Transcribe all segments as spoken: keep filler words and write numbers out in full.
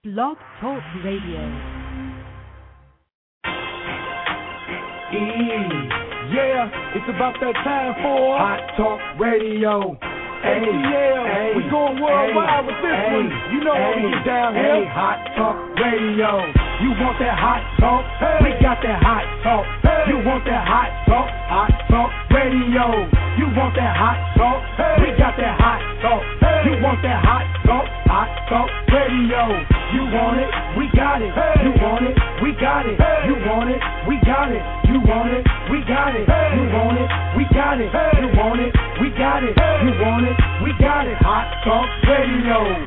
Blog Talk Radio. E, yeah, it's about that time for Hot Talk Radio. Hey, yeah, we going worldwide with this ay, one. You know how we get down here. Hey, Hot Talk Radio. You want that hot talk? Hey. We got that hot talk. Hey. You want that hot talk? Hot Talk Radio. You want that hot talk? Hey. We got that hot talk. Hey. You want that hot talk? Hot Talk Radio. You want it? We got it. Hey. You want it? We got it. Hey. You want it? We got it. You want it? We got it. Hey. You want it? We got it. Hey. You want it? We got it. Hey. You want it? We got it. Hot Talk Radio.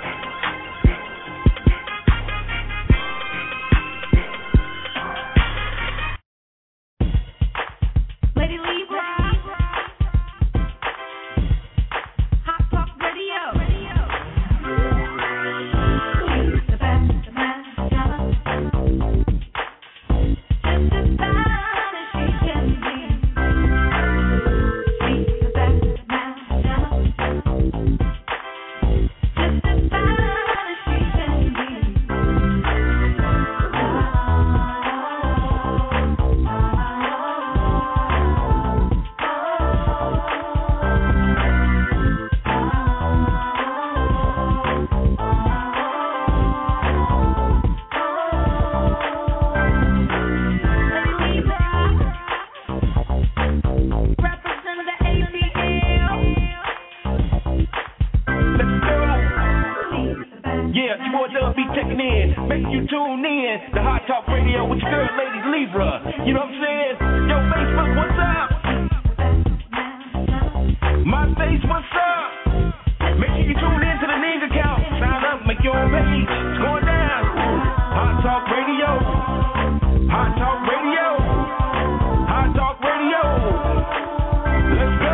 Lady Libra. Hot Talk Radio. The best, the best, just as bad as she can be. She's the best, the best, just as bad as she can be. Yeah, you boys will be checking in. Make sure you tune in to Hot Talk Radio with your girl, Lady Libra. You know what I'm saying? Yo, Facebook, what's up? MySpace, what's up? Make sure you tune in to the Ning account. Sign up, make your own page. It's going down. Hot Talk Radio. Hot Talk Radio. Hot Talk Radio. Let's go.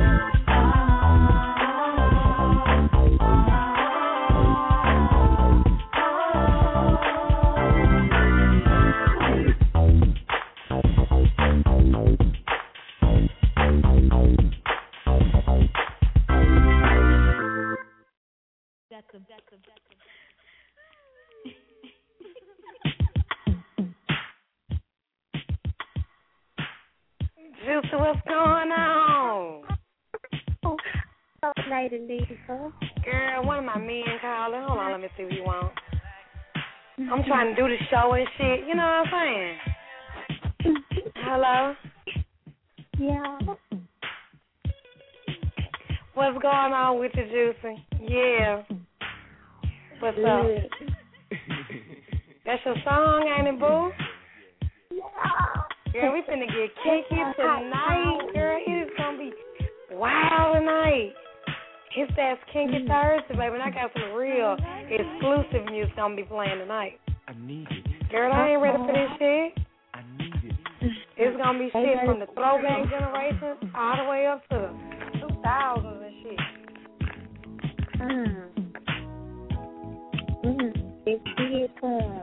That's a, that's a, that's a. Juicy, what's going on? Oh, Lady Lisa. Girl, one of my men calling. Hold on, let me see what you want. I'm trying to do the show and shit. You know what I'm saying? Hello? Yeah. What's going on with you, Juicy? Yeah. What's up? That's your song, ain't it, boo? Girl, we finna get kinky tonight. Girl, it's gonna be wild tonight. It's that Kinky Thursday, baby, and I got some real exclusive music gonna be playing tonight. I need it. Girl, I ain't ready for this shit. I need it. It's gonna be shit from the throwback generation all the way up to the two thousands and shit. Mm. Mm. It's big fun.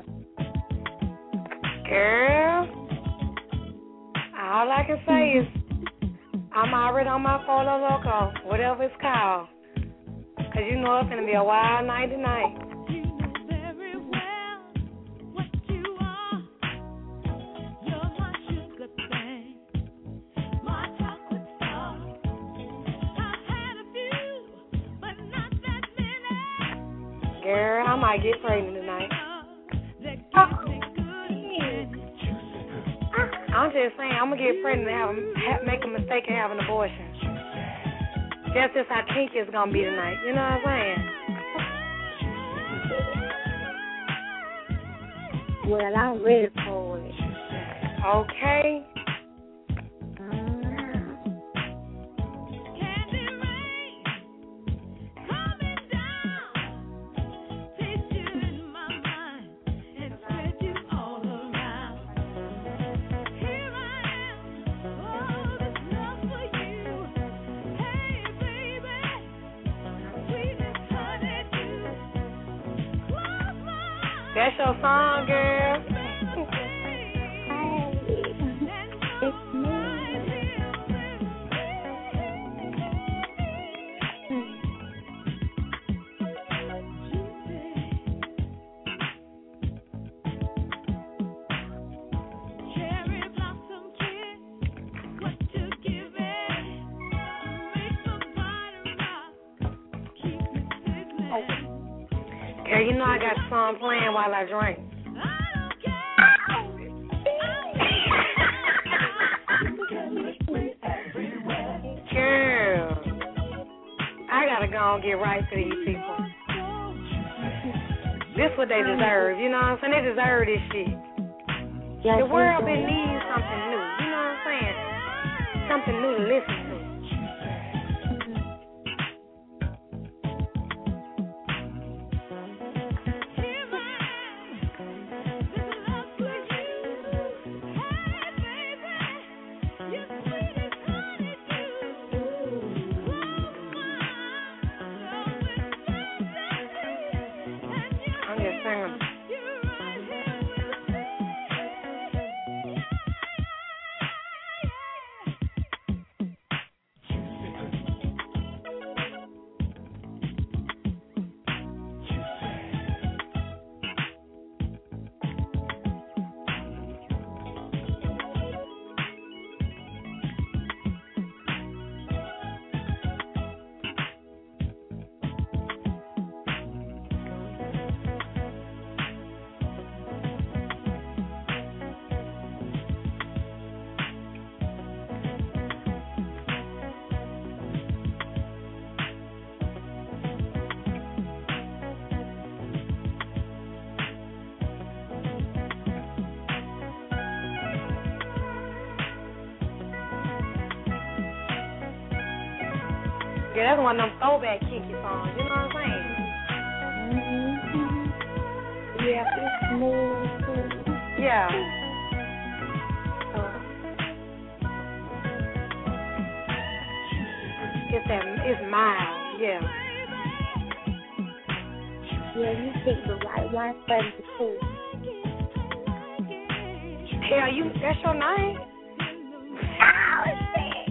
Girl, all I can say is I'm already on my Polo Loco, whatever it's called. Because you know it's going to be a wild night tonight. Girl, I might get pregnant tonight. I'm just saying, I'm going to get pregnant and have, have, make a mistake and have an abortion. That's just how kinky it's going to be tonight. You know what I'm saying? Well, I'm ready for it. Okay. That's your song, girl. It's me. Girl, you know I got the song playing while I drink. Girl, I gotta go and get right to these people. This what they deserve, you know what I'm saying? They deserve this shit. Yes, The world we been do. needing something new, you know what I'm saying? Something new to listen to. I'm just saying. Yeah, that's one of them throwback kinky songs, you know what I'm saying? Mm-hmm. Yeah, it's smooth too. Yeah. It's that, it's mild, yeah. Yeah, you pick the right one for me too. Hell, you, that's your name? Oh, shit.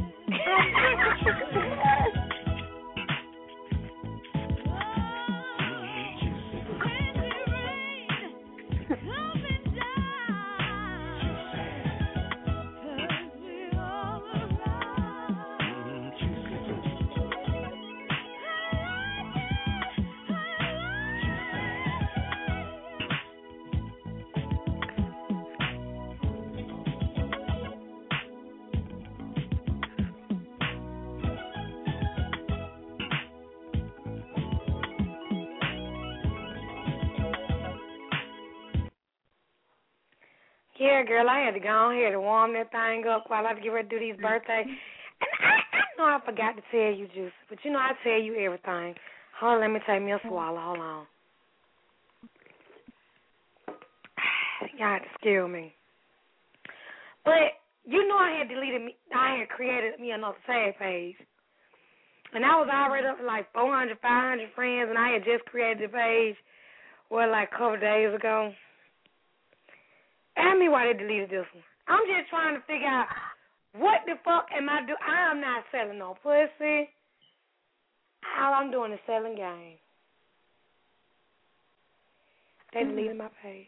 Yeah, girl, I had to go on here to warm that thing up while I get ready to do these birthdays. And I, I know I forgot to tell you, Juice, but you know I tell you everything. Hold on, let me take me a swallow. Hold on. Y'all had to scare me. But you know I had deleted me. I had created me another tag page. And I was already up to like four hundred, five hundred friends, and I had just created the page, well, like a couple days ago. Ask me why they deleted this one. I'm just trying to figure out what the fuck am I doing. I'm not selling no pussy. All I'm doing is selling game. They deleted my page.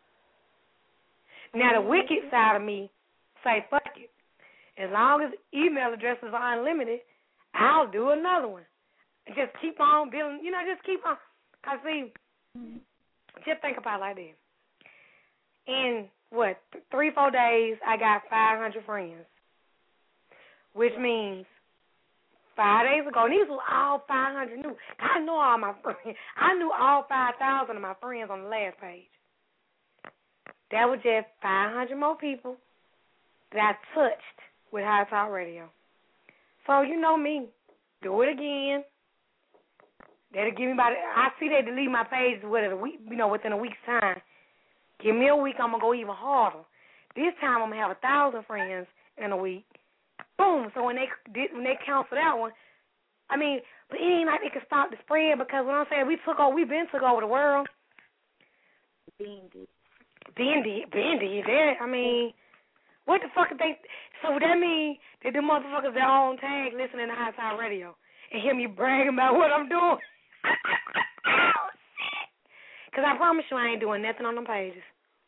Now, the wicked side of me say, fuck it. As long as email addresses are unlimited, I'll do another one. And just keep on building, you know, just keep on. Because, see, just think about it like this. In, what, th- three, four days, I got five hundred friends, which means five days ago, and these were all five hundred new. I know all my friends. I knew all five thousand of my friends on the last page. That was just five hundred more people that I touched with High Talk Radio. So, you know me, do it again. That'll give me about, I see they delete my page within a week, you know, within a week's time. Give me a week, I'm going to go even harder. This time I'm going to have a thousand friends in a week. Boom. So when they did, when they cancel that one, I mean, but it ain't like they can stop the spread because what I'm saying, we took over, we been took over the world. Bendy. Bendy, Bendy, that, I mean, what the fuck if they, so that mean that the motherfuckers that own tag listening to High Talk Radio and hear me bragging about what I'm doing. Oh, shit. Because I promise you I ain't doing nothing on them pages.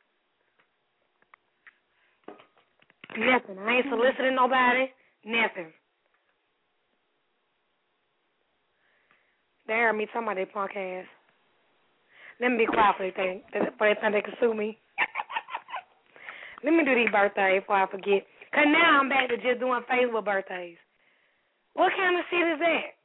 Nothing. I ain't soliciting nobody. Nothing. They heard me talking about their punk ass. Let me be quiet for they think, for they think they can sue me. Let me do these birthdays before I forget. Because now I'm back to just doing Facebook birthdays. What kind of shit is that?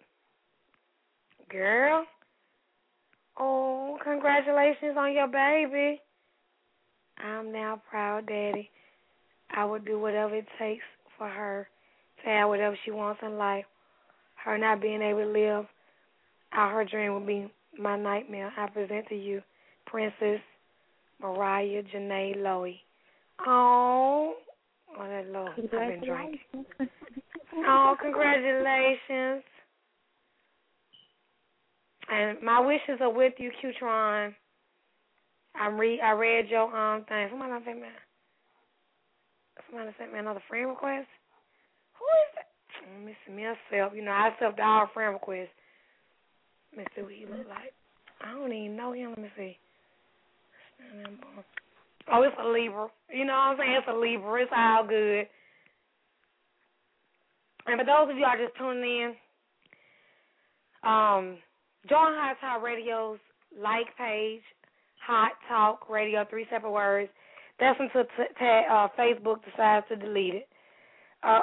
Girl. Oh, congratulations on your baby. I'm now proud daddy. I would do whatever it takes for her to have whatever she wants in life. Her not being able to live out her dream would be my nightmare. I present to you Princess Mariah Janae Lowy. Oh, oh, that low. I've been drinking. Oh, congratulations. And my wishes are with you, Q-Tron. I read I read your um thing. Somebody sent me somebody sent me another friend request. Who is that? Let me see myself. You know, I accept all friend requests. Let me see what he look like. I don't even know him. Let me see. Oh, it's a Libra. You know what I'm saying? It's a Libra. It's all good. And for those of you who are just tuning in, um, join Hot Talk Radio's like page, Hot Talk Radio, three separate words. That's until t- t- uh, Facebook decides to delete it. Uh,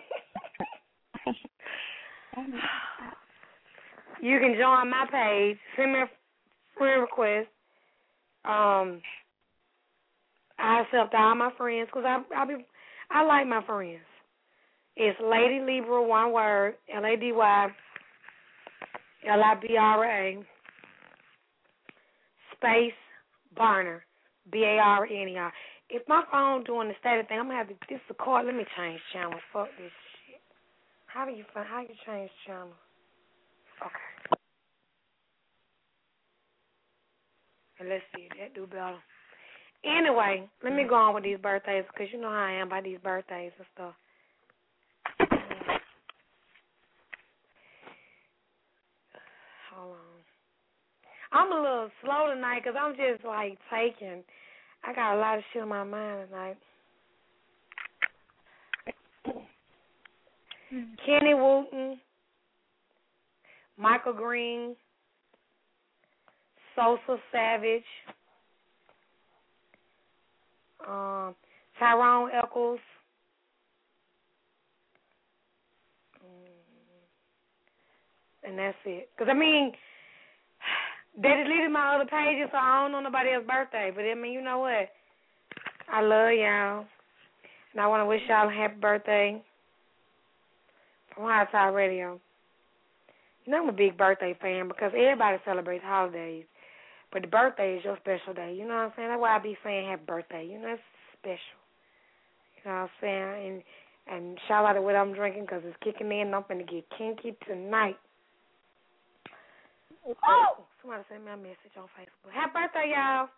you can join my page, send me a friend request. Um, I accept all my friends because I I be I like my friends. It's Lady Libra, one word, L A D Y L I B R A space Barner, B A R N E R. If my phone doing the static thing, I'm gonna have to this the card. Let me change channels. Fuck this shit. How do you find how you change channels? Okay. And let's see, that do better. Anyway, let me go on with these birthdays because you know how I am about these birthdays and stuff. Hold on. I'm a little slow tonight because I'm just like taking. I got a lot of shit on my mind tonight. Kenny Wooten, Michael Green, Sosa Savage, um, Tyrone Eccles, and that's it. Because, I mean, they deleted my other pages, so I don't know nobody else's birthday. But, I mean, you know what? I love y'all. And I want to wish y'all a happy birthday from Hot Talk Radio. You know I'm a big birthday fan because everybody celebrates holidays. But the birthday is your special day. You know what I'm saying? That's why I be saying happy birthday. You know, it's special. You know what I'm saying? And, and shout out to what I'm drinking because it's kicking in and I'm going to get kinky tonight. Oh! Somebody sent me a message on Facebook. Happy birthday, y'all.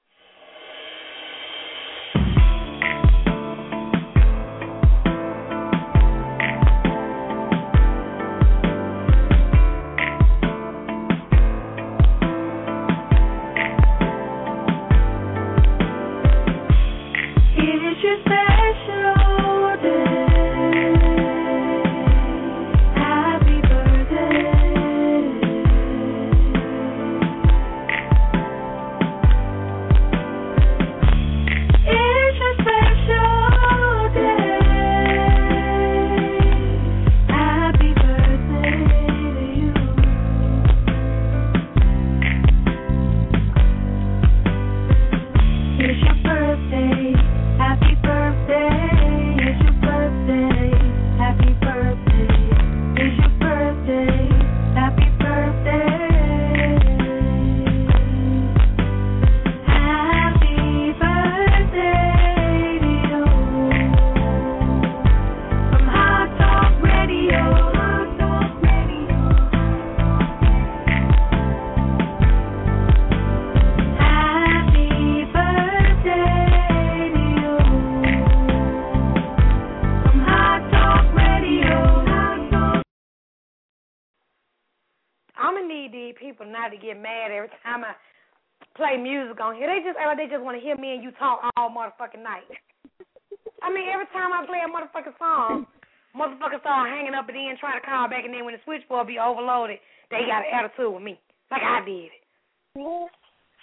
People not to get mad every time I play music on here. They just act like they just want to hear me and you talk all motherfucking night. I mean, every time I play a motherfucking song, motherfuckers start hanging up and then trying to call back, and then when the switchboard be overloaded, they got an attitude with me, like I did.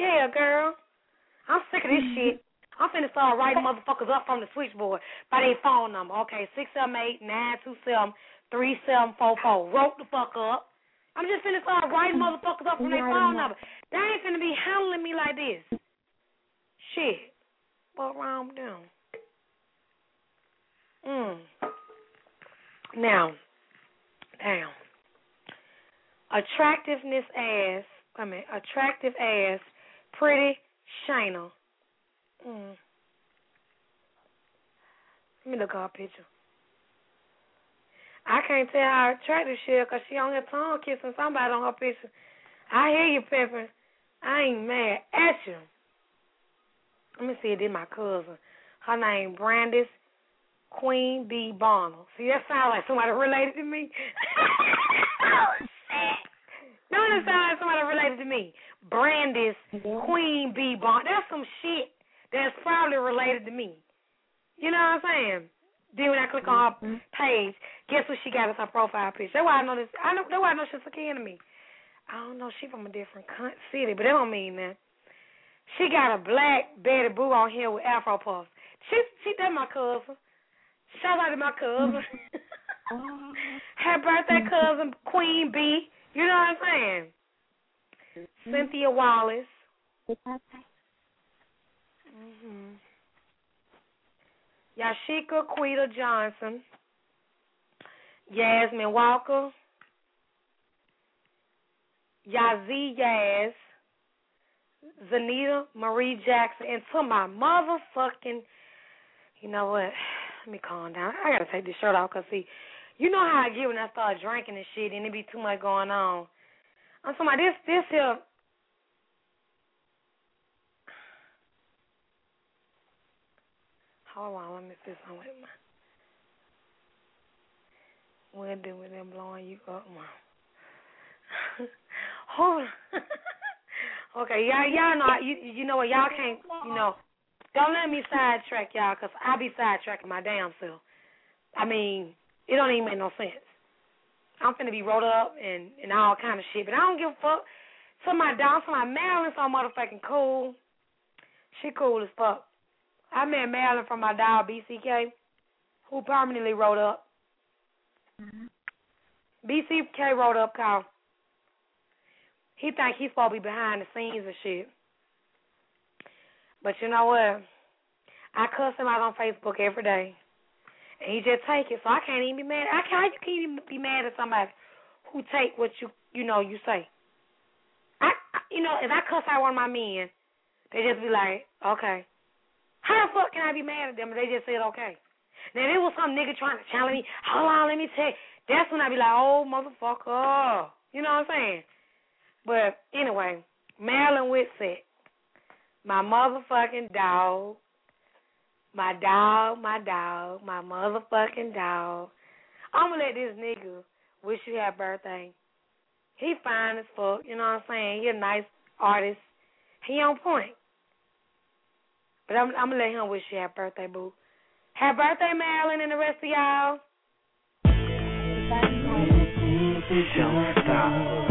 Yeah, girl. I'm sick of this shit. I'm finna start writing motherfuckers up from the switchboard by their phone number. Okay, six seven eight nine two seven three seven four four. Wrote the fuck up. I'm just finna start writing motherfuckers up from their phone number. They ain't finna be handling me like this. Shit. What wrong with them? Mm. Now, damn. Attractiveness ass, I mean, attractive ass, pretty Shayna. Mm. Let me look at her picture. I can't tell how attractive she is because she on her tongue kissing somebody on her picture. I hear you, Pepper. I ain't mad at you. Let me see it did my cousin. Her name Brandis Queen B. Bonner. See, that sounds like somebody related to me. Oh, shit. Don't it sound like somebody related to me? Brandis Queen B. Bonner. That's some shit that's probably related to me. You know what I'm saying? Then when I click on her page, guess what she got as her profile picture? That's why I know this. I know. That's why I know she's akin to me. I don't know. She from a different city, but that don't mean that. She got a black Betty Boo on here with Afro puffs. She, she, that's my cousin. Shout out to my cousin. Happy birthday, cousin Queen B. You know what I'm saying? Mm-hmm. Cynthia Wallace. Mm-hmm. Yashika Quita Johnson. Yasmin Walker. Yazzie Yaz. Zanita Marie Jackson. And to my motherfucking, you know what? Let me calm down. I got to take this shirt off because, see, you know how I get when I start drinking and shit and it be too much going on. I'm talking about this, this here. Hold on, let me see something with my. We'll do with them blowing you up, man. Hold on. Okay, y'all, y'all know, you, you know what, y'all can't, you know, don't let me sidetrack y'all because I be sidetracking my damn self. I mean, it don't even make no sense. I'm finna be rolled up and, and all kind of shit, but I don't give a fuck. So my dog, so my Marilyn so motherfucking cool. She cool as fuck. I met Marilyn from my dog B C K, who permanently rolled up. Mm-hmm. B C K rolled up, called. He think he's supposed to be behind the scenes and shit. But you know what? I cuss him out on Facebook every day. And he just take it. So I can't even be mad. I can't, you can't even be mad at somebody who take what you, you know, you say. I, you know, if I cuss out one of my men, they just be like, okay. How the fuck can I be mad at them if they just said okay? Now, if it was some nigga trying to challenge me, hold on, let me tell you. That's when I be like, oh, motherfucker. You know what I'm saying? But anyway, Marilyn Whitsett, my motherfucking dog, my dog, my dog, my motherfucking dog. I'm going to let this nigga wish you happy birthday. He fine as fuck, you know what I'm saying? He a nice artist. He on point. But I'm, I'm going to let him wish you happy birthday, boo. Happy birthday, Marilyn, and the rest of y'all. Don't stop.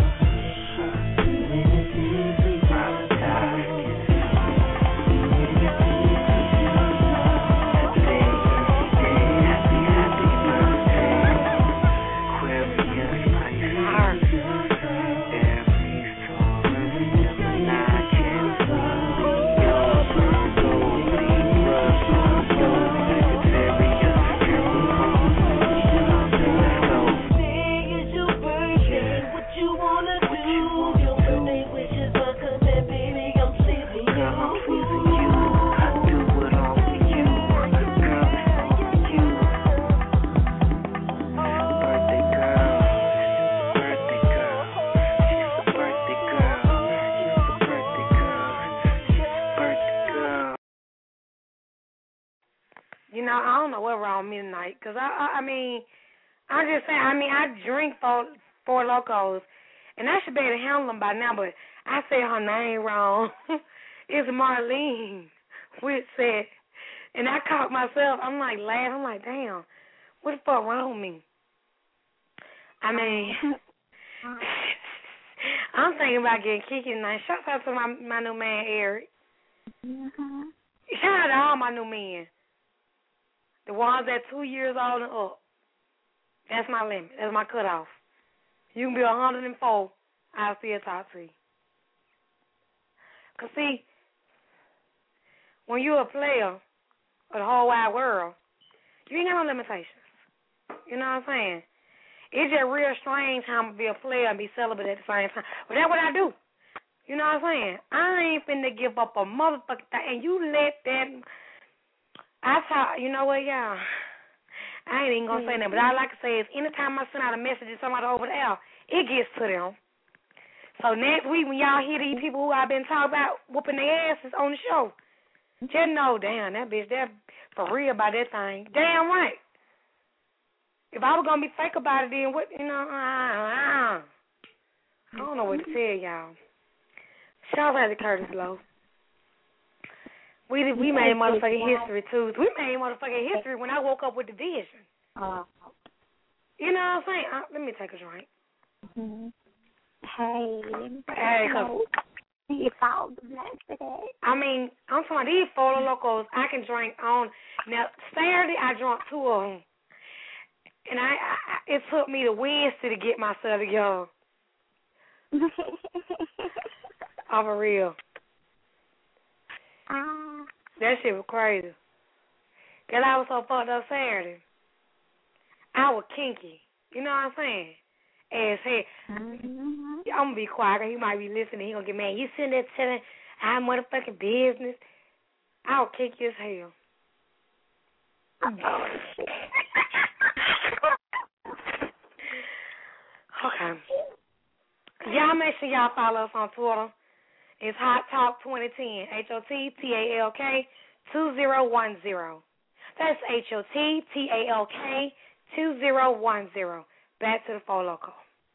You know, I don't know what's wrong with me tonight, because, I, I I mean, I'm just saying, I mean, I drink four, four Locos, and I should be able to handle them by now, but I said her name wrong. It's Marlene Whitsett, and I caught myself, I'm like laughing, I'm like, damn, what the fuck wrong with me? I mean, I'm thinking about getting Kiki tonight. Shout out to my my new man Eric. Mm-hmm. Shout out to all my new men. The ones that two years old and up. That's my limit. That's my cutoff. You can be one hundred four, I'll still talk to you. Because, see, when you're a player of the whole wide world, you ain't got no limitations. You know what I'm saying? It's just real strange how I'm going to be a player and be celibate at the same time. But that's what I do. You know what I'm saying? I ain't finna give up a motherfucking thing. And you let that... I talk... You know what, y'all? I ain't even going to say that. But all I can say is anytime I send out a message to somebody over the air, it gets to them. So next week when y'all hear these people who I've been talking about whooping their asses on the show, just know, damn, that bitch, that for real about that thing. Damn right. If I was going to be fake about it, then what, you know, uh, uh, I don't know what to tell y'all. Shout out to Curtis Lowe. We did, we made motherfucking history, too. We made motherfucking history when I woke up with the vision. Uh, You know what I'm saying? Uh, let me take a drink. mm-hmm. Hey. Hey, cause you found the black today. I mean, I'm talking about these Four Locos I can drink on. Now, Saturday I drank two of them. And I, I it took me to Wednesday to get myself together. I'm for real. Ah. That shit was crazy. Because I was so fucked up Saturday. I was kinky. You know what I'm saying? As hell. Mm-hmm. I'm going to be quiet because he might be listening. He going to get mad. You sitting there telling our motherfucking business. I'll kick you as hell. Oh, shit. Okay. Y'all make sure y'all follow us on Twitter. It's Hot Talk twenty ten. H O T T A L K two zero one zero. That's H O T T A L K two zero one zero. Back to the Four Loco.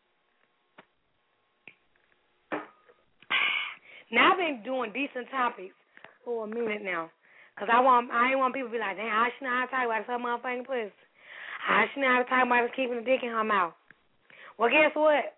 Now I've been doing decent topics for a minute now. Because I want, I ain't want people to be like, damn, I should know how to talk about some motherfucking pussy. I should know how to talk about us keeping the dick in her mouth. Well, guess what?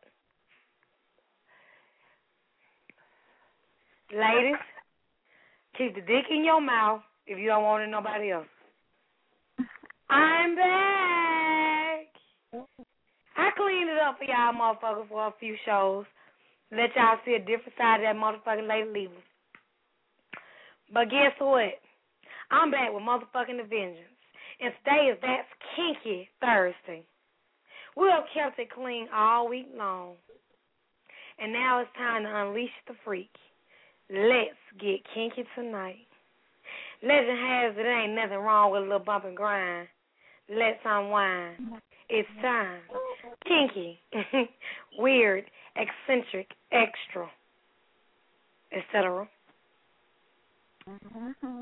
Ladies, keep the dick in your mouth if you don't want it nobody else. I'm back. I cleaned it up for y'all motherfuckers for a few shows. Let y'all see a different side of that motherfucking Lady Lever. But guess what? I'm back with motherfucking The Vengeance. And today is That's Kinky Thursday. We have kept it clean all week long. And now it's time to unleash the freak. Let's get kinky tonight. Legend has it ain't nothing wrong with a little bump and grind. Let's unwind. It's time. Kinky, weird, eccentric, extra, et cetera. Mm-hmm.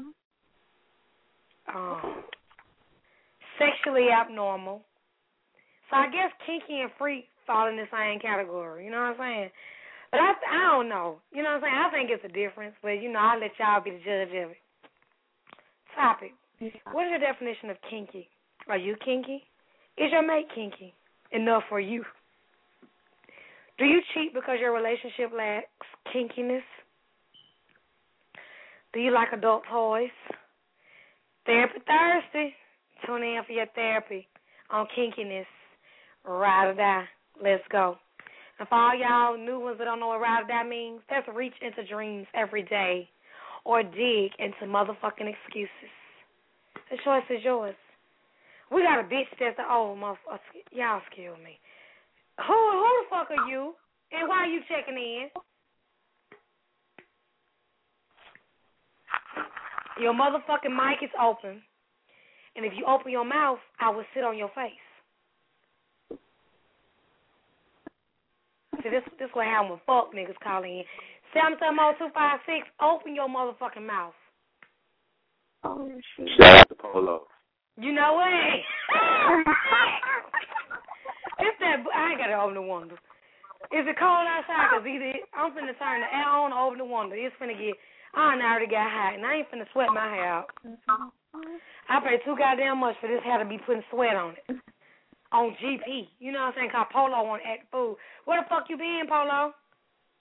Um, sexually abnormal. So I guess kinky and freak fall in the same category. You know what I'm saying? But I, I don't know. You know what I'm saying? I think it's a difference. But, you know, I'll let y'all be the judge of it. Topic. What is your definition of kinky? Are you kinky? Is your mate kinky enough for you? Do you cheat because your relationship lacks kinkiness? Do you like adult toys? Therapy Thursday. Tune in for your therapy on kinkiness. Ride or die. Let's go. And for all y'all new ones that don't know what ride or die means, that's reach into dreams every day or dig into motherfucking excuses. The choice is yours. We got a bitch that's the old motherfucker. Y'all excuse me. Who, who the fuck are you? And why are you checking in? Your motherfucking mic is open. And if you open your mouth, I will sit on your face. See, this this what happens when fuck niggas calling in. seven seven zero two five six, open your motherfucking mouth. Oh, shit. Shout out to Polo. You know what? It's that, I ain't got to open the window. Is it cold outside? Because either I'm finna turn the air on or open the window. It's finna get, I done already got hot, and I ain't finna sweat my hair out. I pay too goddamn much for this hair to be putting sweat on it. On G P. You know what I'm saying? Cause Polo want to act fool. Where the fuck you been, Polo?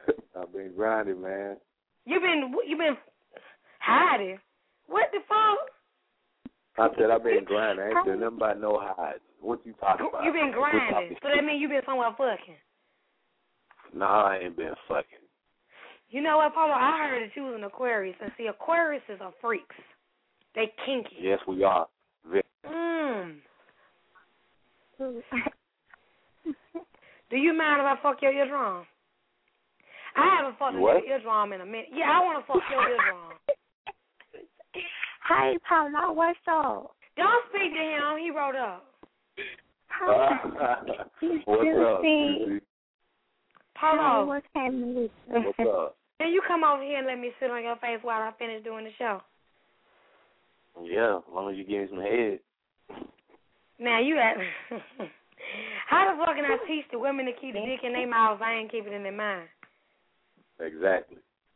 I've been grinding, man. You been you been hiding. What the fuck? I said I've been grinding. I ain't doing nothing about no hides. What you talking about? You been grinding. So that means you been somewhere fucking. Nah, I ain't been fucking. You know what, Paulo? I heard that you was an Aquarius. And see, Aquariuses are freaks. They kinky. Yes, we are. Mm. Do you mind if I fuck your eardrum? I haven't fucked your eardrum in a minute. Yeah, I want to fuck your eardrum. Hi, Paulo. What's up? Don't speak to him. He wrote up. Hi. What's up? Paulo. What's happening? What's up? Can you come over here and let me sit on your face while I finish doing the show? Yeah, as long as you give me some head. Now, you at... How the fuck can I teach the women to keep the dick in their mouths if I ain't keep it in their mind? Exactly.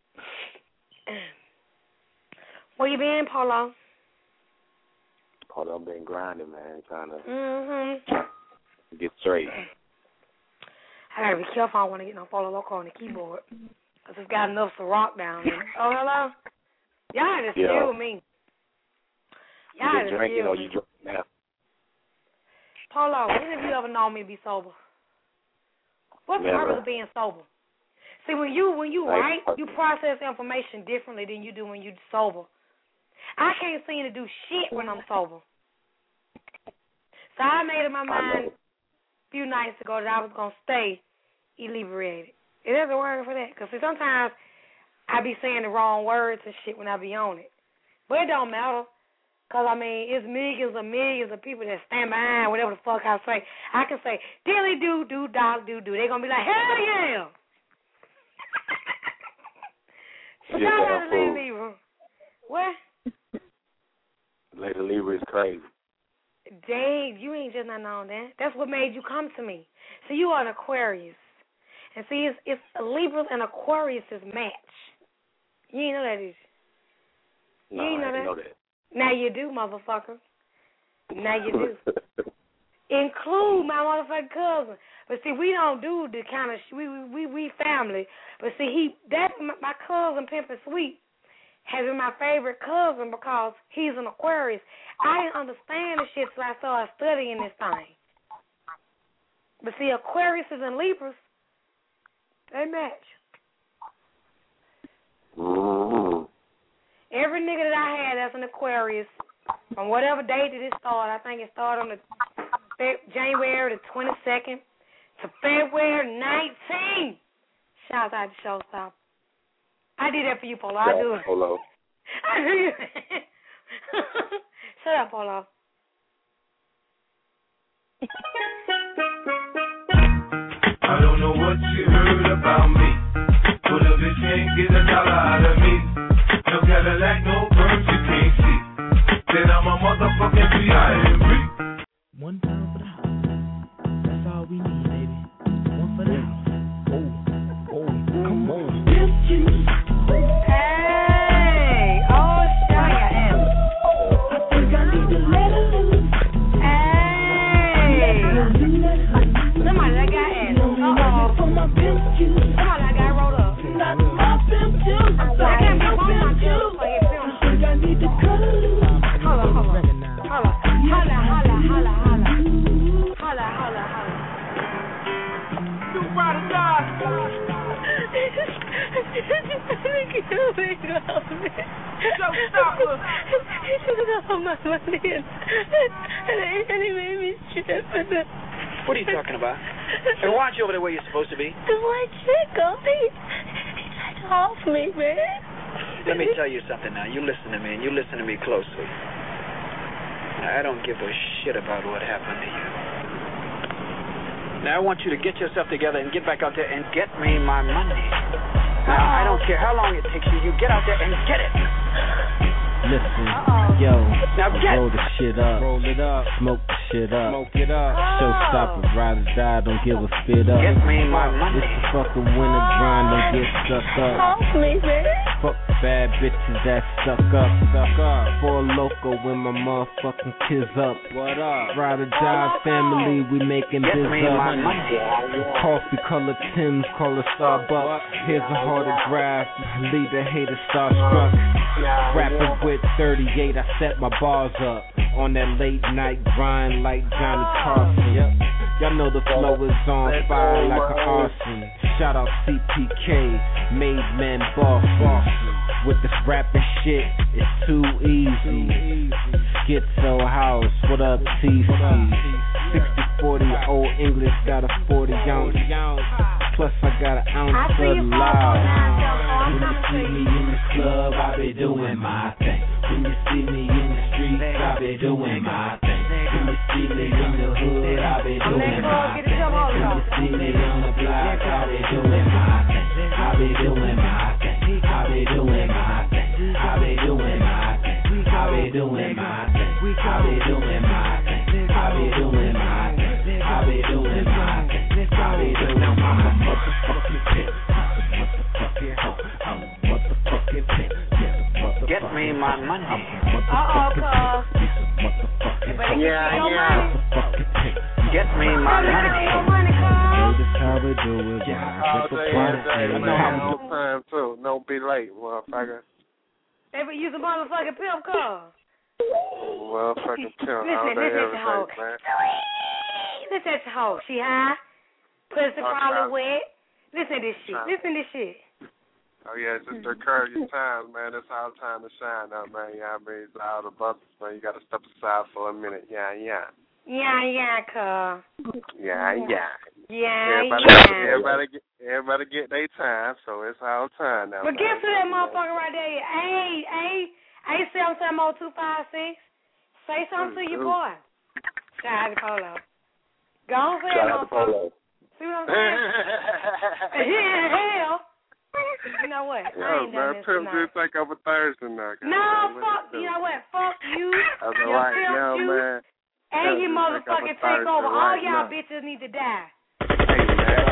Where you been, Paulo? Paulo, I've been grinding, man, trying to Mm-hmm. get straight. I gotta be careful. I don't want to get no Paulo Loco on the keyboard. Because it's got enough to rock down there. Oh, hello? Y'all just Yeah. screw me. Y'all You just been drinking screw or me. you drink now? Paulo, when have you ever known me to be sober? What's the Never. purpose of being sober? See, when you when you Like, write, you process information differently than you do when you're sober. I can't seem to do shit when I'm sober. So I made up my mind a few nights ago that I was going to stay inebriated. It doesn't work for that. Because sometimes I be saying the wrong words and shit when I be on it. But it don't matter. Because, I mean, it's millions and millions of people that stand behind whatever the fuck I say. I can say, dilly do do dog do do. They're going to be like, hell yeah. Shout out to Lady Libra. What? Lady Libra is crazy. Dave, you ain't just not known that. That's what made you come to me. So you are an Aquarius. And see, it's, it's Libras and Aquarius' match. You ain't know that, did you? No, You ain't I know didn't that? know that. Now you do, motherfucker. Now you do. Include my motherfucking cousin. But see, we don't do the kind of sh- we we we family. But see, he that my, my cousin Pimpin' Sweet has been my favorite cousin because he's an Aquarius. I didn't understand the shit till I started studying this thing. But see, Aquarius and Libras, they match. Mm-hmm. Every nigga that I had that's an Aquarius, from whatever date did it start, I think it started on the Fe- January the twenty-second to February nineteenth. Shout out to Showstopper. I did that for you, Polo. I do it. Polo. I do it. Shut up, Polo. I don't know what you heard about me, but a bitch can't get a dollar out of me. No Cadillac, no perms you can't see. Then I'm a motherfucking P I M P. One time for the house. That's all we need, baby. One for the house. Oh, oh, come on. Hey, oh, shut your ass. I think I need to let her loose. Hey. Somebody that got ass. Uh-oh. Somebody that got rolled up. Not my pimp juice. I can't be on my juice. I think I need to cut her loose. Hold on, hold on. Hold on. Holla, holla, holla, holla. Holla, holla, holla. You ride or die. Showstopper. He took it off my money and, and he made me strip. What are you talking about? Hey, why aren't you over there where you're supposed to be? The white chick, oh, he, he tried to off me, man. Let me tell you something now. You listen to me, and you listen to me closely. Now, I don't give a shit about what happened to you. Now, I want you to get yourself together and get back out there and get me my money. Now, I don't care how long it takes you. You get out there and get it. Listen, Uh-oh. yo, Now get roll the shit up, Roll it up. smoke the shit up, Smoke it up. showstopper, ride or die, don't give a spit up. Get me my money. It's the fucking winter grind, don't get stuck up. Off me, man. Fuck bad bitches that stuck up, stuck up. For a loco when my motherfucking kids up. What up? Ride or die family, we making biz up. Coffee color Tim's, call it Starbucks. Here's a autograph, lead the hater starstruck. Rapping with thirty-eight, I set my bars up. On that late night grind like Johnny Carson. Yep. Y'all know the flow is on fire like an arson. Shout out C P K, made man boss, boss. With this rapping shit, it's too easy. Schizo House, what up T C? sixty forty, old English got a forty ounce. Plus I got an ounce of loud. When you see me in the club, I be doing my thing. When you see me in the streets, I be doing my thing. When you see me in the hood, I be doing my thing. When you see me on the block, I be doing my thing. I be doing my thing. I be doing my thing. I be doing my thing. I be doing my thing. I be doing my thing. I be doing my thing. I be doing my thing. I be doing my motherfucking pimp. I'm a motherfucking pimp. Get me my money. Uh-oh, cuz. Yeah, yeah. Get me my money. Notice how we do it. All day, every day, no time too. Don't be late, motherfucker. They be using motherfucking pimp cuz. Motherfucking pimp all Listen, day, listen every to hoe. day, man. Listen to hoe. She high. Pussy Oh, probably child. wet. Listen to this shit. Child. Listen to this shit. Oh, yeah, it's just the encouraging times, man. It's our time to shine up, man. Yeah, I mean, it's all the brothers, man. You got to step aside for a minute. Yeah, yeah. Yeah, yeah, cuz. Yeah, yeah. Yeah, Everybody, yeah. everybody, get, everybody get their time, so it's our time now. But man. guess who that motherfucker right there? Hey, hey, eight seven seven oh two five six. Say something to your boy. Shout out to Polo. Go on for that motherfucker. See what I'm saying? Hell. You know what? I Yo, ain't man, done this Pimp tonight. did take over Thursday now. No, fuck. You know what? Fuck you. That's Your right, pimp yo, you. man. And Pimp you did take motherfucking over take Thursday over. All right y'all now. bitches need to die. Hey, man.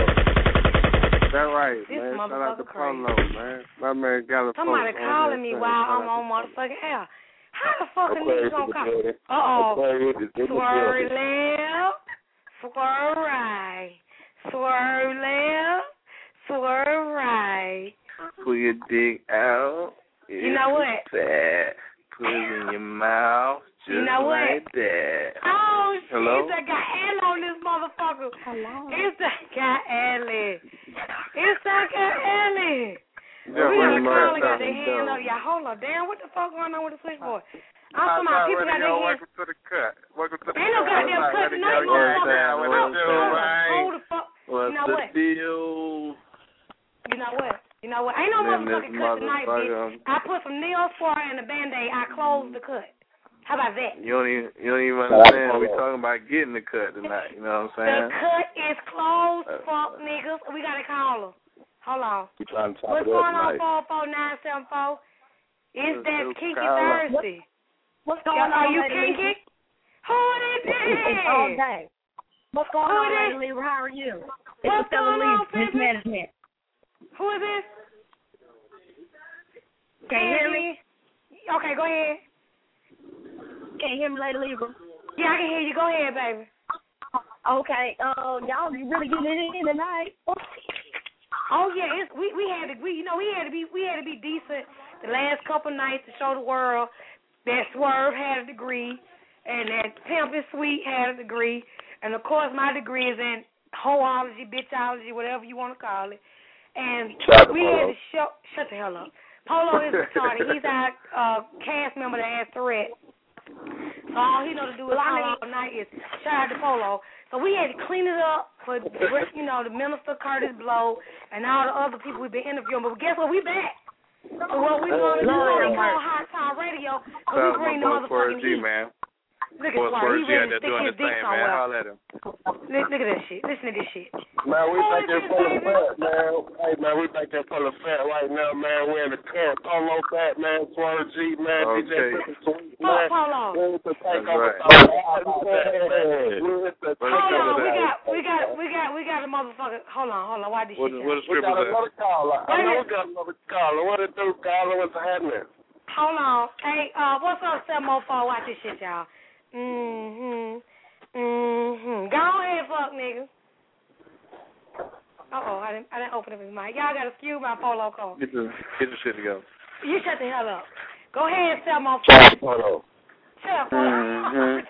That's right, This man. Shout out to motherfucker Polo, man. My man got a Somebody post calling on me there, while shout I'm out on motherfucking air. How the fuck a nigga Aquarius gonna in the call? building. Uh-oh. Aquarius is in the Swerve building. left. Swerve right. Swerve left. Swerve right. Pull your dick out. You know what? Fat. Put it in your mouth. Just You know what? like that. Oh, shit. Hello? It's that guy Allie on this motherfucker. Hello. It's that guy Allie. It's that guy Allie. Yeah, we got a man, caller man, got their man, hand man. up. Y'all, hold up. Damn, what the fuck going on with the switchboard? Hot I'm talking about Talk people got Radio, their hands. welcome to the cut. Welcome to the Ain't no cut. goddamn Hot Talk cut Radio, tonight, yeah, motherfucker. yeah, what Hold it do, man? Hold the fuck. What's You know the what? deal? You know what? You know what? Ain't no Then motherfucking this cut tonight, bitch. motherfucker- I put some Neospar and a Band-Aid. I closed the cut. How about that? You don't even you don't even understand. We're talking about getting the cut tonight. You know what I'm The saying? cut is closed, Uh, fuck niggas. We got a caller. Hold on. We trying to What's going on, four four nine seven four? It's What's that up, Kinky caller? Thursday. What's going Are on, you Lady kinky? Lisa? Who it It's all is? day. What's going Who on, it is? Lady Lisa? How are you? It's What's the Philly going on, Leaf Pimpin'? Mismanagement. Who is this? Can you hear me? Okay, go ahead. Can you hear me, Lady Lisa? Yeah, I can hear you. Go ahead, baby. Okay. Uh, y'all really getting it in tonight? Oh yeah, it's, we we had to we you know we had to be we had to be decent the last couple nights to show the world that Swerve had a degree and that Pimp is Sweet had a degree, and of course my degree is in hoeology, bitchology, whatever you want to call it. And Shout out to we Polo. had to show shut the hell up. Polo is retarded. He's our uh, cast member that has Tourette. So all he know to do is call all night is shout out to Polo. So we had to clean it up for, you know, the minister Curtis Blow and all the other people we've been interviewing. But guess what? We back. So what we going to do is call Hot Talk Radio because we bring the Shout out to my boy motherfucking G, heat. man. Look at Boy, Swerve. He Swerve G out ready to there stick doing his his dick thing, man. somewhere. Holler at him. Look, look at that shit. Listen to this shit. Man, we Oh, back this there is full of baby. fat, man. Hey, man, we back there full of fat right now, man. We're in the cut. Polo fat, man. Swerve G, man. Okay. D J Pretty Sweet, Oh, man. Polo. We're to take That's over. right. We're to take Hold on, over we that. got, we got, we got, we got a motherfucker. Hold on, hold on. Why this What, shit? what down? we got another caller. I know we got another caller. What it do, caller? What's happening? Hold on. Hey, uh, what's up, seven oh four? Watch this shit, y'all. Mm-hmm. Mm-hmm. Go ahead, fuck nigga. Uh-oh, I didn't, I didn't open up his mic. Y'all got to excuse my Polo call. Get the, get the shit together. You shut the hell up. Go ahead, seven oh Shut up, four. Polo. Shut up, Polo. Mhm.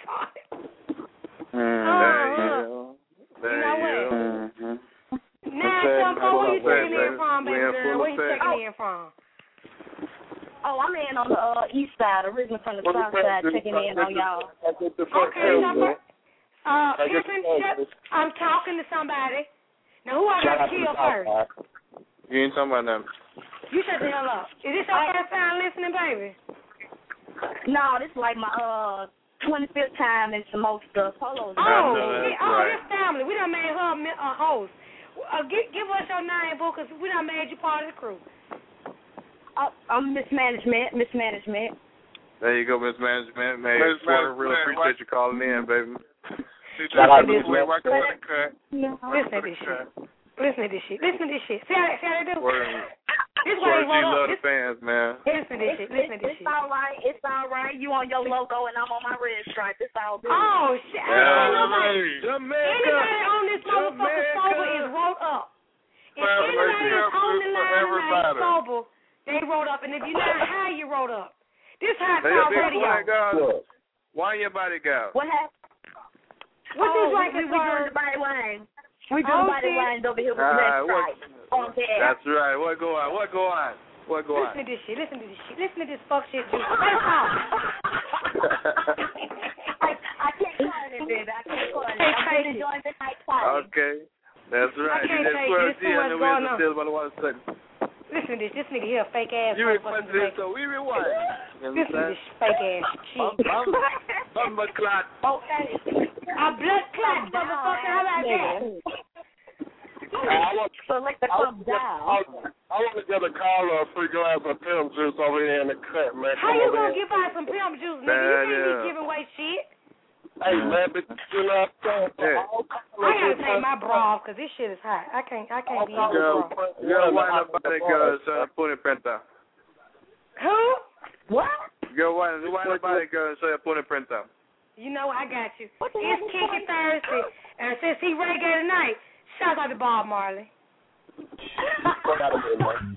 Uh-huh. There You know you what? go. Nine seven four, where you checking in from, baby We in girl? full Where you effect. checking in from? Oh, I'm in on the uh, east side, originally from the south side, checking in on y'all. Okay, number. Uh, listen, shut, I'm talking to somebody. Now, who I got to kill first? You ain't talking about nothing. You shut the hell up. Is this your first time listening, baby? No, this is like my uh twenty-fifth time in some most stuff. Polo's. Oh, know see, that's oh, right. this family. We done made her a mi- a host. Uh, give, give us your name, boo, because we done made you part of the crew. Oh, I'm mismanagement, mismanagement. There you go, Miss Management. Man, Miss Swerve, really Management, appreciate you calling in, baby. Shout out to This Miss Management. Welcome to the cut. Listen to this shit. Listen to this shit. Listen to this shit. See how, see how they do? Swerve, This way Swerve G they roll love up. the This, fans, man. listen to this shit. Listen to It's, this it's shit. all right. It's all right. You on your logo and I'm on my red stripe. It's all good. Oh, shit. Ain't Yeah. nobody. Anybody on this motherfucker sober is rolled up. If Well, anybody yeah, is on the for line tonight everybody. sober, they rolled up. And if you're not high, you rolled up. This hot Hey, talk big radio. black guy. Why your body go? What happened? What oh, you like we, to we doing the body line. We doing Oh, body shit. lines over here with Ah, red what- stripe on there. That's right. What go on? What go on? What go Listen on? to this shit. Listen to this shit. Listen to this fuck shit. Juice. Let's talk. I, I can't call it, baby. I can't call it. Hey, I'm take really it. enjoying this night party. Okay. That's right. I can't You just take Swerve this. G, Too I much know we going have to on. tell about one second. Listen to this. This nigga here a fake ass. You motherfucking requested it, Jamaican. so we rewind. You Listen to understand? this fake ass shit. Bum, bum, bum, clot. Okay. A blood clot, motherfucker. How about that? I want, Select the I club want, down. I want to get a caller a free glass of pimp juice over here in the cut, man. How Come you over gonna here. give out some pimp juice, nigga? Man, You can't yeah. be giving away shit. Hey, man, but you know what I'm saying? For Yeah. all I callers gotta who take my press- bra off because this shit is hot. I can't. I can't be in all this callers bra. who press You gotta one wind to up by the hop girl, on. son. Put it printer. Who? What? Go wind, wind up by the girl and say put it printer. You know I got you. What the It's hell is Kinky that? Thursday, and since he reggae tonight, shout out to Bob Marley. Fuck out of here, man.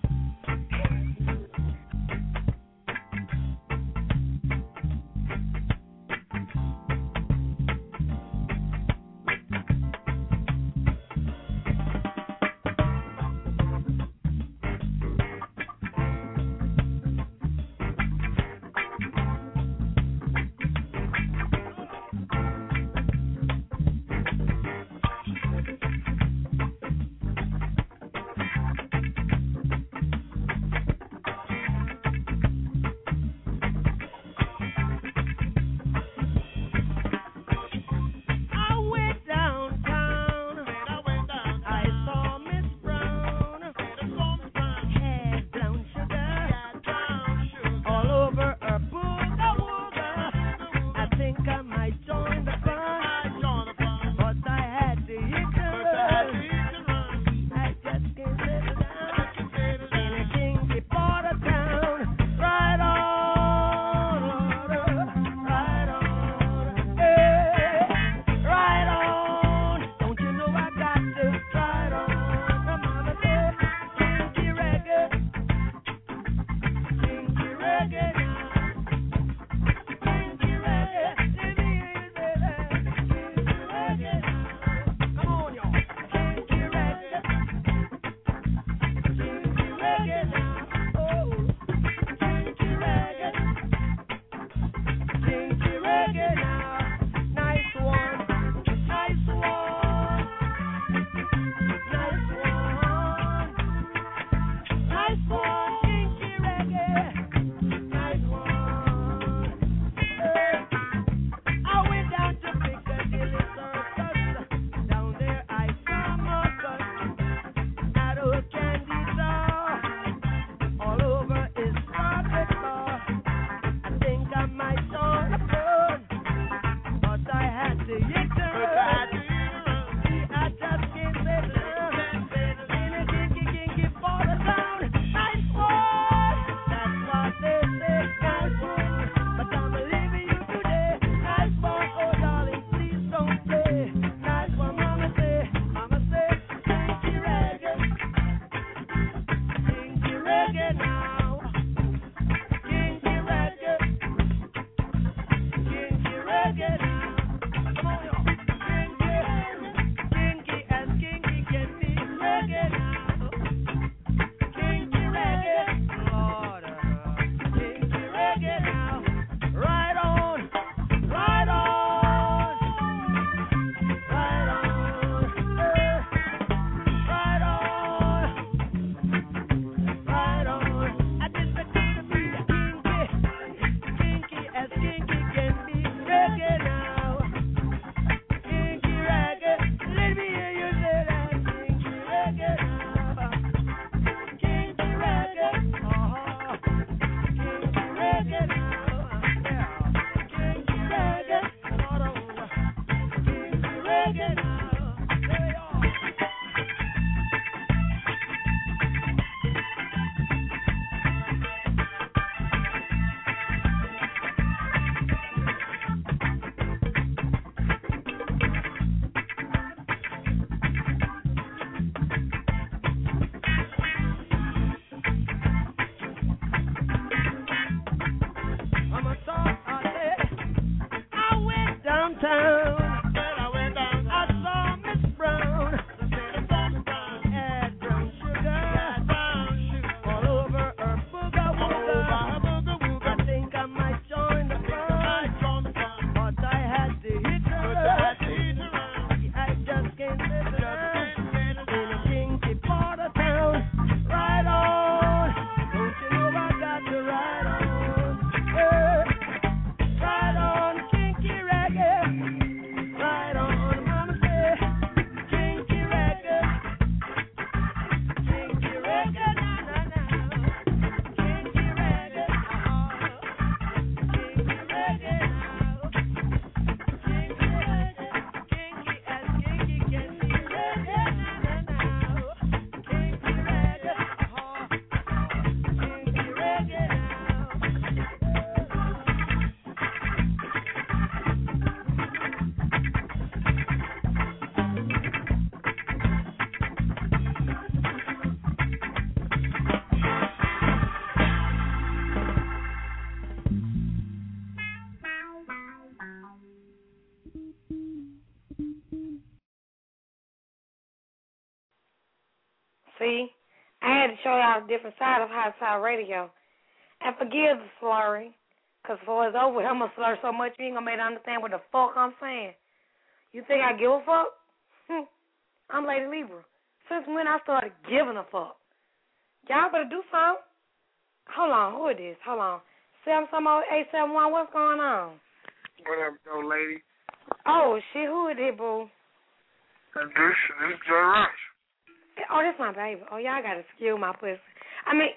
See, I had to show y'all a different side of Hot Talk Radio. And forgive the slurring, because before it's over, I'm going to slur so much you ain't going to make it understand what the fuck I'm saying. You think I give a fuck? Hm. I'm Lady Libra. Since when I started giving a fuck? Y'all better do something. Hold on, who it is? Hold on. seven seven zero eight seven one, what's going on? What up, old lady? Oh, shit, who it is, boo? This, this is Joe Rush. Oh, that's my baby. Oh, y'all got to skew my pussy. I mean,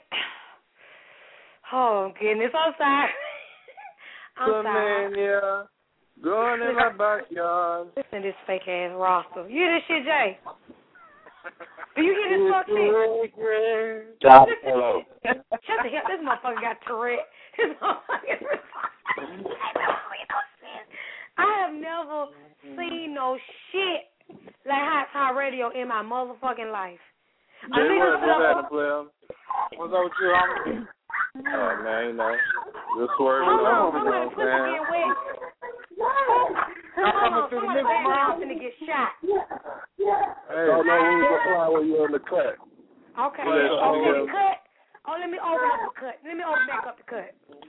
oh, goodness, I'm sorry. I'm Some sorry. man, yeah, going in my backyard. Listen to this fake-ass roster. You hear this shit, Jay? Do you hear this fuck shit? Stop. Hello. Shut the hell. This motherfucker got Tourette. This motherfucker. I have never seen no shit like Hot Talk Radio in my motherfucking life. Jay, what's up, player? What's up with you, homie? Oh, man, you know. Just swerving Hold on, over, somebody pussy man. getting wet. Hold on, somebody background finna get shot. Hey, don't know who's the fly when you're in the cut. Okay, Yeah, okay, yeah. the cut. Oh, let me open up the cut. Let me open back up the cut.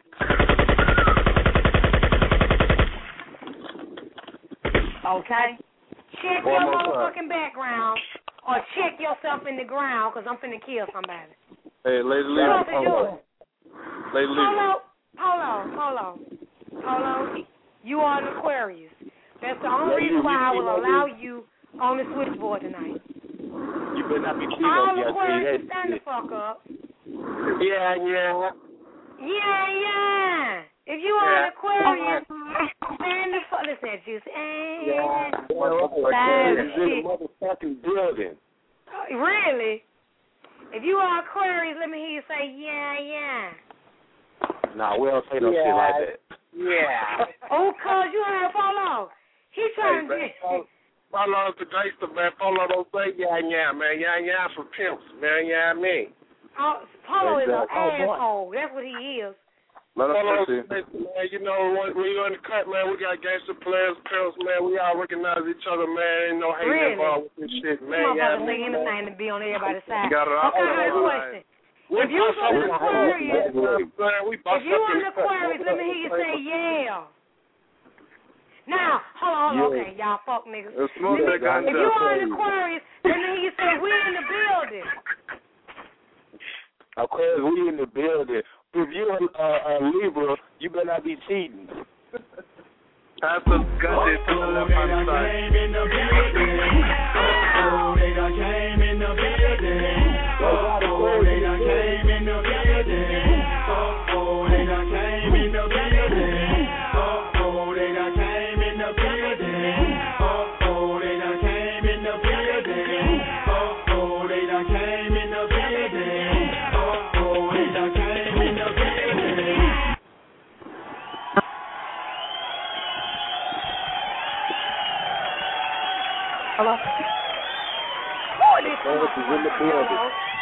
Okay. Check One your more time. motherfucking background, or check yourself in the ground, cause I'm finna kill somebody. Hey, Lady What else Libra. you doing? Lady Libra. Hold on, hold on, hold on, hold on. You are an Aquarius. That's the only Yeah, reason you- why you I see will my allow dude? you on the switchboard tonight. You better not be cheating All on me. I tell you Aquarius, that stand the shit. fuck up. Yeah, yeah. Yeah, yeah. If you are an Aquarius, stand the fuck. Listen at you. Yeah. Yeah. Aquarius is in shit. the motherfucking building. Really? If you are Aquarius, let me hear you say, yeah, yeah. Nah, we don't say no Yeah. shit like that. Yeah. Oh, cuz you heard Polo. He trying Hey, to man, get... Follow the gangster, man. Follow those say yeah, yeah, man. Yeah, yeah, for pimps, man. Yeah, me. Oh, Polo is an Exactly. Oh, boy. asshole. That's what he is. Let us Follow see. those say, man. You know, when, when you're in the cut, man, we got gangster players, pimps, man. We all recognize each other, man. Ain't no hate Really? involved with this shit, This man. Yeah, motherfucker say man. anything to be on everybody's side. You got it all Okay, I got a right. question. We If you bust was up an in the Aquarius, man, we bust if you up in an the cut. Aquarius, let me hear you say yeah. Now, hold on, hold on. Yeah. Okay, y'all fuck niggas. It's Let smoke me- that got If you are an Aquarius, let me hear you say we in the building. Aquarius, we in the building. If you a uh, uh, Libra, you better not be cheating. That's the gun to the left hand side. in the building. Oh, they done came in the building. Oh, they done came in the building. Oh, they done came in the building. Oh, they done came in the building. Oh, they done came in the building. Oh, they done came in the building. Oh, they done came in the building. Hello? Who is this? Aquarius is in the building.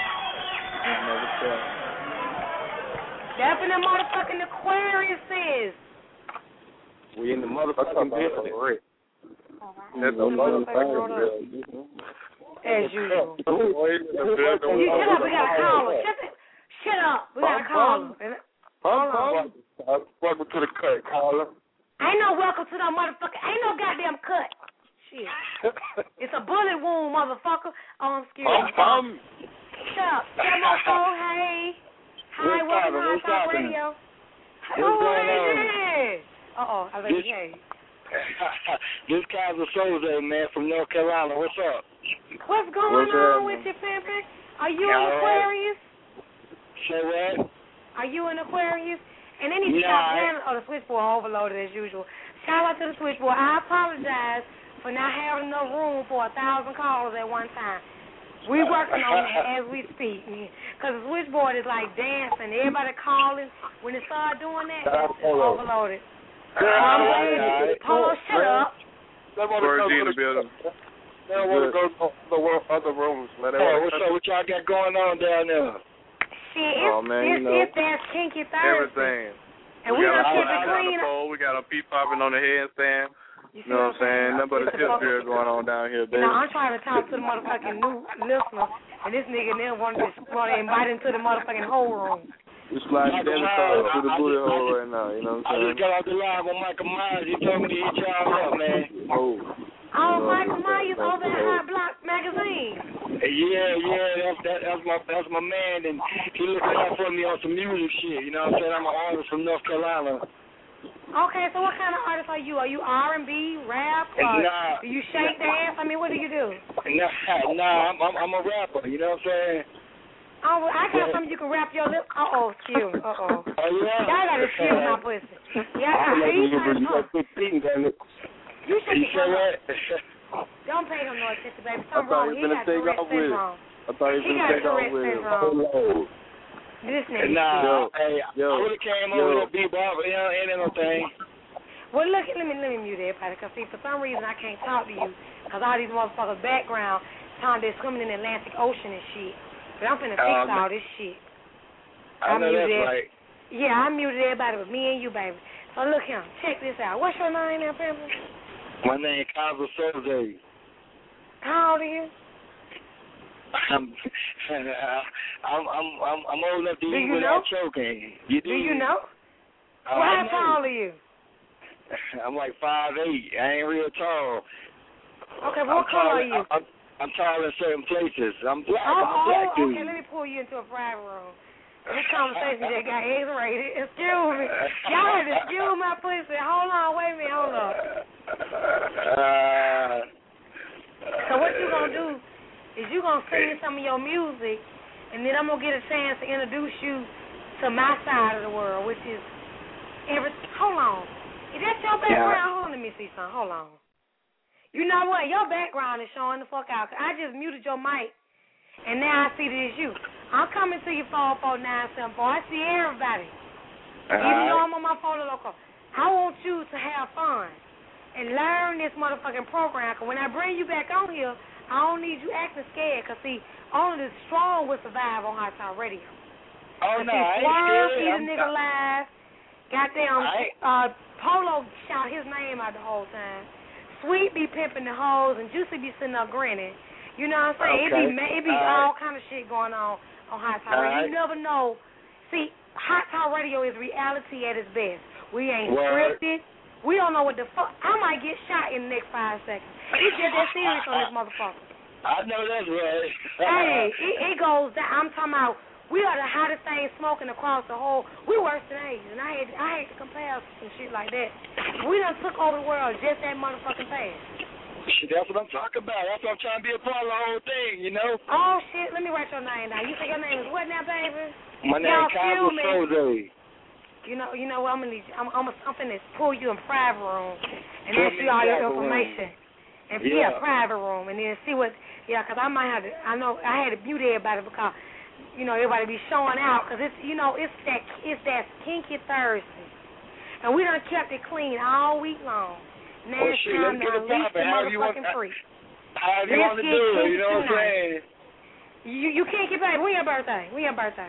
That's what the motherfucking Aquarius is. We in the motherfucking building. That's the motherfucking building. As usual. You shut up, we got a caller. Shut, the, shut up, we got a caller. And- Hold on. Welcome to the cut, caller. Ain't no welcome to no motherfucker. Ain't no goddamn cut. Shit. It's a bullet wound, motherfucker. Oh, excuse me. Um, Shut up. Tell my phone, hey. Hi, What's welcome to happening? Hot What's Talk happening? Radio. What's Oh, going on? hey. Uh-oh, I think This- hey. This Kaiser Soze, man, from North Carolina. What's up? What's going What's on happening? with you, Pimpin? Are you Yeah, an all right. Aquarius? Say what? Are you an Aquarius? And they need to Nah, stop I- playing. Oh, the switchboard overloaded as usual. Shout out to the switchboard. I apologize for not having enough room for a thousand callers at one time. We working on that as we speak. Because the switchboard is like dancing. Everybody calling. When they start doing that, it's, it's overloaded. So I'm waiting. Polo, shut up. They want to go Virgie in to the building. They don't want to go to the wo- other rooms, man. They Hey, wanna what's touch up? What y'all got going on down there? Shit, Oh, it's, man, you it's, know. it's that Kinky Thursday. Everything. And we got gonna a keep eye it on clean. the pole. We got a pee popping on the headstand. You know what I'm saying? Nothing but a tip drill going on down here, baby. You know, I'm trying to talk to the motherfucking new listener, and this nigga then want to want to invite him to the motherfucking whole room. You slide your debit card through the booty hole right now, you know what I'm saying? I just got off the line with Michael Myers. He told me to hit y'all up, man. Oh. Oh, Michael Myers over at High Block Magazine. Yeah, yeah, that's that, that's my that's my man, and he looking out for me on some music shit. You know what I'm saying? I'm an artist from North Carolina. Okay, so what kind of artist are you? Are you R and B, rap, or nah, do you shake dance? I mean, what do you do? Nah, nah, I'm I'm, I'm a rapper. You know what I'm saying? Oh, well, I got something you can wrap your lips. Uh oh, excuse me. Uh oh. Oh yeah. Y'all gotta excuse my pussy. Yeah, I got you trying to You should be what? Don't pay him no attention, baby. Something wrong. He got Tourette syndrome. I thought he was He got going to take off Tourette with it. syndrome. This nigga. Nah, yo, hey, yo, I would have came yo. over to bebop, you know, ain't no thing. Well, look, let me let me mute everybody, because, see, for some reason I can't talk to you, because all these motherfuckers' background time they're swimming in the Atlantic Ocean and shit. But I'm finna fix Um, all this shit. I know that's muted. right. Yeah, I muted everybody but me and you, baby. So look here, check this out. What's your name now, Pamela? My name is Kaza Soze. How old are you? I'm, I'm, I'm, I'm, I'm old enough to Do eat you without know? choking. You do? Do you know? Uh, Well, I how know. tall are you? I'm like five eight. I ain't real tall. Okay, what I'm color tall, are you? I'm, I'm tall in certain places. I'm black. Oh, I'm a black oh, dude. okay, let me pull you into a private room. This conversation just got X-rated. Excuse me. Y'all had to excuse my pussy. Hold on, wait a minute, hold on. Uh, So what you gonna do is you gonna sing me some of your music, and then I'm gonna get a chance to introduce you to my side of the world, which is every. Hold on. Is that your background? Hold on, let me see something. Hold on. You know what? Your background is showing the fuck out. I just muted your mic, and now I see that it's you. I'm coming to you four four nine seven four. I see everybody. All Even right. though I'm on my phone local. I want you to have fun and learn this motherfucking program. Because when I bring you back on here, I don't need you acting scared. Because, see, only the strong will survive on Hot Talk Radio. Oh, And no, see, I ain't Swerve, scared. he the I'm nigga not- live. Goddamn, I ain't- uh, Polo shout his name out the whole time. Sweet be pimping the hoes, and Juicy be sitting up grinning. You know what I'm saying? Okay. It be, ma- it be All all right. kind of shit going on on Hot Talk All Radio. right. You never know. See, Hot Talk Radio is reality at its best. We ain't Word. scripted. We don't know what the fuck. I might get shot in the next five seconds. It's just that serious on this motherfucker. I know that's right. Hey, it, it goes down. I'm talking about we are the hottest thing smoking across the whole. We worse than Asian. I hate, I hate to compare some shit like that. We done took over the world just that motherfucking fast. Shit, that's what I'm talking about. That's what I'm trying to be a part of the whole thing, you know? Oh, shit. Let me write your name down. You say your name is what now, baby? My name Y'all is Kaza feel me? Soze. You know, you know what? I'm gonna need you. I'm, I'm, I'm finna pull you in private room and Put ask me you all in your private room. information. And Yeah. yeah, private room, and then see what. Yeah, 'cause I might have to. I know I had to mute everybody because you know everybody be showing out 'cause it's you know it's that it's that kinky Thursday, and we done kept it clean all week long. Now Well, it's shit, time let's to get it release the poppin'. However you want- motherfucking freak. However you Let's want to get do it, kinky you know what I'm tonight. saying? You you kinky baby. When your birthday? When your birthday?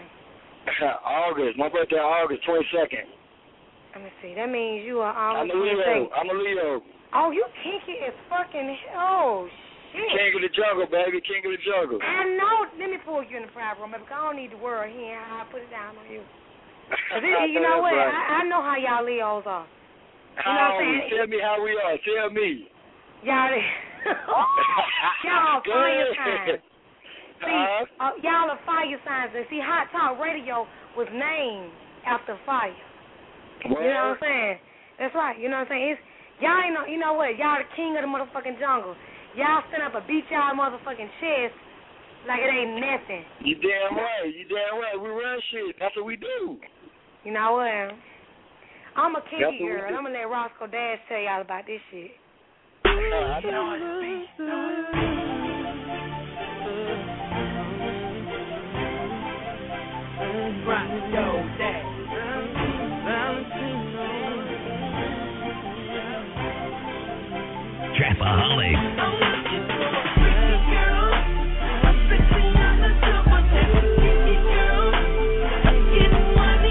August. My birthday August twenty-second. Let me see. That means you are I'm August a Leo. twenty-second. I'm a Leo. Oh, you kinky as fucking oh shit. King of the jungle, baby. King of the jungle. I know. Let me pull you in the private room, because I don't need the word here. I put it down on you. 'Cause it, you know what? I, I know how y'all Leos are. You know what I'm How? saying? Tell me how we are. Tell me. Y'all, y'all Go fire ahead. signs. See, Huh? uh, y'all are fire signs. And see, Hot Talk Radio was named after fire. What? You know what I'm saying? That's right. You know what I'm saying? It's, y'all ain't know, you know what? Y'all the king of the motherfucking jungle. Y'all stand up and beat y'all motherfucking chest like it ain't nothing. You damn right. You damn right. We run shit. That's what we do. You know what? I'm a That's kinky what we girl, and do. I'm going to let Roscoe Dash tell y'all about this shit. I know.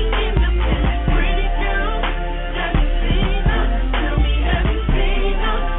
Trapaholic.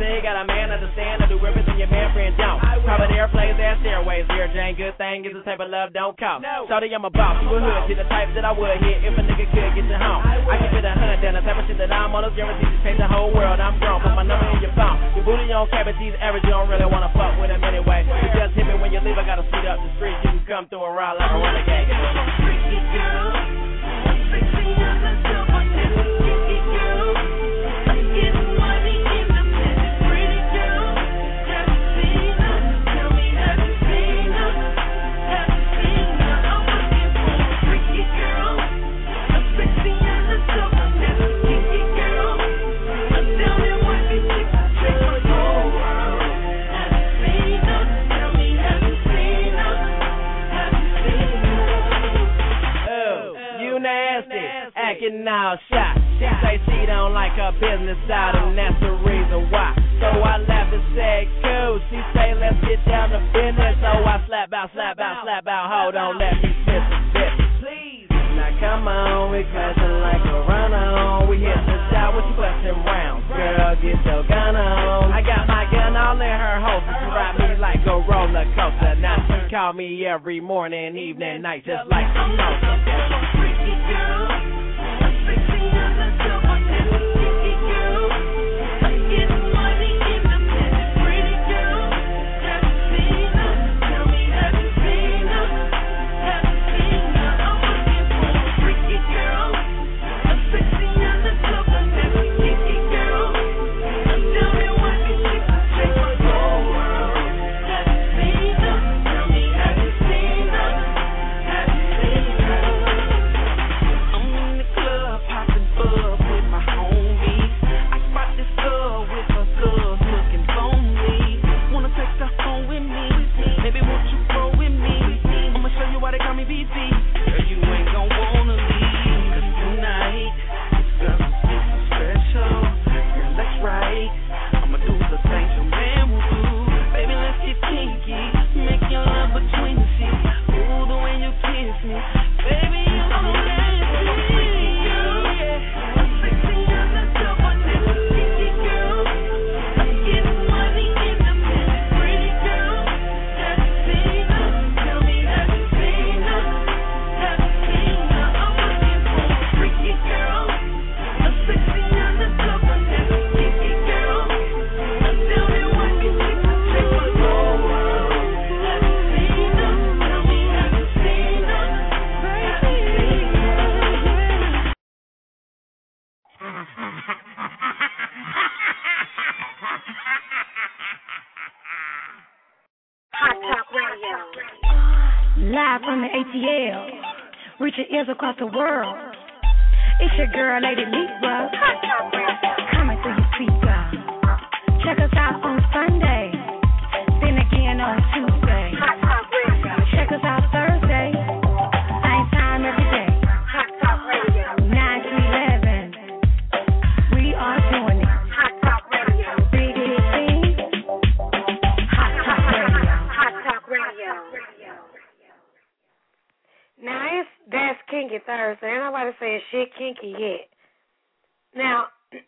say, got a man understand, I do everything your man friend don't. Private airplanes and stairways, here, Jane, good thing is the type of love don't cost. No. Shorty, I'm a boss, you a hood, she the type that I would hit if a nigga could get you home. I keep it a hundred, then the type of shit that I'm on, those guarantees to change the whole world. I'm grown, put my number in your phone. Your booty on cavities, average, you don't really wanna fuck with him anyway. You just hit me when you leave, I gotta speed up the street, you can come through and ride like a renegade. Freaky girl, sexy on the top, I never freaky girl. I get money in the bed, pretty girl. Have you seen her? Tell me, have you seen her? Have you seen her? I'm looking for a freaky girl. I'm sexy on the top, I never freaky girl. I'm down and working six to six for the whole world. Have you seen her? Tell me, have you seen her? Have you seen her? Oh, you nasty, acting all shy. She say she don't like her business out, and that's the reason why. So I laughed and said, cool. She say, let's get down to business. So I slap out, slap out, slap out. Hold on, let me spit some bit. Please. Now come on, we clashing like a run on. We hit the shot with you busting rounds. Girl, get your gun on. I got my gun all in her holster. She ride me like a roller coaster. Now she call me every morning, evening, night, just like she knows her. Freaky girl, I'm sexy on the top, I never freaky girl. I get money in the bed, pretty girl. Have you seen her? Tell me, have you seen her? Have you seen her? I'm looking for a freaky girl. I'm sexy on the top, I never freaky girl. I'm down and working six to six for the whole world. Have you seen her? Tell me, have you seen her? Have you seen her? I'm in the club, popping bub with my homies. I spot this girl with her girls looking lonely. Wanna take her home with me? Maybe won't you roll with me? I'ma show you why they call me B B. Girl, you ain't gon' wanna leave. 'Cause tonight it's gonna be so special. Girl, that's right. I'ma do the things your man will do. Baby, let's get kinky. Make your love between the sheets. Ooh, the way you kiss me. Baby, you're so nasty. I'm sexy on the top, I never freaky girl. I get money in the bed, pretty girl. Have you seen her? Tell me, have you seen her? Have you seen her? I'm looking for a freaky girl. I'm sexy on the top, I never freaky girl. I'm down and working six to six for the whole world. Have you seen her? Tell me, have you seen her? Have you seen her? Hot Talk Radio. Live from the A T L. Reach your ears across the world. It's your girl, Lady Libra. Hot Talk Radio. Coming through your speaker. Check us out on Sunday. Then again on Tuesday. Hot Talk Radio. Check us out Thursday. Same time every day. Hot Talk Radio. nine to eleven. We are doing it. Hot Talk Radio. Big hit thing. Hot Talk Radio. Hot Talk Radio. Now, it's That's Kinky Thursday. Ain't nobody saying shit kinky yet. Now,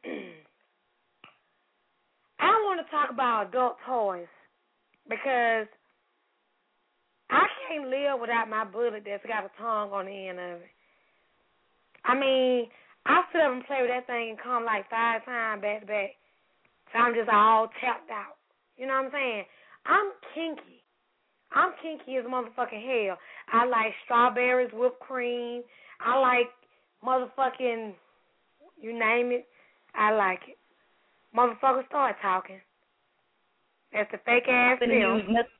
I want to talk about adult toys because I can't live without my bullet that's got a tongue on the end of it. I mean, I sit up and play with that thing and come like five times back to back. So I'm just all tapped out. You know what I'm saying? I'm kinky. I'm kinky as motherfucking hell. I like strawberries, whipped cream. I like motherfucking, you name it, I like it. Motherfuckers start talking. That's the fake ass deal.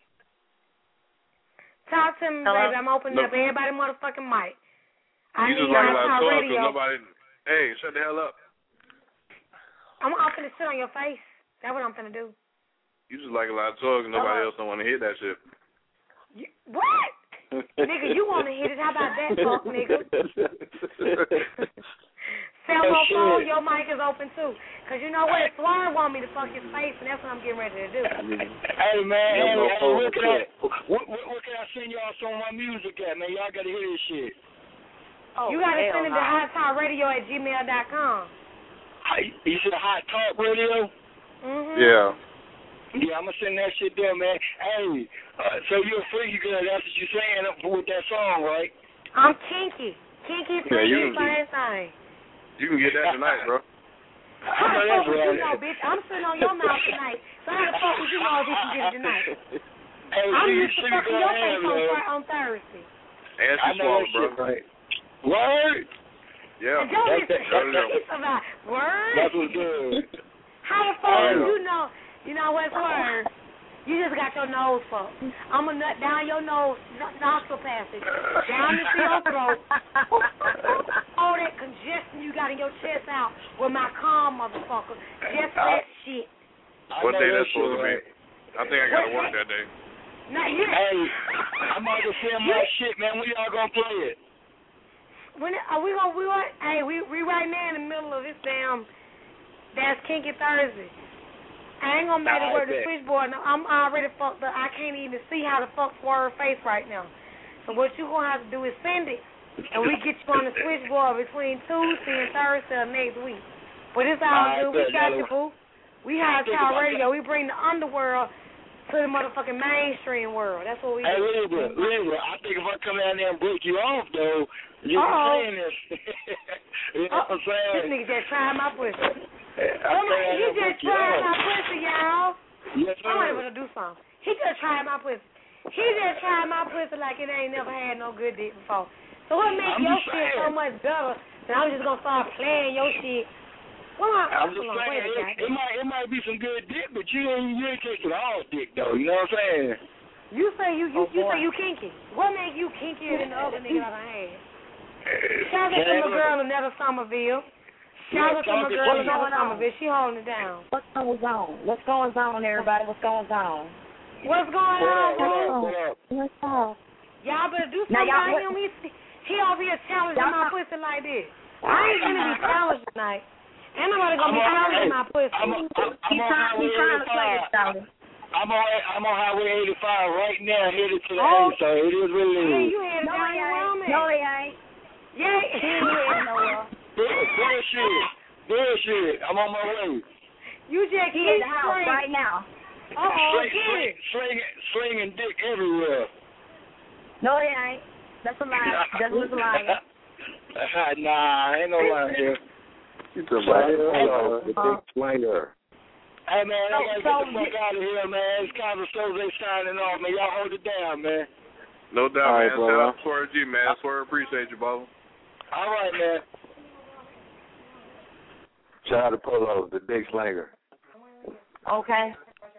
Talk to me, Hello? baby. I'm opening No. up everybody motherfucking mic. I You need just like a Hot lot of Talk talk Radio. because nobody. Hey, shut the hell up. I'm, I'm finna sit on your face. That's what I'm finna do. You just like a lot of talk and nobody Hello? else don't want to hear that shit. You, what? Nigga, you want to hit it. How about that, fuck, nigga? Cell Oh, phone, shit. your mic is open, too. Because you know what? Swan want me to fuck his face, and that's what I'm getting ready to do. Hey man, hey, no hey, phone where can I, for what, what, what can I send y'all some of my music at, man? Y'all gotta hear this shit. Oh, you got to send it to hot talk radio at gmail dot com. Hi- You said Hot Talk Radio? Mm-hmm. Yeah. Yeah, I'm gonna send that shit there, man. Hey, uh, so you're a freaky girl, that's what you're saying with that song, right? I'm kinky. Kinky, Yeah, freaky, you- same thing. You can get that tonight, bro. How the fuck would you know, bitch? I'm sitting on your mouth tonight. So how the fuck would you know if you can get it tonight? Hey, I'm see, just see, fucking go your ahead, face on, man. Fri- on Thursday. And I she know swallowed, that bro. shit, right? Word? Yeah. And don't That's listen. that- that- It's about word. That's what's good. How the fuck Hey. do you know? You know what's word? You just got your nose fucked. I'm going to nut down your nose, n- nostril passage, down into your throat. All that congestion you got in your chest out with my calm, motherfucker. Just that shit. What day that that's supposed to be? I think I got to work that day. Not yet. Hey, I'm about to send my shit, man. When y'all gonna play it? When are we gonna we want, hey we we right now in the middle of this damn That's Kinky Thursday. I ain't gonna make it work the switchboard. No, I'm already fucked up. I can't even see how the fuck Swerve face right now. So what you gonna have to do is send it, and we get you on the switchboard between Tuesday and Thursday of next week. But it's all good. We got you, boo. We have Child Radio. We bring the underworld to the motherfucking mainstream world. That's what we Hey, do. Libra, Libra, I think if I come down there and break you off, though, you Uh-oh. be saying this. You know what I'm saying? This nigga just trying my pussy. I'm Come on, saying he I'll break just you trying off. my pussy, y'all. Yes, I'm ready sir. to do something. He just trying my pussy. He just trying my pussy like it ain't never had no good dick before. So what makes I'm your just shit so saying. much better than I'm just gonna start playing your shit? Well, I'm just hold on, wait saying, a it, minute. it might it might be some good dick, but you ain't you ain't tasted all dick though. You know what I'm saying? You say you you, Oh, you boy. say you kinky. What make you kinkier than the other nigga that I had? Eh, Shout out to man, my girl Anetta Somerville. Shout out to my What's girl going Anetta on? Somerville. She holding it down. What's going on? What's going on, everybody? What's going on? What's going What on, up, what boo? up, what up? What's up? Y'all better do Now, something y'all- about him. He, he over here challenging Y'all- my pussy like this. I ain't gonna be challenged tonight. Ain't nobody gonna I'm be on- challenging hey, my pussy. I'm on- I'm- I'm He's on trying, highway he's trying to play it, eighty-five. Charlie. I'm on I'm on highway eighty-five right now, headed to the Oh. A, so it is what it Yeah, is. you had it No, down he your ain't. woman. No, he ain't. Yeah. He ain't heading nowhere. Bull- Bullshit. Bullshit. I'm on my way. You just He keep in the house screaming. right now. Uh-oh, Sling, get sling, it. sling, slinging dick everywhere. No, he ain't. That's a lie. That's what's a lie. Nah, ain't no lie here. You talking about the dick slinger. Hey, man, I So- gotta so get the fuck out of here, man. It's kind of Jose signing off, man. Y'all hold it down, man. No doubt, All right, man. bro. Shout out to Swerve G, man. Swerve, appreciate you, bro. All right, man. Shout out to Polo, the dick slinger. Okay.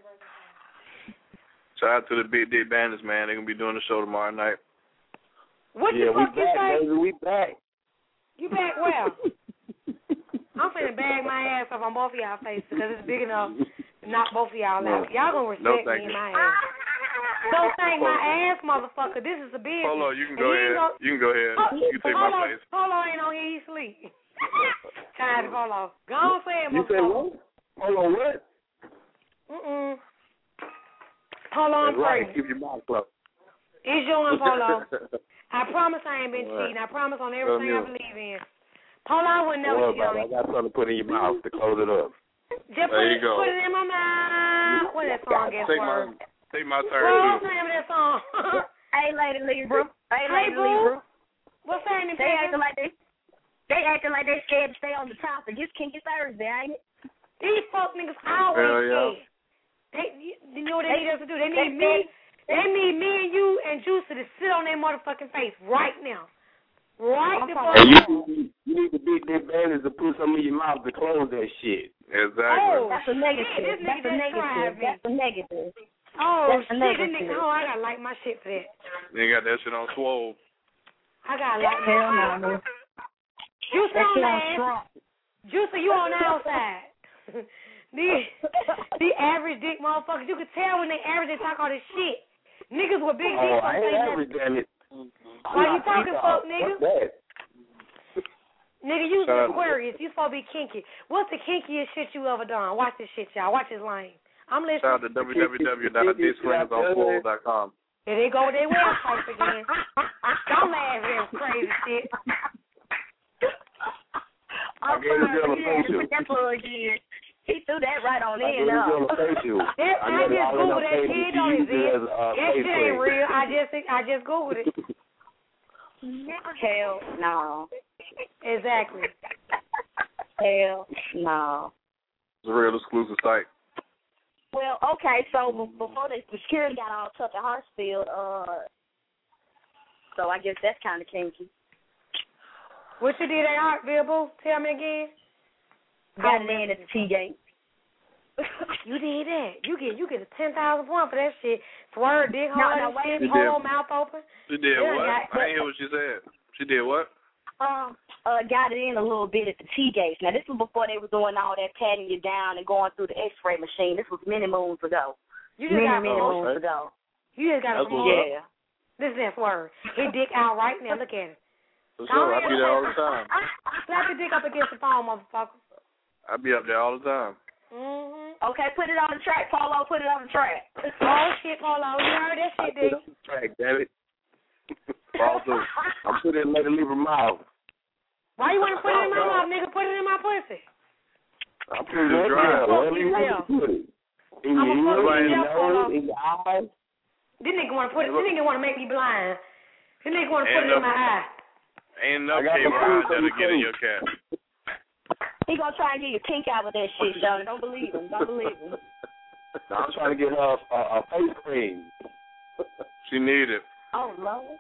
Shout out to the Big Dick Bandits, man. They're going to be doing the show tomorrow night. What yeah, the we fuck you back, say? baby. We back. You back well. I'm finna bag my ass up on both of y'all faces because it's big enough to knock both of y'all out. Y'all gonna respect No, thank me you. in my ass. Don't thank my ass, motherfucker. This is a business. Polo, you can And go he ain't ahead. gonna- You can go ahead. Oh, You can take Polo, my place. Polo ain't on here. He sleep. Tired of Polo. Go on, say it, You say motherfucker. what? Hold on, what? Mm-mm. Polo, I'm That's right. pregnant. Keep your mouth closed. It's yours, Polo. I promise I ain't been What? cheating. I promise on everything I Well, believe in. Polo, I would never Don't worry cheat about on it. I you. got something to put in your mouth to close it up. Just put There it, you go. put it in my mouth. What that song is Take for? my, take my turn, Well, too. what's the name of that song? Hey, Lady Libra. Hey, Hey, Lady boo. Libra. What's that name? They acting like they, they acting like they scared to stay on the topic. It's Kinky Thursday, ain't it? These fuck niggas always Hell yeah. scared. They, you, you know what they, They- need us to do? They they- need me. They need me and you and Juicy to sit on their motherfucking face right now. Right the fuck And you, now. need- you need the Big Dick Bandits to put some in your mouth to close that shit. Exactly. Oh, That's a negative. shit, this That's nigga a just negative. tried me. That's a negative. Oh, That's a shit, this negative. nigga. Oh, I gotta like my shit for that. They got that shit on swole. I gotta like Hell my no, shit. man. Juicy That on shit on that. strong. Juicy, you on the outside. the, the average dick motherfuckers, you can tell when they average, they talk all this shit. Niggas with big dicks Oh, don't I say ain't nothing. average, damn it. Why you talking fuck, nigga? What's that? Nigga, you's Shout out- an Aquarius. You supposed to be kinky. What's the kinkiest shit you ever done? Watch this shit, y'all. Watch this lane. I'm listening. Shout out to w w w dot dick slingers on swole dot com. There they go with their websites again. Don't laugh at this crazy shit. I gave the girl a Yeah, facial. put that plug in. He threw that right on I in, know though. on facial. That, I I know just all in googled our that facial. shit. She Don't uses it exist. as a uh, That face shit ain't cream. real. I just I just googled it. Hell no. Exactly. Hell no. It's a real exclusive site. Well, okay, so b- before the security got all tough at Hartsfield, uh, so I guess that's kind of kinky. What you did at Hartsfield, boo? Tell me again. Got it in at the T-gate. You did that. You get you get a ten thousand point for that shit. Swerve, dick No, hole, no, and wait a shit, minute. whole mouth open. She did Yeah, what? got- I didn't hear what she said. She did what? Um, uh, got it in a little bit at the T-gates. Now, this was before they were doing all that patting you down and going through the X-ray machine. This was many moons ago. You just many, got many promotion. moons ago. You just got a That's what's promotion. Yeah. Listen to that Swerve. His dick out right now. Look at it. For sure. I be there all the time. Slap your dick up against the phone, motherfucker. I be up there all the time. Mm-hmm. Okay, put it on the track, Polo. Put it on the track. Oh, shit, Polo. You heard that shit, Put it dude. on the track, damn it. Fall through. I'm putting it in Lady Leave her mouth. Why you want to put it in my mouth, nigga? Put it in my pussy. I'm putting it in Dry. there. Wherever you want Yeah. to put it. In I'ma your put it ears, in in your your Polo. nose, in your eyes. This nigga want to put it. This nigga want to make me blind. This nigga want to put And it in the- my eye. Ain't enough I got cable the out food there to for get in you. your cat. He gonna try and get your pink out with that shit, Johnny. Don't believe him. Don't believe him. Now, I'm trying to get her a, a face cream. She need it. Oh, Lord.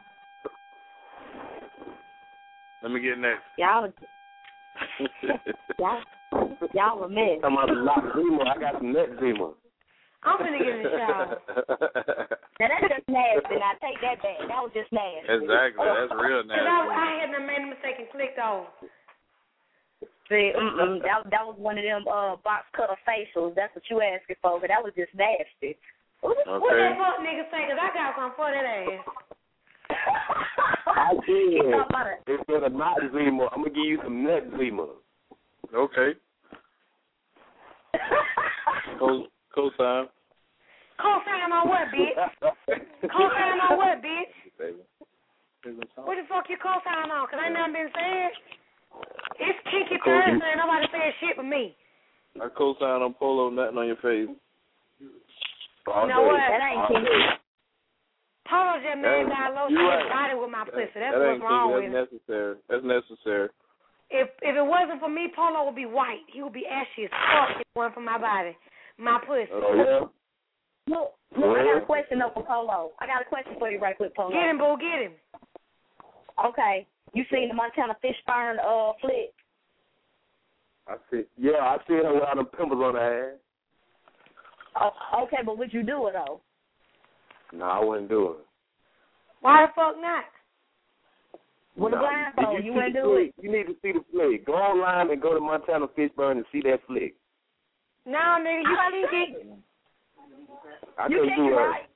Let me get next. Y'all, y'all, y'all a mess. Come on, Zima. I got some neck Zima. I'm finna get in the shower. Now, that's just nasty. Now, take that back. That was just nasty. Exactly. That's real Cause I, I nasty. had done made a mistake and clicked on. See, mm-mm, that, that was one of them uh, box cutter facials. That's what you asking for, but that was just nasty. What, what Okay. that fuck nigga say? Cause I got something for that ass. I He did. talking about it. Instead of not Zima, I'm going to give you some neck Zima. Okay. Co co-sign. Co-sign on what, bitch? Co-sign on what, bitch? What the fuck you co-sign on? Cause ain't nothing been said. It's Kinky Thursday. Ain't nobody saying shit but me. I co-sign on Polo, nothing on your face. All You know day. what? That ain't All kinky. day. Polo just made That- that low you shit right. body with my pussy. That's that what's ain't wrong kinky. with That's it. necessary. That's necessary. If if it wasn't for me, Polo would be white. He would be ashy as fuck if it wasn't for my body. My pussy. Oh, yeah? Look, look, I got a question though for Polo. I got a question for you right quick, Polo. Get him, boo, get him. Okay. You seen the Montana fish burn uh flick? I see. Yeah, I see her with all them pimples on her ass. Oh, okay, but would you do it though? No, I wouldn't do it. Why the fuck not? With a No, blindfold, did you see wouldn't the do flick? it? You need to see the flick. Go online and go to Montana Fish Burn and see that flick. No, nigga, you think it? I You couldn't think do you're her. right?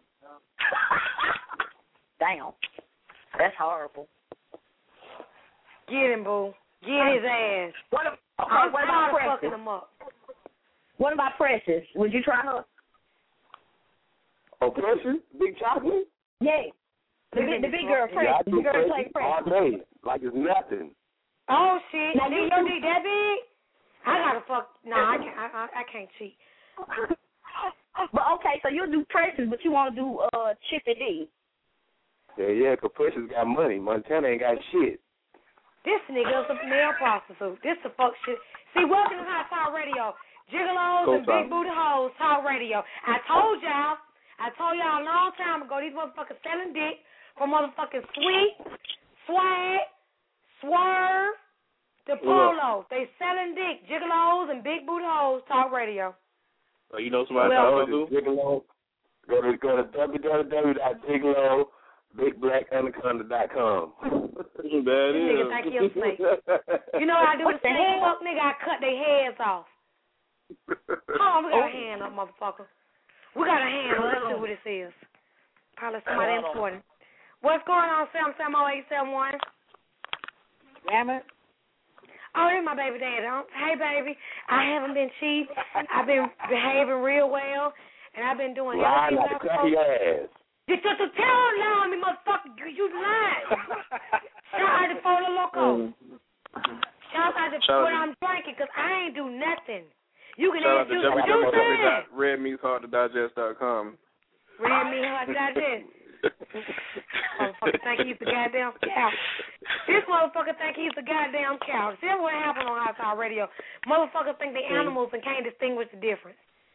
Damn, that's horrible. Get him, boo. Get his ass. What? If, okay, I'm what tired about of fucking Precious? him up. What about Precious? Would you try her? Oh, Precious? Big chocolate? Yeah. The, big- the big girl, Yeah, I Precious. do The girl that Precious played all Precious. day, like it's nothing. Oh shit! Now, Nigga, you your do- dick that big? I gotta fuck. No, I can't. I, I, I can't cheat. But okay, so you'll do Precious, but you want to do uh Chippy D. Yeah, yeah, 'cause Precious got money. Montana ain't got shit. This nigga's a male prostitute. This the fuck shit. See, welcome to Hot Talk Radio. Gigolos and Co-sign. big booty hoes talk radio. I told y'all. I told y'all a long time ago. These motherfuckers selling dick for motherfucking Sweet, Swag, Swerve, the Polo. They selling dick. Gigolos and big booty hoes talk radio. Oh, you know somebody Well- well, do? Gigolo. Go to go to w w w dot gigolo big black anaconda dot com. That This is. nigga think he a snake. You know what I do What with the snake hell? fuck nigga? I cut their heads off. Hold on, we got a hand up, motherfucker. We got a hand up. Let's see what this is. Probably somebody important. What's going on, Sam Sam oh eight seven one? Damn it. Oh, this is my baby daddy. Huh? Hey, baby. I haven't been cheap. I've been behaving real well, and I've been doing Lying everything like a I'm cracky supposed to. ass. Just to tell her now, I mean, motherfucker, you lying. Shout out to Polo Loco. Shout out to Shout what out. I'm drinking, because I ain't do nothing. You can Shout out ask to you w what w you w said. dot red meats hard to digest dot com. Red me hard to digest. Motherfucker think he's the goddamn cow. This motherfucker think he's the goddamn cow. See what happened on Hot Talk Radio. Motherfuckers think they animals and can't distinguish the difference.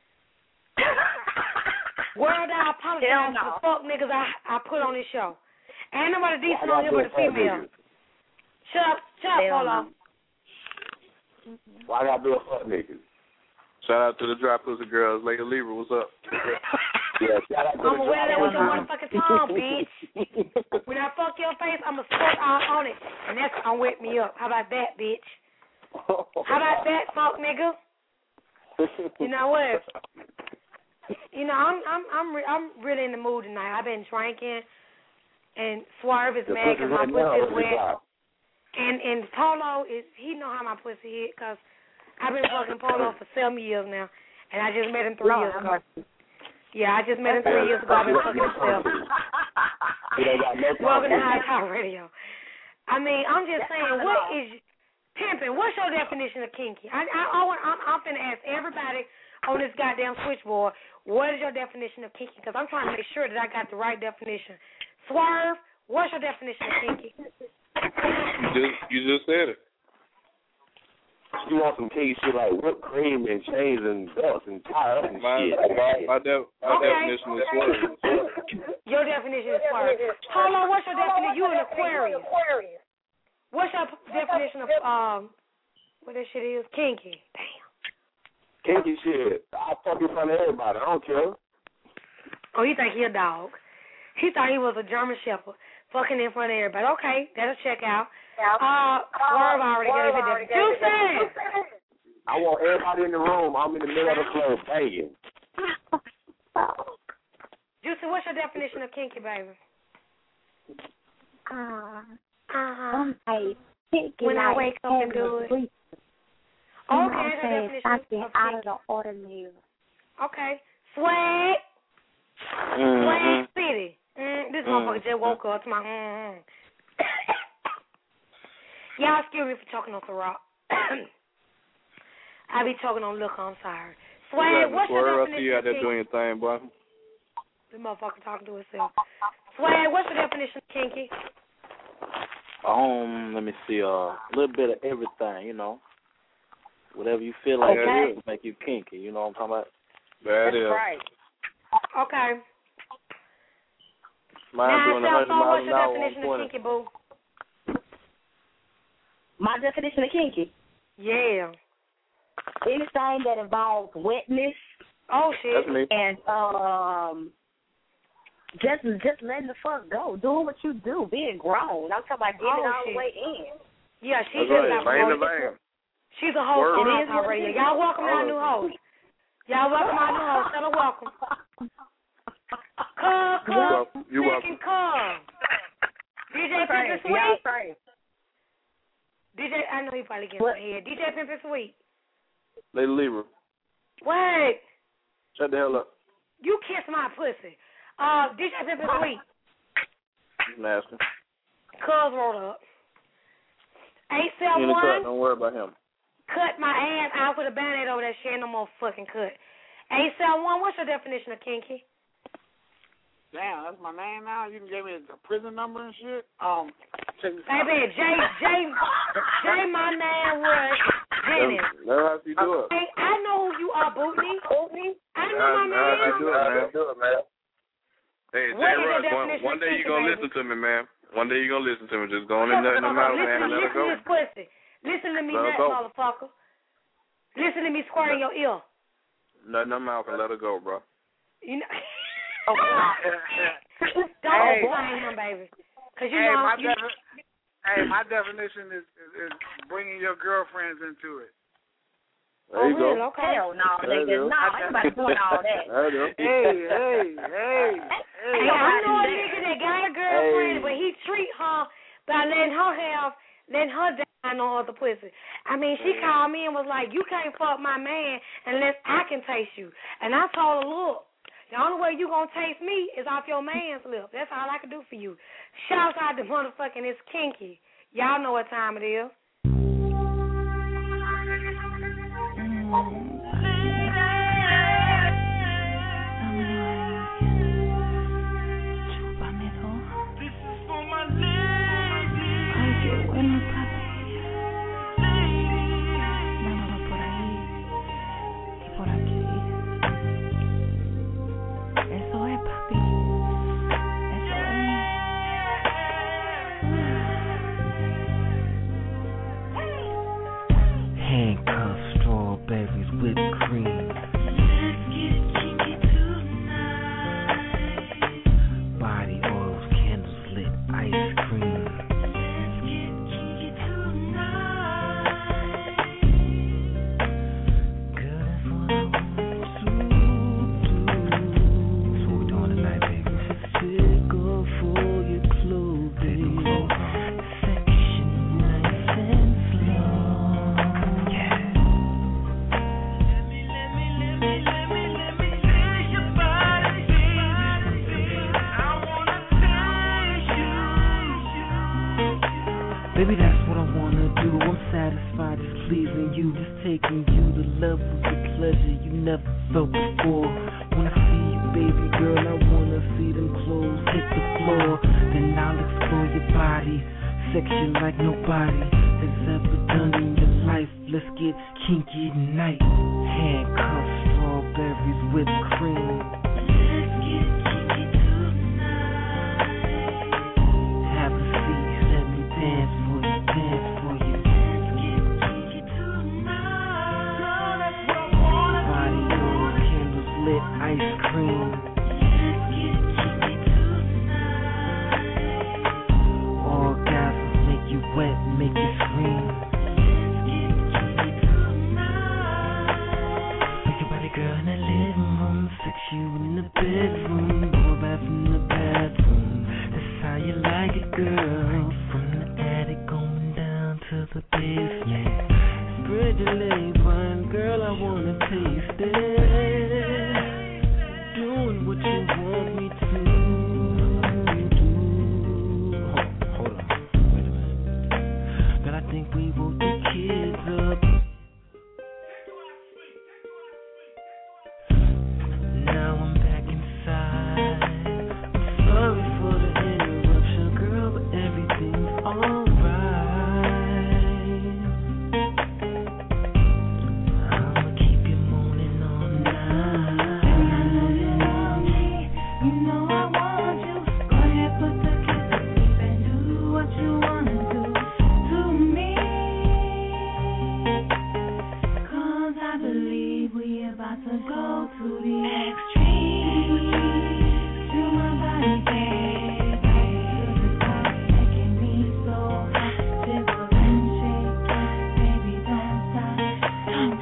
World, I apologize for the fuck niggas I, I put on this show. Ain't nobody decent on here but a female. Shut up, shut up, Polo. Why I gotta be a fuck nigga? Shout out to the Dry Pussy Girls. Lady Libra, what's up? Yeah, shout out to I'm the gonna wear that with your Dry motherfucking tongue, bitch. When I fuck your face, I'm gonna fuck all on it. And that's gonna wake me up. How about that, bitch? How about that, fuck nigga? You know what? You know, I'm I'm I'm re- I'm really in the mood tonight. I've been drinking, and Swerve is mad because my pussy is wet. And and Polo is he know how my pussy hit because I've been fucking Polo for seven years now, and I just met him three years ago. Yeah, I just met him three years ago. I've been fucking himself. Welcome to High Talk Radio. I mean, I'm just saying, what is pimping? What's your definition of kinky? I I, I want, I'm I'm finna ask everybody on this goddamn switchboard, what is your definition of kinky? Because I'm trying to make sure that I got the right definition. Swerve, what's your definition of kinky? You just, you just said it. You want some kinky shit like whipped cream and chains and belts and ties and my, shit. My, de- my okay. definition is swerve. Your definition is swerve. Hold on, what's your definition? You an Aquarius. What's your definition of, um, what that shit is? Kinky. Damn. Kinky shit. I fuck in front of everybody. I don't care. Oh, he think he a dog. He thought he was a German Shepherd, fucking in front of everybody. Okay, that'll check out. Uh, Swerve already gave it. Juicy! I want everybody in the room. I'm in the middle of the club banging. Juicy, what's your definition of kinky, baby? Uh, uh-huh. Like, kinky when I like wake up and do it. Sleep. Okay, you know that's the definition something of out kinky. of the ordinary. Okay. Swag. Mm-hmm. Swag City. Mm, this motherfucker just woke up to my mm-hmm. Y'all excuse me for talking on the rock. I be talking on look, I'm sorry. Swag, what's your definition I see you out there of doing your thing, boy. This motherfucker talking to himself. Swag, what's your definition of kinky? Um, let me see, uh, a little bit of everything, you know. Whatever you feel like Okay. it will make you kinky, you know what I'm talking about? That That's is. right. Okay. Mine Now, doing cell one hundred phone, what's miles an your hour, definition of one kinky, boo? My definition of kinky? Yeah. Anything that involves wetness. Oh, shit. That's me. And um, just just letting the fuck go. Doing what you do. Being grown. I'm talking about getting Oh, all shit. the way in. Yeah, she's That's just right. got Bang the promoted. bang. She's a host Word. on It Hot is Talk what it Radio. is. Y'all welcome our Oh. new host. Y'all welcome our new host. Tell her welcome. Come, You come, welcome. You welcome. second come. D J Pimpin' Y'all Sweet. crazy. D J, I know he probably getting What? some head. D J Pimpin' Sweet. Lady Libra. Wait, Shut the hell up. you kiss my pussy. Uh, D J Pimpin' Sweet. Nasty. Cuz rolled up. eight You seven in the cut. one. Don't worry about him. Cut my ass out with a band-aid over that shit. No more fucking cut. eight seven one, what's your definition of kinky? Damn, that's my name now. You gave me a prison number and shit. Um, check this out. Baby, J, J, J, my man was Dennis. That's, that's how you do it. Hey, I know who you are, Bootney. Bootney? I know That's my how you man. do it, man. Do it, man. Hey, What J. is your Rush, one, definition one of day kinky, you're going to baby? listen to me, man. One day you're going to listen to me. Just go on in there in the mouth, man, and let listen, her go. listen to this pussy. Listen to me, Let her nut, go. motherfucker. Listen to me squirt in your ear. Nut in her mouth and let her go, bro. You know. Oh, Don't Hey. blame him, baby. Cause you hey, know. my You, defi- hey, my definition is, is, is bringing your girlfriends into it. There you oh, really? go. Okay. Hell no, There you nigga. go. No, ain't nobody doing all that. There you go. Hey, hey, hey, hey. Hey, I know a nigga that got a girlfriend, Hey. but he treat her by letting her have, letting her down on other pussy. I mean, she called me and was like, "You can't fuck my man unless I can taste you." And I told her, "Look, the only way you gonna taste me is off your man's lip. That's all I can do for you." Shouts out to motherfucking It's Kinky. Y'all know what time it is. taking you to levels of pleasure you never felt before. Wanna see you, baby girl, I wanna see them clothes hit the floor. Then I'll explore your body, sex you like nobody has ever done in your life. Let's get kinky tonight. Handcuffs, strawberries, whipped cream. Let's get kinky tonight. Have a seat, let me dance for you, dance for you. Let's get kinky tonight. Girl, that's what I wanna do. Body oil, candles lit, ice cream. Let's get kinky tonight. Orgasms make you wet, make you scream. Girl in the living room, fix you in the bedroom, go back from the bathroom. That's how you like it, girl. From the attic going down to the basement. Spread your legs wide, girl, I wanna taste it. Doing what you want me to do. Hold, hold on, wait a minute. Girl, I think we woke the kids up. Now I'm back inside. I'm sorry for the interruption, girl, but everything's alright. I'ma keep you moaning all night. You know I want you. Go ahead, put the kiss on me and do what you wanna do to me. 'Cause I believe we about to go to the extreme. To my body, baby. Stop making me so hot. Differentiate, baby, don't stop. Don't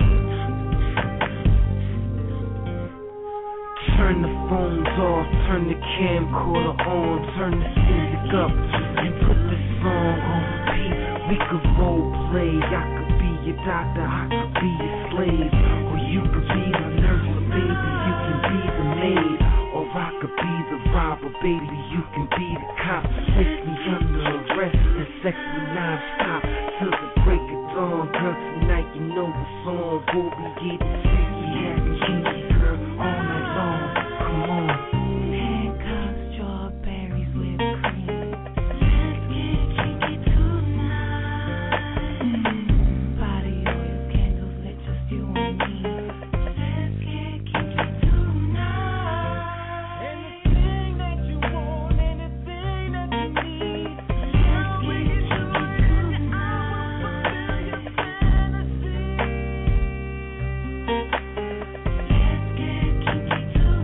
stop. Turn the phones off, turn the camcorder on, turn the music up, and put the song on repeat. We could role play. I could be your doctor, I could be your slave, or you could be the nurse, or baby, you can be the maid, or I could be the robber, baby, you can be the cop. Place me under arrest and sex me non-stop till the break of dawn. Girl, tonight you know the song. We'll be getting freaky, having kinky, girl, all night long. Come on. Handcuffs, strawberries, whipped cream. Let's get kinky tonight. Body oil, candles lit, just you and me. Let's get kinky tonight. Anything that you want, anything that you need. Let's get kinky tonight. Fulfill your fantasy. Let's get kinky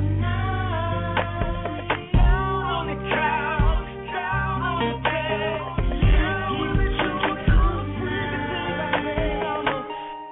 tonight. Down on the couch, down on the bed. Let's get kinky tonight.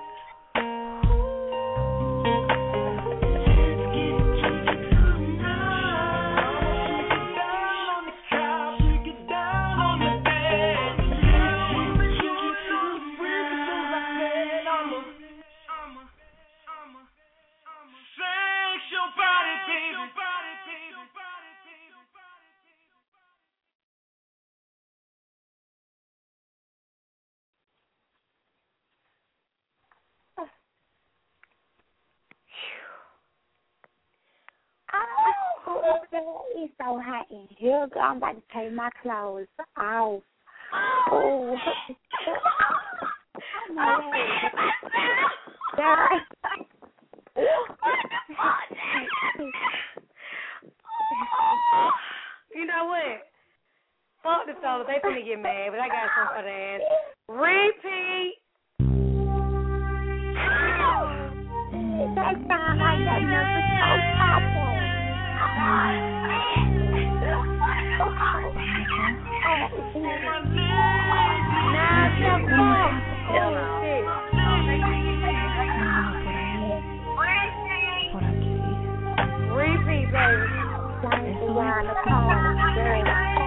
Oh, it's so hot in here, girl. I'm about to take my clothes off. Oh, my God. You know what? Fuck the fellas. They finna get mad, but I got something for the ass. Repeat. That sound like that number so powerful. Nah, step up. Repeat, baby. Around the corner, girl.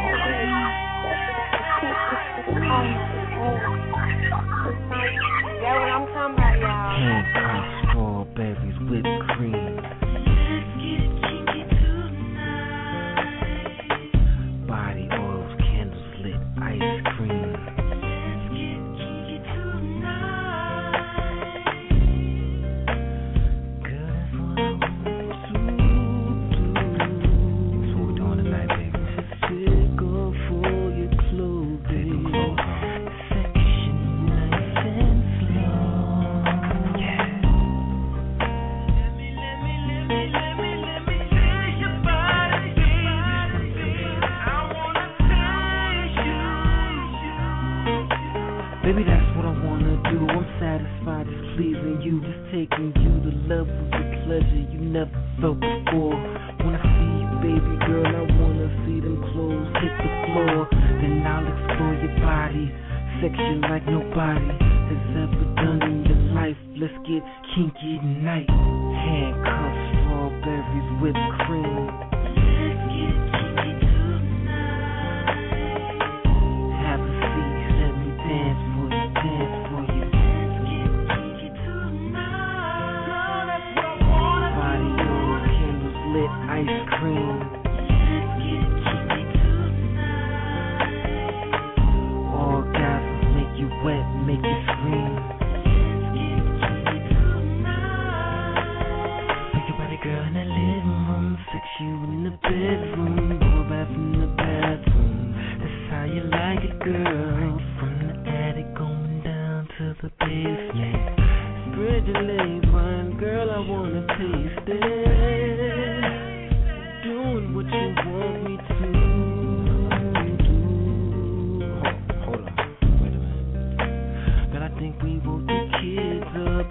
That's what I'm talking about, y'all. Handcuffs, strawberries, whipped cream. Body oils, candles lit, ice cream. taking you to levels of pleasure you never felt before. Wanna see you, baby girl, I wanna see them clothes hit the floor. Then I'll explore your body, sex you like nobody has ever done in your life. Let's get kinky tonight. Handcuffs, strawberries, whipped cream. Let's get kinky tonight. Have a seat, let me dance for you, dance for you. Let's get kinky tonight. Girl, that's what I wanna do. Body oil, candles lit, ice cream. Let's get kinky tonight. Orgasms make you wet, make you scream. Girl in the living room, fix you in the bedroom, go back from the bathroom. That's how you like it, girl. From the attic going down to the basement. Spread your legs wide, girl, I wanna taste it. Doing what you want me to do. Hold, hold on, wait a minute. Girl, I think we woke the kids up.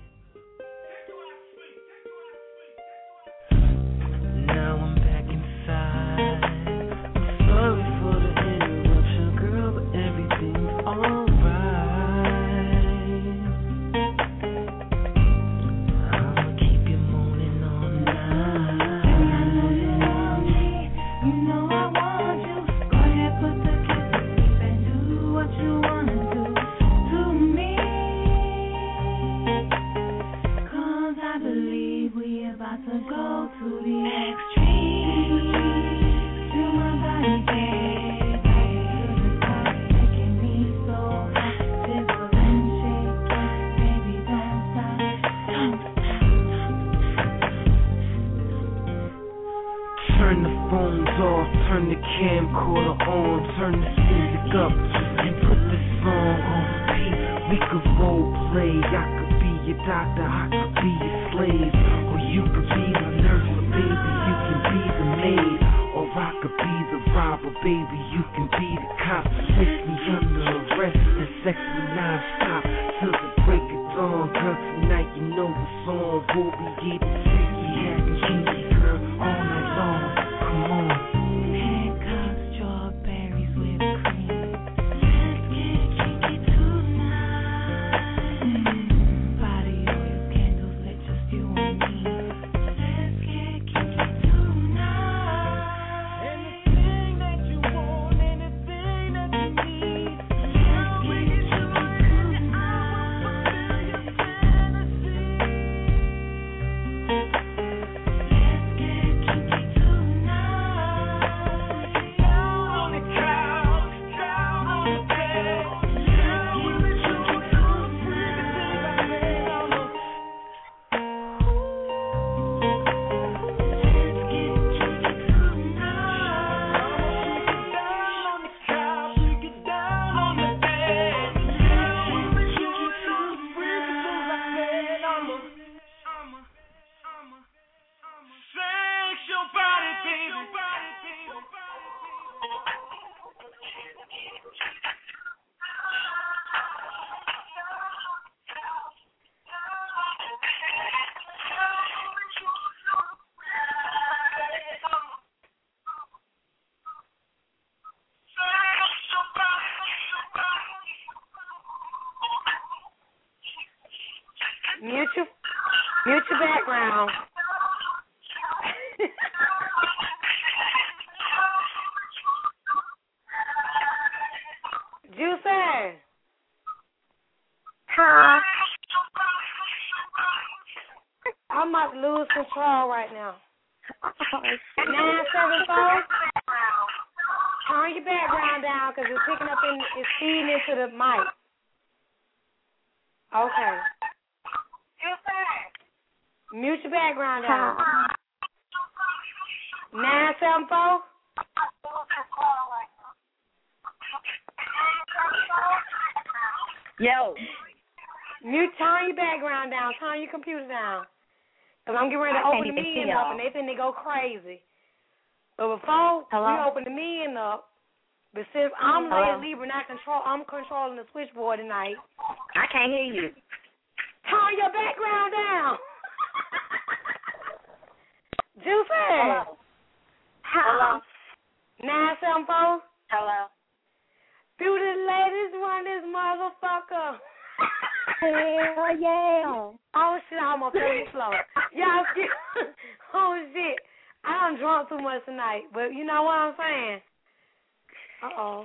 Mute your, mute your background. Juicy. Huh? I might lose control right now. Nine seven four. Turn your background down because it's picking up and it's feeding into the mic. Okay. Mute your background down. Nine seven four. Yo. Mute. Turn your background down. Turn your computer down. Cause I'm getting ready to I open the meeting up, and they think they go crazy. But before Hello? we open the meeting up, but since I'm Hello? Lady Libra, not control, I'm controlling the switchboard tonight. I can't hear you. Turn your background down. Juicy. Hello. Hello. Nine seven four. Hello. Beauty ladies run this motherfucker. Hell yeah. Oh shit, I almost fell on the floor. Y'all skip. Oh shit. I done drunk too much tonight, but you know what I'm saying? Uh-oh.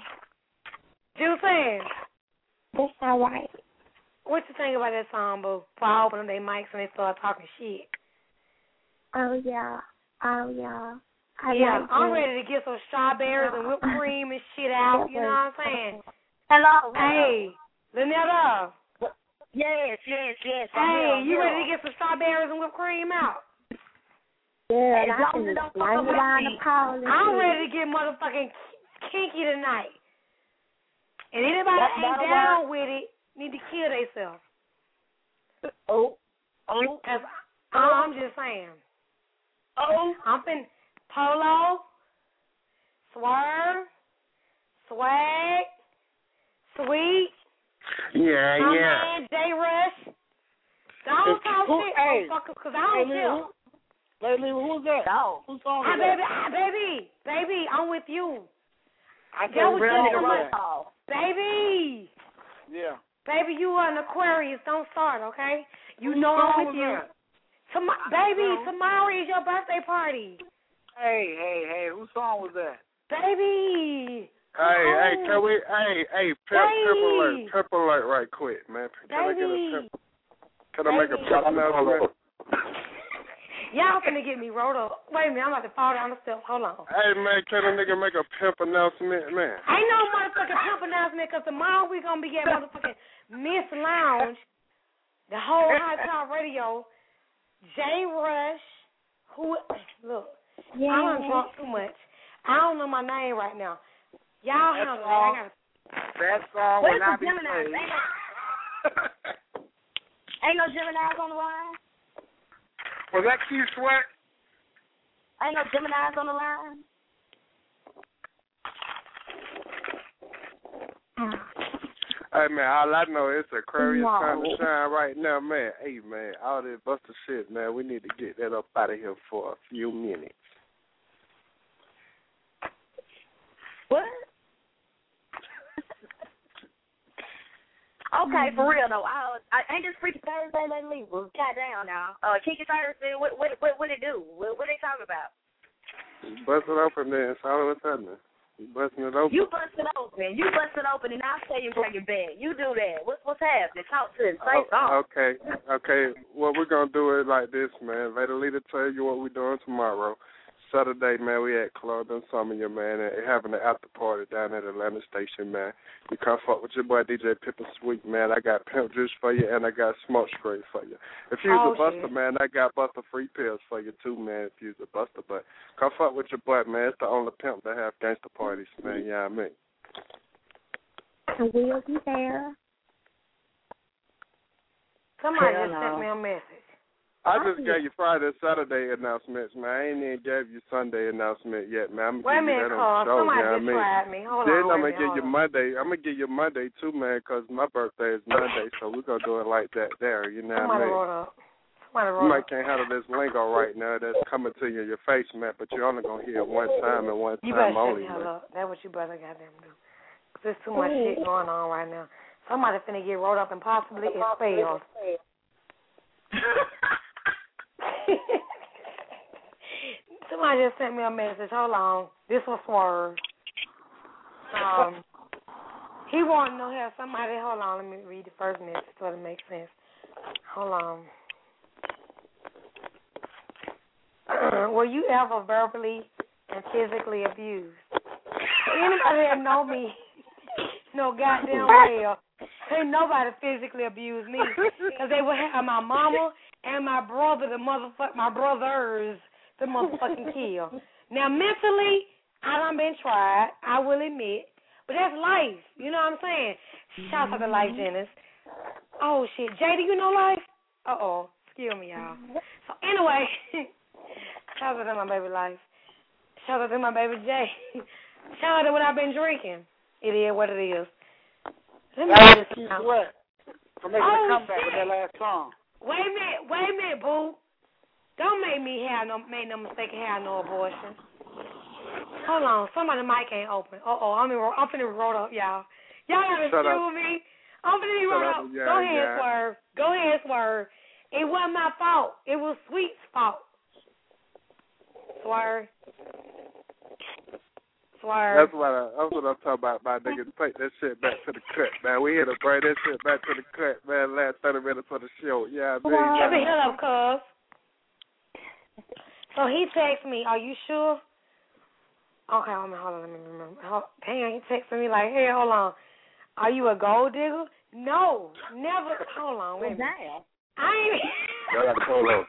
Juicy. That's all right. What you think about that song, boo? Before I open up their mics and they start talking shit. Oh, yeah. Oh, yeah. I yeah, like I'm it. ready to get some strawberries and whipped cream and shit out, you know what I'm saying? Hello. Hey, Lynetta. Yes, yes, yes. I'm Hey, here, I'm you here. ready to get some strawberries and whipped cream out? Yeah, As and I long can as it just don't bring fuck it up on my the feet. pole and I'm shit. ready to get motherfucking kinky tonight. And anybody That- that ain't that'll down with it need to kill themselves. Oh. Oh. Cause I'm just saying. Oh. I'm fin Polo, Swerve, Swag, Sweet. Yeah, my yeah. man J Rush. Don't talk Who- shit, hey. motherfuckers, cause I don't Hey, care. Lily, who- Lily, who's that? No. Whose song Hi, is baby, that? hi, baby, baby, I'm with you. I That can't was real just nigga a right. little- Baby, Yeah. baby, you are an Aquarius. Don't start, okay? You Whose know song I'm was with you. that? Tom- I baby, know. tomorrow is your birthday party. Hey, hey, hey, whose song was that? Baby. come Hey, hey, on. can we, hey, hey, pep, Baby. pep alert, pep alert right quick, man. Can I get a Baby. pep? Can I make a pep announcement? Y'all finna get me rolled up. Wait a minute, I'm about to fall down the steps. Hold on. Hey, man, can a nigga make a pep announcement, man? Ain't no motherfucking pimp announcement because tomorrow we going to be at motherfucking Miss Lounge, the whole Hot Top Radio, J Rush, who, look, Yeah. I done drunk too much. I don't know my name right now. Y'all That handle it. song- I got That song What will is not the be Gemini? played. Ain't no Geminis on the line. Was that Keith Sweat? Ain't no Geminis on the line. Hey, man, all I know is Aquarius No. time to shine right now, man. Hey, man, all this buster shit, man, we need to get that up out of here for a few minutes. What? Okay, for real though. I, I ain't this Freaky Thursday lately. Well, goddamn now. Uh, Kinky Thursday. What what what what it do? What what they talking about? Bust it open there. It's all what's happening. You busting it open. You bust it open. You bust it open, and I'll tell you bring it back. You do that. What's what's happening? Talk to us. Say Oh, something. okay, okay. Well, we're gonna do it like this, man. Let the leader tell you what we're doing tomorrow. Saturday, man, we at Club and Summoner, man, and having an after party down at Atlanta Station, man. You come fuck with your boy D J Pippa Sweet, man. I got pimp juice for you, and I got smoke screen for you. If you're Oh, a buster, shit. man, I got buster free pills for you too, man. If you're a buster, but come fuck with your boy, man. It's the only pimp that have gangster parties, man. Yeah, you know what I mean. We'll be there. Somebody Hell just no. sent me a message. I just gave you Friday, Saturday announcements, man. I ain't even gave you Sunday announcement yet, man. I'm Wait a gonna give you minute, that Carl. on the show, Somebody you know just what I mean? tried me. Hold Then on. I'm wait a gonna minute, give you hold on. Monday. I'm gonna give you Monday too, man, 'cause my birthday is Monday, so we're gonna do it like that there. You know what Somebody I mean? wrote up. Somebody You wrote might up. can't handle this lingo right now that's coming to you in your face, man, but you're only gonna hear it one time and one You better time shut only, the hell man. up. That's what you better goddamn do. 'Cause there's too much shit going on right now. Somebody finna get rolled up and possibly expelled. Somebody just sent me a message. Hold on. This was Swerve. Um, he wanted to know how somebody. Hold on. Let me read the first message so it makes sense. Hold on. Were you ever verbally and physically abused? Anybody that know me know goddamn well, ain't nobody physically abused me because they would have my mama and my brother, the motherfuck, my brothers, the motherfucking kill. Now mentally, I done been tried. I will admit, but that's life. You know what I'm saying? Shout out to Life Jennings. Oh shit, Jay, do you know Life? Uh oh, excuse me, y'all. So anyway, shout out to my baby Life. Shout out to my baby Jay. Shout out to what I've been drinking. It is what it is. Let me That's get this Keith out. Sweat. for making Oh, a comeback shit. with that last song. Wait a minute, wait a minute, boo. Don't make me have no make no mistake and have no abortion. Hold on, somebody's mic ain't open. Uh oh, I'm in, I'm finna roll up, y'all. Y'all gotta Shut excuse up. me. I'm finna Shut roll up, up. yeah, Go ahead, yeah. Swerve. Go ahead, Swerve. It wasn't my fault. It was Sweet's fault. Swerve. Swerve. That's what I, that's what I'm talking about, my nigga. Take that shit back to the cut, man. We here to bring that shit back to the cut, man. Last thirty minutes of the show. Yeah, I mean, Shut the hell up, cuz. So he texted me, are you sure? Okay, hold on, hold on, let me remember. Hold, dang, he texted me like, hey, hold on. Are you a gold digger? No, never. Hold on, wait a minute. Damn. I ain't. Y'all got the polo.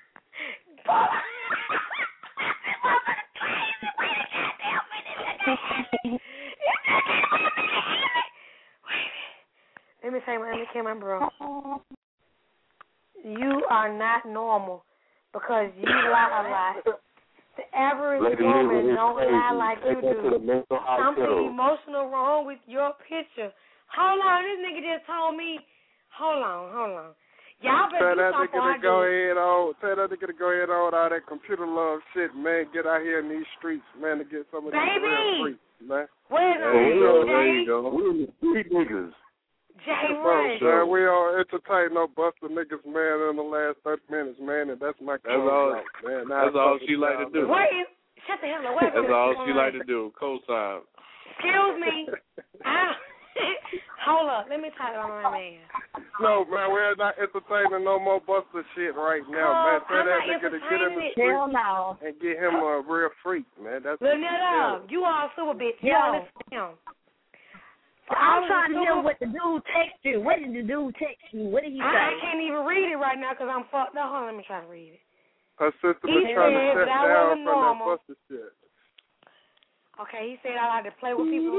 Let me say, let me kill my bro. You are not normal because you lie a lot. The average Lady woman Lou is don't crazy. lie like Take you that to the do. mental Something hospital. emotional wrong with your picture. Hold on, this nigga just told me. Hold on, hold on. Y'all better Tell do that something nigga I to go do. ahead on. Tell that nigga to go ahead on all that computer love shit, man. Get out here in these streets, man, to get some of these Baby! real freaks, man. Where's There you go, Jay? there you go. We the street niggas. Jay Bro, Ray. man, we all entertain no buster niggas, man, in the last thirty minutes, man, and that's my That's all- out, man. Now that's I all fuck she with like to y'all, do. man. Wait, shut the hell up. Wait a That's minute. all Hold she on. like to do. Co-sign. Excuse me. I, hold up. Let me talk about my man. No, man, we're not entertaining no more buster shit right now, man. Tell I'm that not nigga to get in the entertaining it. street Hell no. and get him a real freak, man. That's Lynetta, you all super bitch. You Yo. all listen to him. I'm trying to hear super- what the dude text you. What did the dude text you? What did he I, say? I can't even read it right now because I'm fucked up. Hold on, let me try to read it. Her sister He been trying to said shut that down wasn't from normal. that buster shit. Okay, he said I like to play with people.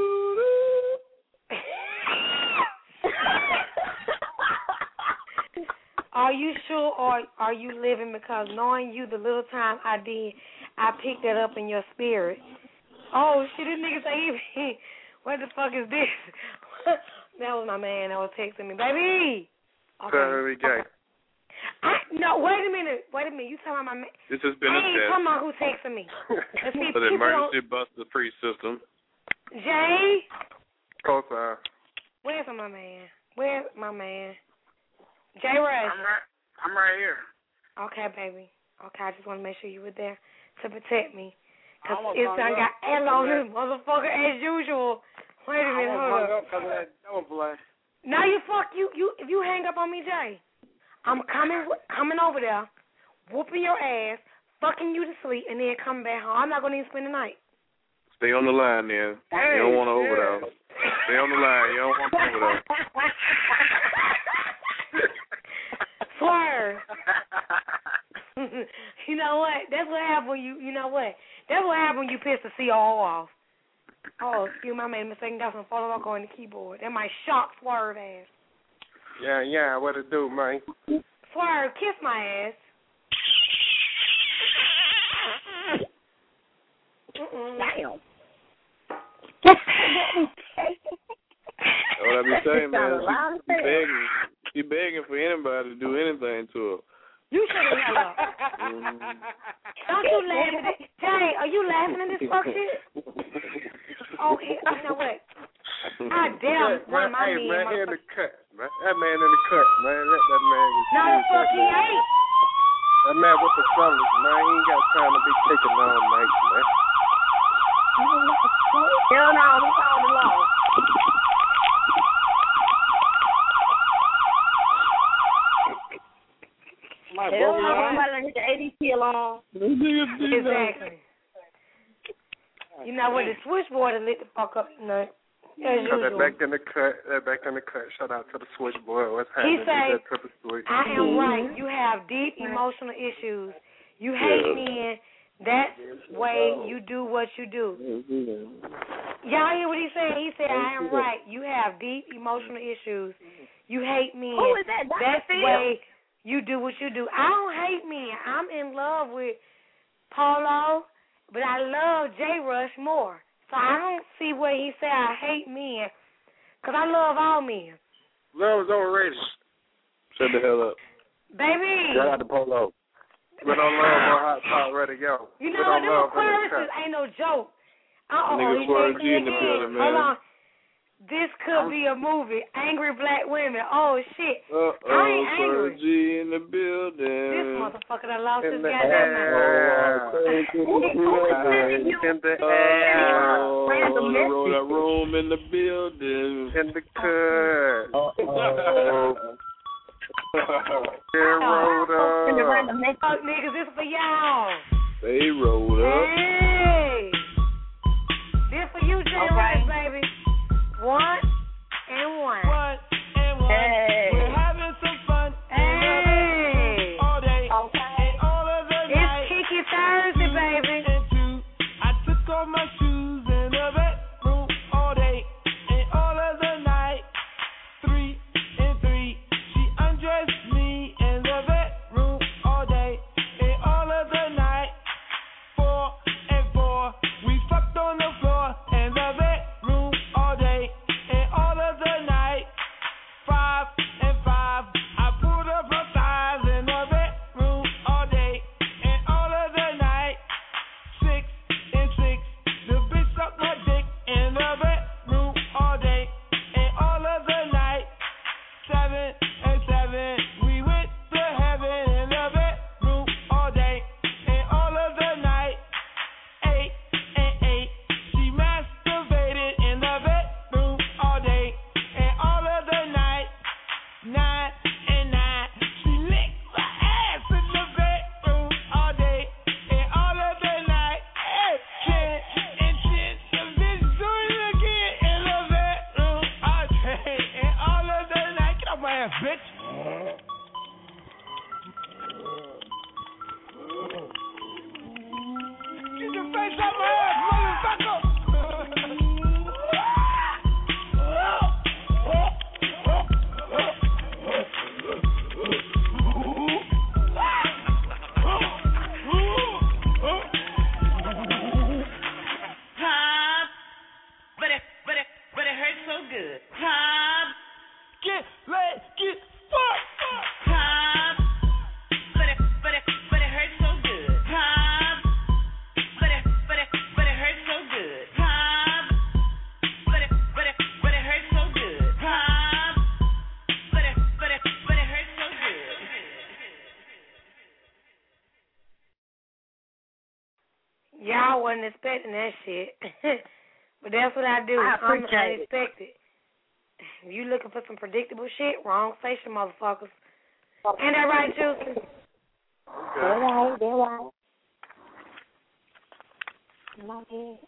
Are you sure or are you living? Because knowing you the little time I did, I picked that up in your spirit. Oh, shit, this nigga say, he, what the fuck is this? That was my man that was texting me. Baby! Tell her he gay. I, no, wait a minute. Wait a minute. You talking about my man? This has been I a ain't test talking about who texting me. Let's see, for the people don't- emergency buster free system. Jay? Co-sign. Where's my man? Where's my man? Jay Ray. I'm right. I'm right here. Okay, baby. Okay, I just want to make sure you were there to protect me. I Because almost it's hung done up got L on because this motherfucker as usual. Wait a I minute, almost hold hung up. up because of that double play. Now you fuck you you if you hang up on me, Jay, I'm coming coming over there, whooping your ass, fucking you to sleep, and then coming back home. I'm not gonna even spend the night. Stay on the line, then. Hey, you don't want to yeah. overdose. Stay on the line. You don't want to overdose. Swerve. You know what? That's what happened when you. You know what? That's what happened when you piss the C O O off. Oh, excuse me, I made a mistake and got some photo rock on the keyboard. That might shock Swerve ass. Yeah, yeah, what it do, man? Swerve, kiss my ass. Mm-mm. Damn. What I be saying, man, Sound loud as she, she hell. begging, she begging for anybody to do anything to her. You should have held up. Mhm. Don't you laugh at it. Jay, are you laughing at this fuck shit? Oh, he- you know what? I dare one of my Hey, men. man, he in motherfucker- the cut, man. That man in the cut, man. Let that man get No, the serious, fuck that he man. ain't. That man with the fellas, man. He ain't got time to be kicking all night, man. Hell no, we called the law. My Hell brother, no, man. somebody done hit the A D T alarm. Exactly. You know what? The switchboard will lit the fuck up tonight. As Cut that usual. back in the cut. That back in the cut. Shout out to the switchboard. What's happening? say, Get that to the switch. I am right. You have deep emotional issues. You hate men. That's way you do what you do. Y'all hear what he said? He said, I am right. You have deep emotional issues. You hate men. Who is that? Doctor That's the Phil? way you do what you do. I don't hate men. I'm in love with Polo, but I love J. Rush more. So I don't see where he said I hate men, because I love all men. Love is overrated. Shut the hell up. Baby. Shout out to Polo. We don't love on Hot Talk Radio. You we know, don't them love Aquariuses ain't no joke. Uh-oh, Nigga he Swerve said G in the again. building, man. Hold on. This could be a movie. Angry Black Women. Oh, shit. Uh-oh, I ain't angry. Swerve G in the building. This motherfucker done lost In his the goddamn mind. In the air. Oh, the roller room in the building. In the cut. Uh-oh. Get rolled up. Fuck niggas, this for y'all. They rolled up. Hey. This for you, Jay Okay. Rice, baby. One and one. One and one. Hey. We're having some fun. Hey. All day. Okay. And all of the night. It's Kiki Thursday, baby. And two, I took off my shoes in the bedroom all day and all of the night. Three and three, she undressed me in the bedroom all day and all of the night. Four and four, we fucked on the floor in the bedroom all day and all of the night. Five and five, I pulled up her thighs in the bedroom all day and all of the night. Six and six, the bitch sucked my dick in the bedroom all day and all of the night. Seven and seven, we went to heaven in the bedroom all day and all of the night. Eight and eight, she masturbated in the bedroom all day and all of the night. Nine and nine, she licked my ass in the bedroom all day and all of the night. Hey, ten and ten, the bitch doing it again in the bedroom all day and all of the night. Get off my ass, bitch. Get your face off my ass, motherfucker. Pop, but it, but it, but it hurts so good. Pop, Get laid, get fucked. pop, but it, but it, but it hurts so good. Pop, but it, but it, but it hurts so good. Pop, but it, but it, but it hurts so good. Pop, but it, but it, but it hurts so good. Y'all wasn't expecting that shit. But that's what I do. I I'm appreciate it. unexpected. If you looking for some predictable shit, wrong station, motherfuckers. Ain't that right, Juicy? They're right, they're right. Not it.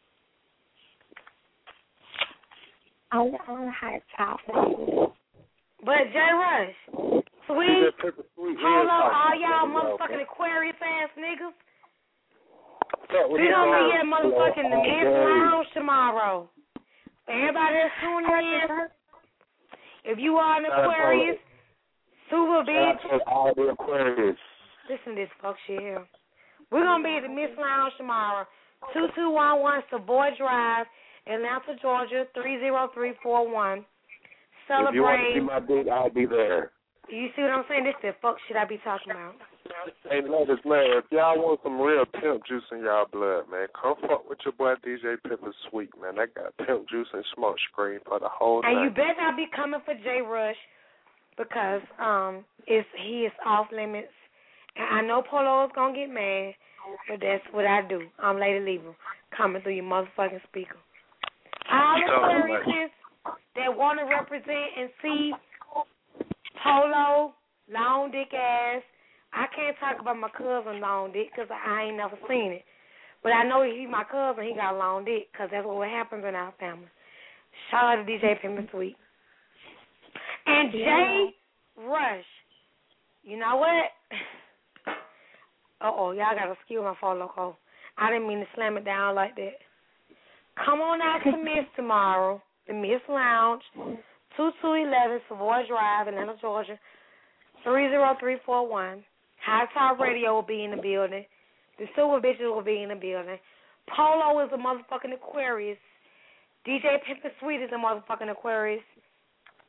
On on Hot Talk, baby. But Jay Rush, sweet, hold on, all y'all motherfucking Aquarius ass niggas. We gonna be at motherfucking the men's lounge tomorrow. Everybody that's tuning in, if you are an Aquarius, super bitch. Shout out to all the Aquarius. Listen to this fuck shit here. We're gonna be at the Miss Lounge tomorrow, two two one one Savoy Drive, Atlanta, Georgia, three zero three four one. If you want to Celebrate. see my dick, I'll be there. You see what I'm saying? This is the fuck shit I be talking about. Hey, ladies, man, if y'all want some real pimp juice in y'all blood, man, come fuck with your boy D J Pepper Sweet, man. They got pimp juice and smoke screen for the whole And you night. better not be coming for Jay Rush because um it's he is off limits. And I know Polo is gonna get mad, but that's what I do. I'm Lady Lever, coming through your motherfucking speaker. All the Aquariuses that want to represent and see Polo, long dick ass. I can't talk about my cousin long dick because I ain't never seen it. But I know he my cousin, he got long dick because that's what happens in our family. Shout out to D J Pimp Sweet. And Jay Rush. You know what? Uh-oh, y'all got to excuse my phone, loco. I didn't mean to slam it down like that. Come on out to Miss tomorrow, the Miss Lounge, two two one one Savoy Drive, Atlanta, Georgia, three zero three four one. High Talk Radio will be in the building. The Silver Bitches will be in the building. Polo is a motherfucking Aquarius. D J Pimp Sweet is a motherfucking Aquarius.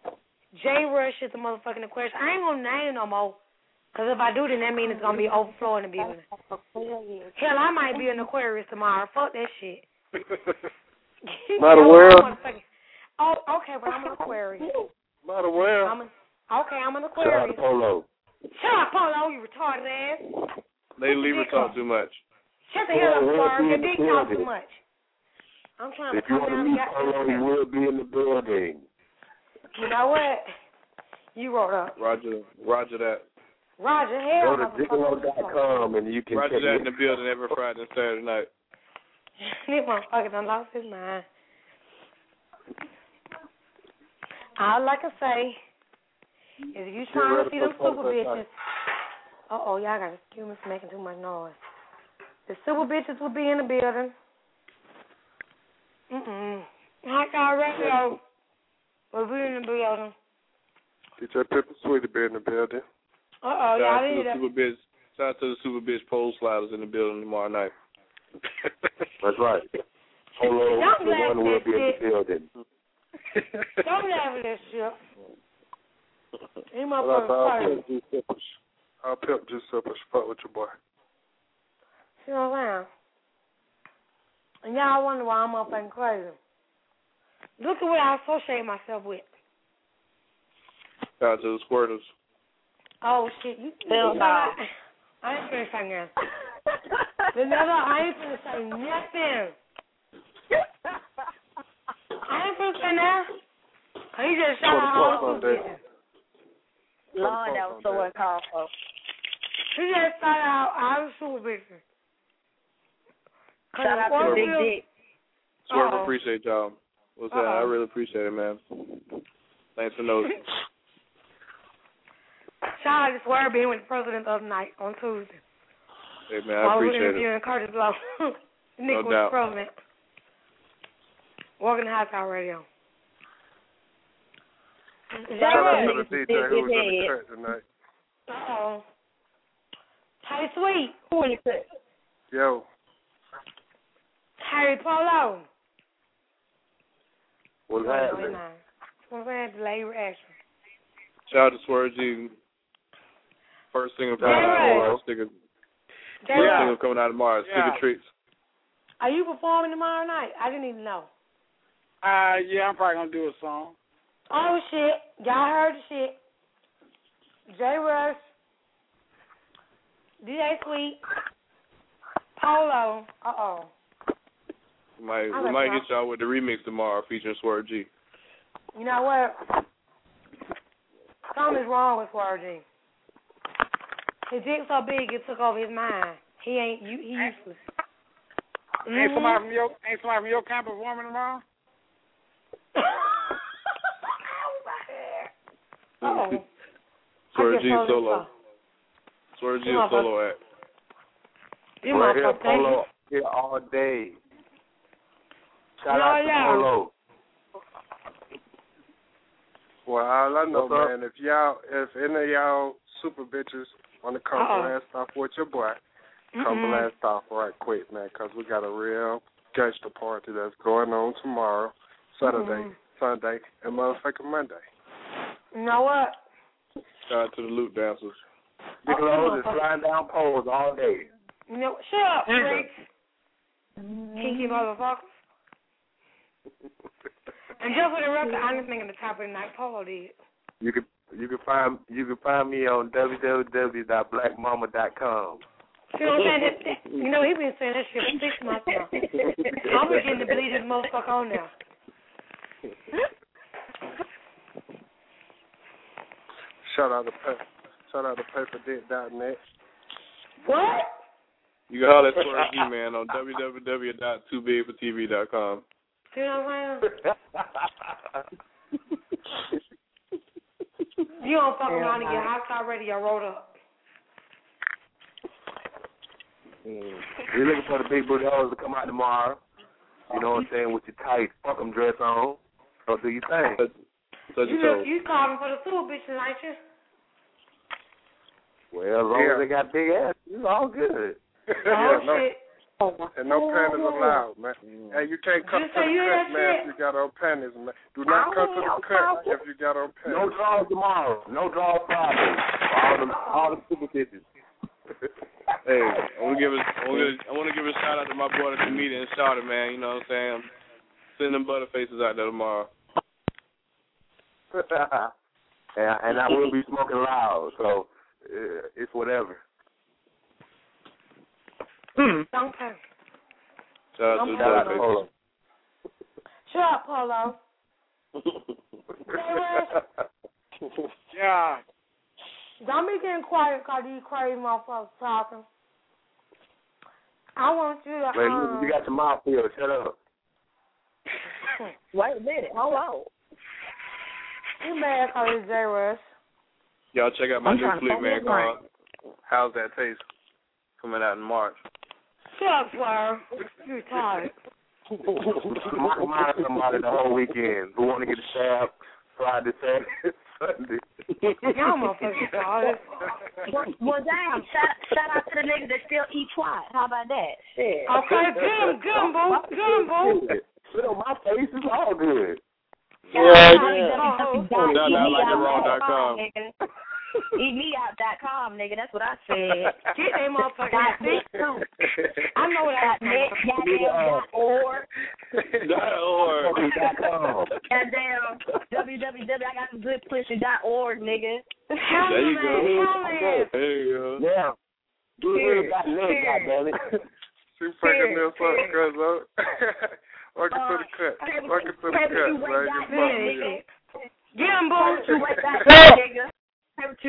J Rush is the motherfucking Aquarius. I ain't gonna name no more. Because if I do, then that means it's going to be overflowing the building. Hell, I might be an Aquarius tomorrow. Fuck that shit. Not aware. Oh, okay, but I'm an Aquarius. Not aware. I'm a, okay, I'm an Aquarius. Shout out to Polo. Shut up, Polo, you retarded ass. They leave her talk too much. Shut the hell up, Spark. Your dick talk too much. I'm trying If to you come want down to and meet get Polo, he will be in the building. You know what? You wrote up. Roger, Roger that. Roger, hell, Go to gigolo dot com and you can Roger check that it. in the building every Friday and Saturday night. This motherfucker done lost his mind. All I can say is if you trying to see them super bitches, uh-oh, y'all got to excuse me for making too much noise. The super bitches will be in the building. Mm-mm. Hot Dog Radio will be in the building. D J Pepper Sweetie be in the building. Uh-oh, Shout y'all out to need the it. super bitch. Shout out to the super bitch pole sliders in the building tomorrow night. That's right. Polo, Don't the laugh one will at be in that the building. Don't laugh at that shit. He Shout out to our motherfucking Pimp Juice Sippers. Our Pimp Juice Sippers. Fuck with your boy. See what I'm saying? And y'all wonder why I'm motherfucking crazy. Look at what I associate myself with. Shout out to the squirters. Oh, shit. You, you Hell know, no. I, I ain't finna say nothing. Vanilla, I ain't finna say nothing. I ain't finna say nothing. He just shot out all the super bitches. Lord, that was so uncalled for. He just shot out all the super bitches. Shout out to the big dick. Swerve, Uh-oh. appreciate y'all. What's that? I Uh-oh. really appreciate it, man. Thanks for noticing. Shout out to Swerve being with the president the other night on Tuesday. Hey, man, I While we were appreciate it. interviewing Curtis Blow. Nick No was doubt. the president. Walking the Hot Dog Radio. Shout out to the D J who was in the cut tonight. Uh-oh. Hey, Sweet. Who in the cut? Yo. Harry Polo. What's Oh, happening? no. What's that? Delayed reaction. Shout out to Swerve G. First single coming Yeah, out right. tomorrow. Sticker, Jay first Rush, single coming out tomorrow. Sticker Yeah. Tricks. are you performing tomorrow night? I didn't even know. Uh, yeah, I'm probably gonna do a song. Oh, shit. Y'all heard the shit. J Rush, D J Sweet, Polo. Uh-oh. We might, I we like might that. get y'all with the remix tomorrow featuring Swerve G. You know what? Something's wrong with Swerve G. His dick so big it took over his mind. He ain't you. He useless. Ain't Mhm. somebody from your ain't somebody from your camp performing tomorrow? Uh-oh. Swerve I G get is solo. Swerve G You is solo act. You Right here, motherfucker. Polo, here all day. Shout No, out to yeah. Polo. Well, all I know, What's up? man, if y'all, if any of y'all super bitches want to come Uh-oh. blast off with your boy, come Mm-mm. blast off right quick, man, because we got a real gangster party that's going on tomorrow, Saturday, Mhm. Sunday, and motherfucking Monday. You know what? Shout out to the loot dancers. Gigolo is flying down poles all day. You know, shut up, Yeah. freaks. Kinky motherfuckers. And just for the record, I didn't think at the top of the night Polo did. You can you can find you can find me on w w w dot black mama dot com. See what I'm saying? That, that, you know, he been saying that shit for six months now. I'm beginning to believe this motherfucker on there. Shout out to pa- shout out to paperdick dot net. What? You can holler at Swerve G, man, on w w w dot too big for t v dot com. See what I'm saying? You don't fuck around and get Hot Dog Radio rolled up. You're looking for the big booty hoes to come out tomorrow. You know what I'm saying? With your tight fuck 'em dress on. So do your thing. Touch You, your look, toes. you calling for the super bitches, ain't you? Well, as long Yeah. as they got big ass, it's all good. Oh, no. shit. And no panties allowed, man. And you can't come to the cut, man, if you got on panties, man. Do not come to the cut if you got on panties. No draws tomorrow. No draws Friday. All the all the super bitches. Hey, I want to give a, I want to, I want to give a shout out to my boy, the comedian Shawty, man. You know what I'm saying? I'm sending them butterfaces out there tomorrow. and, and I will be smoking loud, so uh, it's whatever. Hmm. Okay. Shout out to the butterfaces. Shut up, Polo. Yeah. Don't be getting quiet because these crazy motherfuckers talking. I want you to. Wait, um, you got your mouth filled. Shut up. Wait a minute. Hold on. You mad because it's J-Rush. Y'all check out my I'm new trying to flick, find man, that line. called How's That Taste? Coming out in March. Shut up, Swerve. You're tired. Mind somebody the whole weekend who want to get a stab Friday, Saturday, Sunday. Y'all motherfuckers tired. Well, well, damn. Shout, shout out to the niggas that still eat twat. How about that? Shit. Okay, get him, get him, boo. Get him, boo. Sit on my face. It's all good. Shout Yeah, out to yeah. w w w dot Shout out like the eat raw me dot com. eat me out dot com, nigga. That's what I said. Get that motherfucker. I know that. Net, goddamn, dot org. Dot org. Goddamn, w w w. I got some good pussy dot org, nigga. There you go. There you go. Yeah. Do it got leg, goddammit. She fucking this up, cuz, uh, welcome to the cut. Welcome to the cut, man. You fucking Get him, boo. Get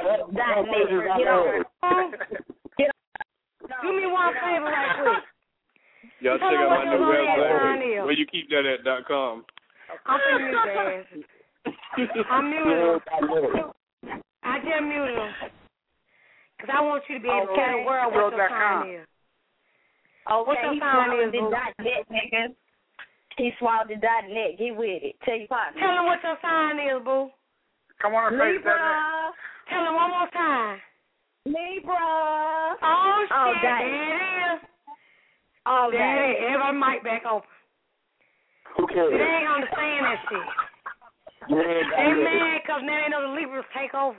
on. Get on. Do me one favor right quick. Y'all check out my new website. Where you keep that at dot com. I'm finna mute the ass. I'm muted him. I just muted him. Because I want you to be able to tell the world what your sign is. Okay, What's your he sign swallowed is, the boo? dot net, nigga. He swallowed the dot net. Get with it. Tell your partner. Tell him what your sign is, boo. Come on and face that. Libra. Tell him one more time. Libra. Oh, shit. Oh, there it is. Oh, there it is. Everybody mic back open. Who cares? They ain't gonna understand that shit. They mad because now they know the Libras take over.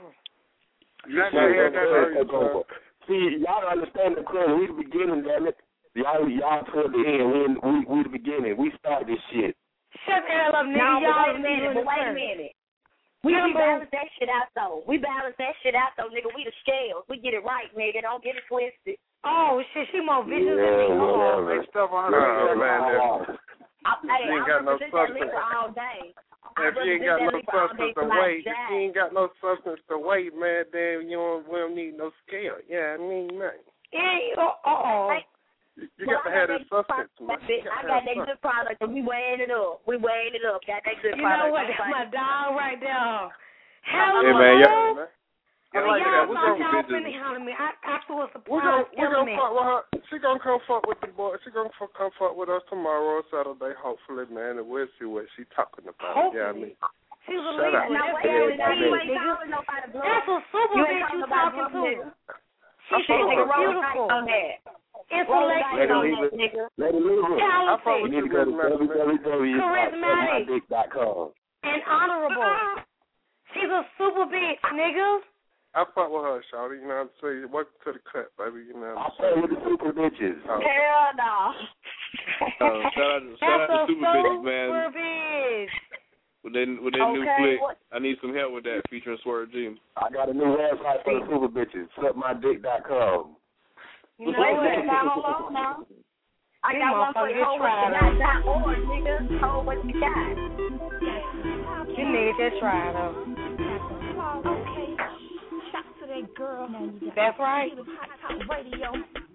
See, y'all don't understand the credit. We the beginning, damn it. Y'all, y'all toward the end. We, we, we the beginning. We started this shit. Shut the hell up, nigga. No, Y'all wait a minute. But wait a minute. We, we balance that shit out, though. We balance that shit out, though, nigga. We the scales. We get it right, nigga. Don't get it twisted. Oh, shit. She more vicious than me. Oh, they stuff on her. Oh, man. Hey, You ain't got I no represent that substance. Libra all day. If you ain't got no substance to weigh, if you ain't got no substance to weigh, man, then you don't, we don't need no scale. Yeah, I mean, man. Yeah, uh-oh. You, you got to have that substance, man. I got that good product, and we weighing it up. We weighing it up. Got that good You product. know what? That's my dog right there. Hello. Hey, man, y'all. Oh, like y'all that. We're thought gonna y'all visit. finna holler me. I, I feel a We're gonna, surprise we're gonna element. fuck with her. She gonna come fuck with the boy. She gonna fuck, come fuck with us tomorrow, Saturday, hopefully, man, and we'll see what she talking about. Hopefully. Yeah, I mean. She's a Shut Libra. up. Now, That's wait a minute. guaranteed, You ain't nigga. calling nobody bluff. That's a super You ain't bitch you talking about talking bluff, to. nigga. She's Okay, nigga, super roll the beautiful. dice on that. It's Roll the like dice on that, nigga. Let it live. I fuck You with need you, to go to man. w w w dot suck my dick dot com. and honorable. She's a super bitch, nigga. I fuck with her, shawty. You know what I'm saying? Welcome to the cut, baby. You know I what I'm play saying? with the super bitches. Oh. Hell no. Uh, shout out, shout out That's a to Super Bitches, man. super bitch. With their, with their new Okay, flick. what- I need some help with that, featuring Swerve G. I got a new website for the super bitches. suck my dick dot com. You know Wait a what? minute. Now, hold on now. I These got one for motherfuckers you. Hold tried what you got. Dot org, nigga. Hold what you got. You niggas just try though. Okay. Shout to that girl. That's right. Hot Talk Radio.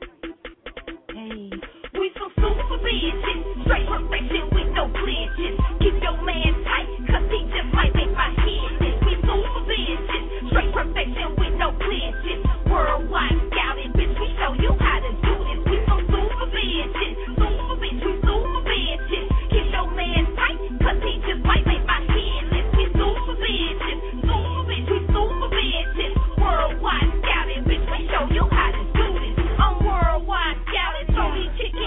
Hey. We some super bitches, straight perfection with no glitches. Keep your man tight, cause he just might make my head miss. We super bitches, straight perfection with no glitches. Worldwide scouting, bitch, we show you how to do this. We some super bitches, super bitch, we super bitches. Keep your man tight, cause he just might make my head miss. We super bitches, super bitch, we super bitches. Worldwide scouting, bitch, we show you how to do this. I'm worldwide scouting, so these chicks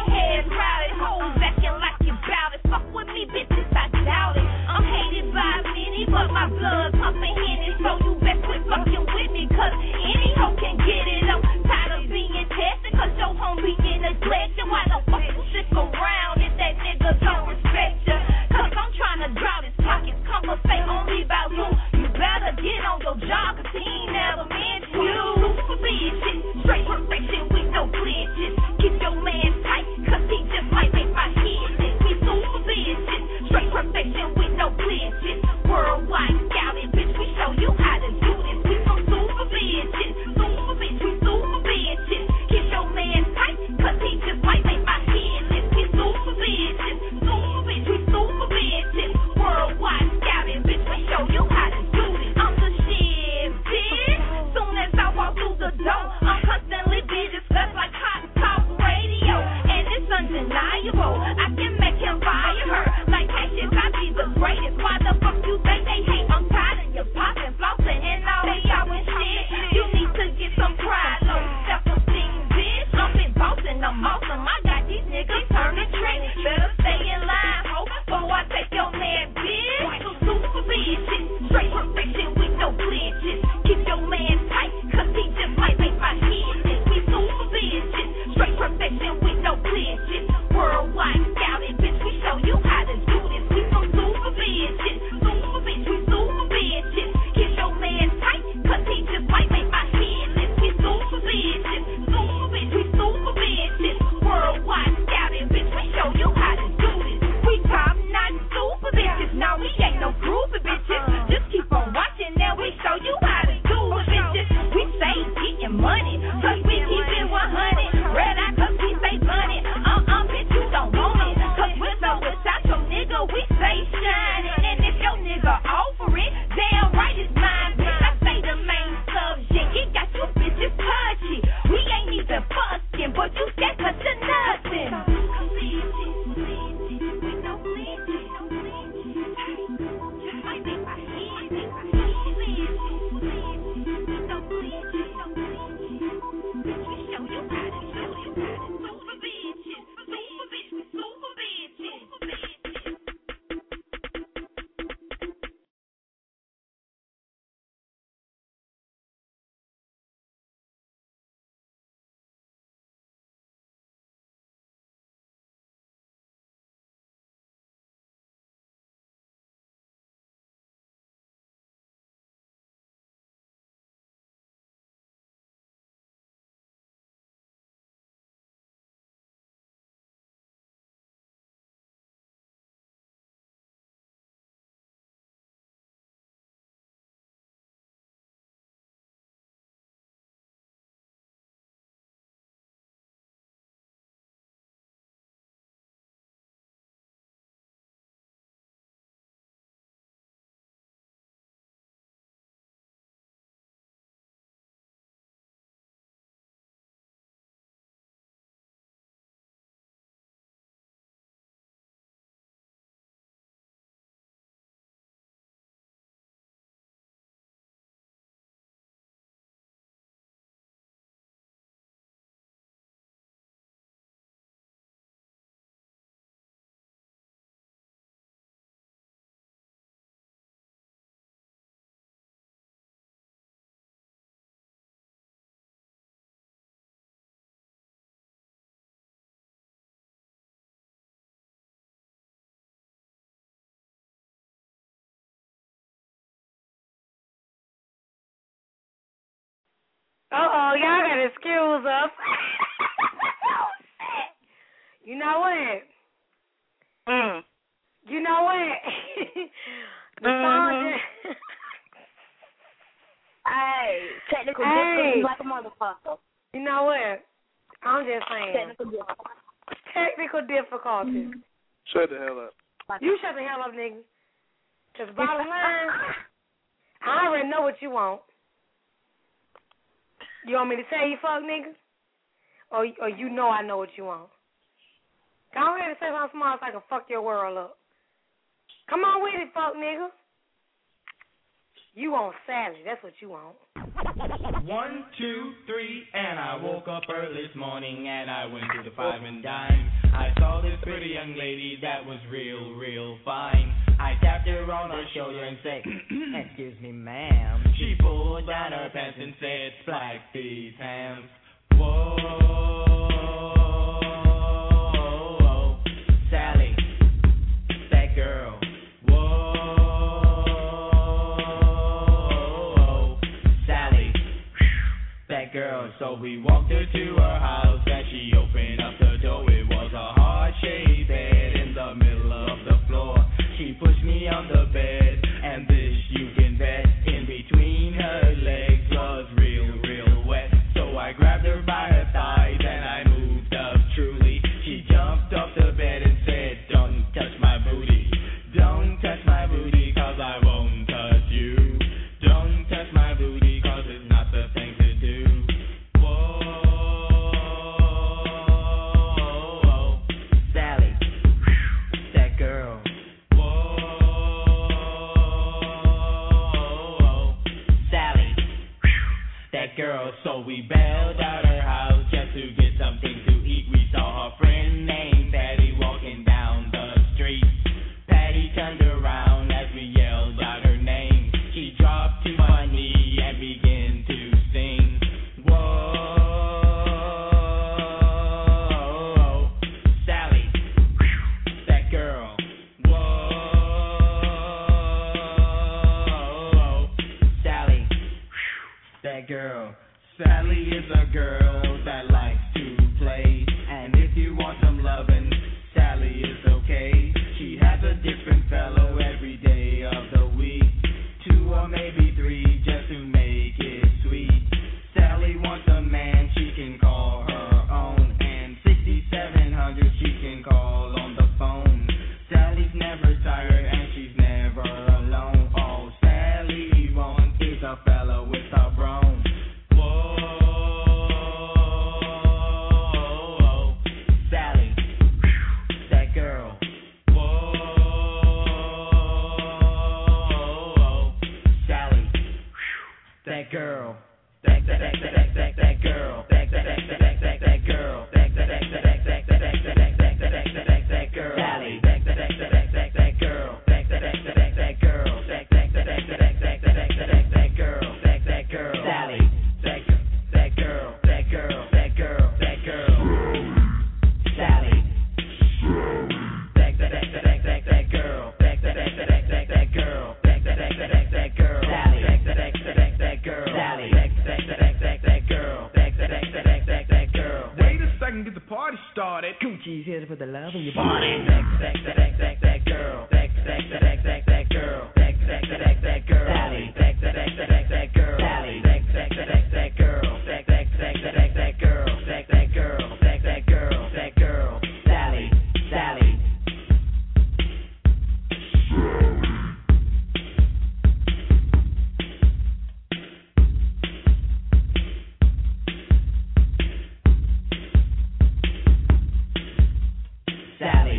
Uh-oh, y'all got to excuse us. Oh, shit. You know what? Mm. You know what? The song Mm-hmm. just... Hey, technical Hey. difficulties like a motherfucker. You know what? I'm just saying. Technical difficulties. Technical difficulties. Shut the hell up. You shut the hell up, nigga. Because bottom line, I already know what you want. You want me to tell you fuck niggas? Or, or you know I know what you want? Go ahead and say something smart so I can fuck your world up. Come on with it, fuck nigga. You want Sally. That's what you want. One, two, three, and I woke up early this morning and I went to the five and dime. I saw this pretty young lady that was real, real fine. I tapped her on her shoulder and said, "Excuse me, ma'am." She pulled down her pants and said, "Black these hands." Whoa, Sally, that girl. That girl, so we walked her to her house and she opened up the door. It was a heart-shaped bed in the middle of the floor. She pushed me on the bed and this you can bet in between her legs was real, real wet. So I grabbed her by her thighs and I moved up truly. She jumped off the bed and said, "Don't touch my booty. Don't touch my booty cause I won't touch you. Don't touch my booty cause it's not the thing to do." Whoa, Sally, that girl. Whoa, Sally, that girl. So we bailed out her house just to get something to eat. We saw a friend named Patty walking down the street. Patty turned around as we yelled out her name. She dropped to one knee and began to sing. Whoa, Sally, that girl. Whoa, Sally, that girl. Sally is a girl that likes to play, and if you want some lovin', Sally is okay. She has a different fellow every day of the week, two or maybe three just to make it sweet. Sally wants a man she can call her own, and sixty-seven hundred she can call on the phone. Sally's never tired and she's never alone. All Sally wants is a fella with a brawn. Whoa, Sally, that girl. Whoa, Sally, that girl. That that that that that that girl. That that that that that that girl. That that that that that that that that that that that girl. Sally. That that that that that that girl. That that that that that girl. That that that that that that that girl. That that girl. Sally. That that girl. That girl. That girl. That girl. Sally. That that that that that that girl. That that that that that that girl. That that that that that girl. Sally. That that that that that girl. Sally. That that that that girl. That that that that that girl. Wait a second, get the party started. Gucci's here to put the love in your body. That that that that that that girl. That that that that that girl. That that that that girl. Sally. That that that that that girl. Sally. That that that that girl. That that that that that girl. That that girl. That that girl. That girl. Sally. Sally. Sally.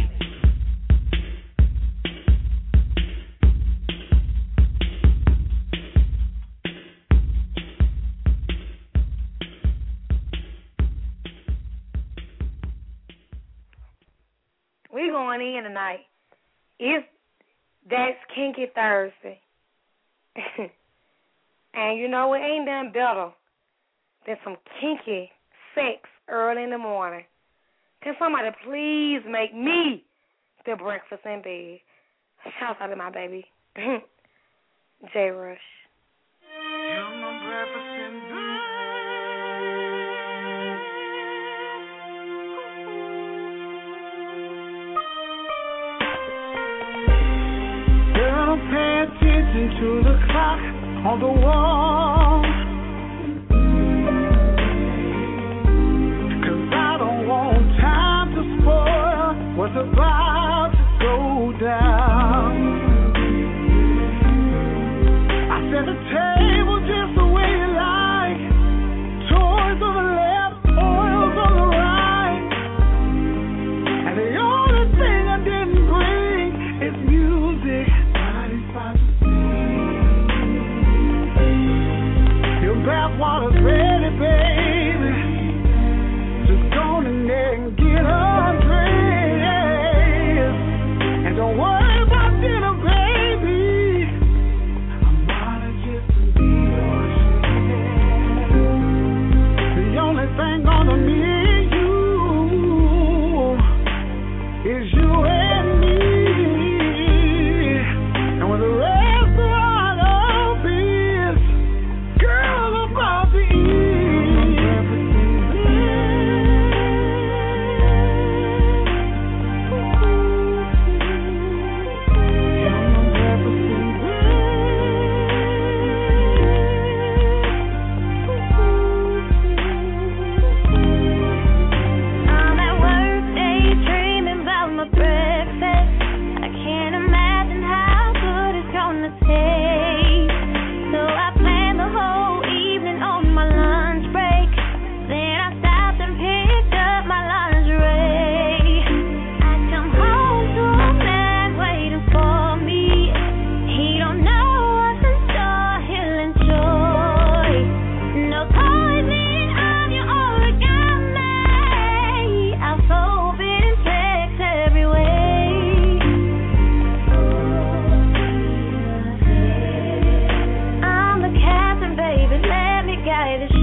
We going in tonight. It's That's Kinky Thursday. And you know, it ain't done better than some kinky sex early in the morning. Can somebody please make me the breakfast in bed? Shout out to my baby, J. Rush. You're my breakfast in bed. pay attention to the clock on the wall. Cause I don't want time to spoil what's about to go down. I set the table just the way you like. Toys on the left, oils on the right. And the only thing I didn't bring is music. Your bathwater's ready, baby. Just go in there and get undressed. And don't worry about dinner, baby. I'm honored just to be your shit. The only thing gonna me and you is you and me. And when the rest right up is, girl, I'm about to eat. I'm at work daydreaming about my breakfast. I can't imagine how good it's gonna taste. So I planned the whole evening on my lunch break. Then I stopped and picked up my lingerie. I come home to a man waiting for me. He don't know what's in store, he'll enjoy. No poison on your origami. I'll fold it in sex every way. I'm the captain, baby, let me guide the ship.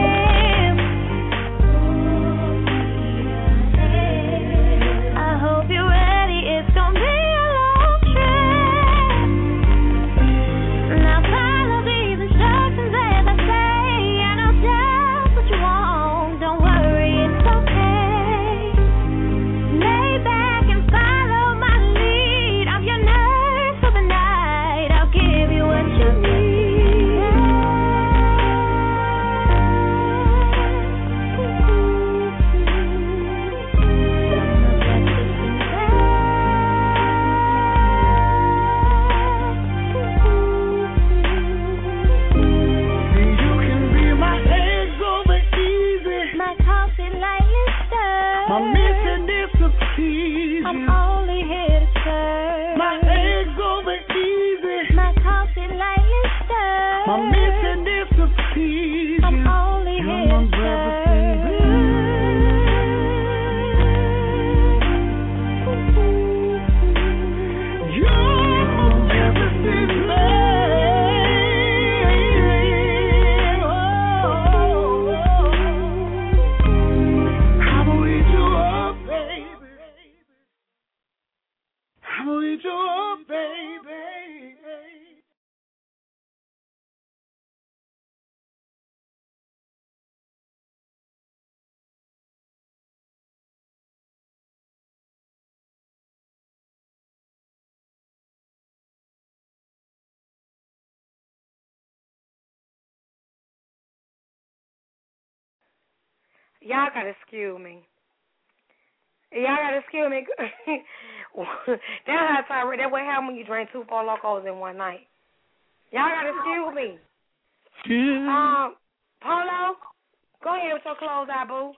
I hope you're ready, it's gonna be a long trip. Now follow these instructions as I say, and I'll just what you want, don't worry, it's okay. Lay back and follow my lead, I'm your nurse for the night, I'll give you what you need. You can be my eggs over easy. My coffee lightly stirred. My mission is to please I'm you. only here to serve. My eggs over easy. My coffee lightly stirred. My mission is to please I'm you. only You're here my to breakfast, baby. You're my breakfast, baby. I'ma eat you up, baby. I'ma eat you up, baby. Y'all gotta excuse me. Y'all gotta excuse me. That's how Tyra, that what happened when you drink two Four Locos in one night. Y'all gotta excuse me. Um, Polo, go ahead with your clothes out, boo.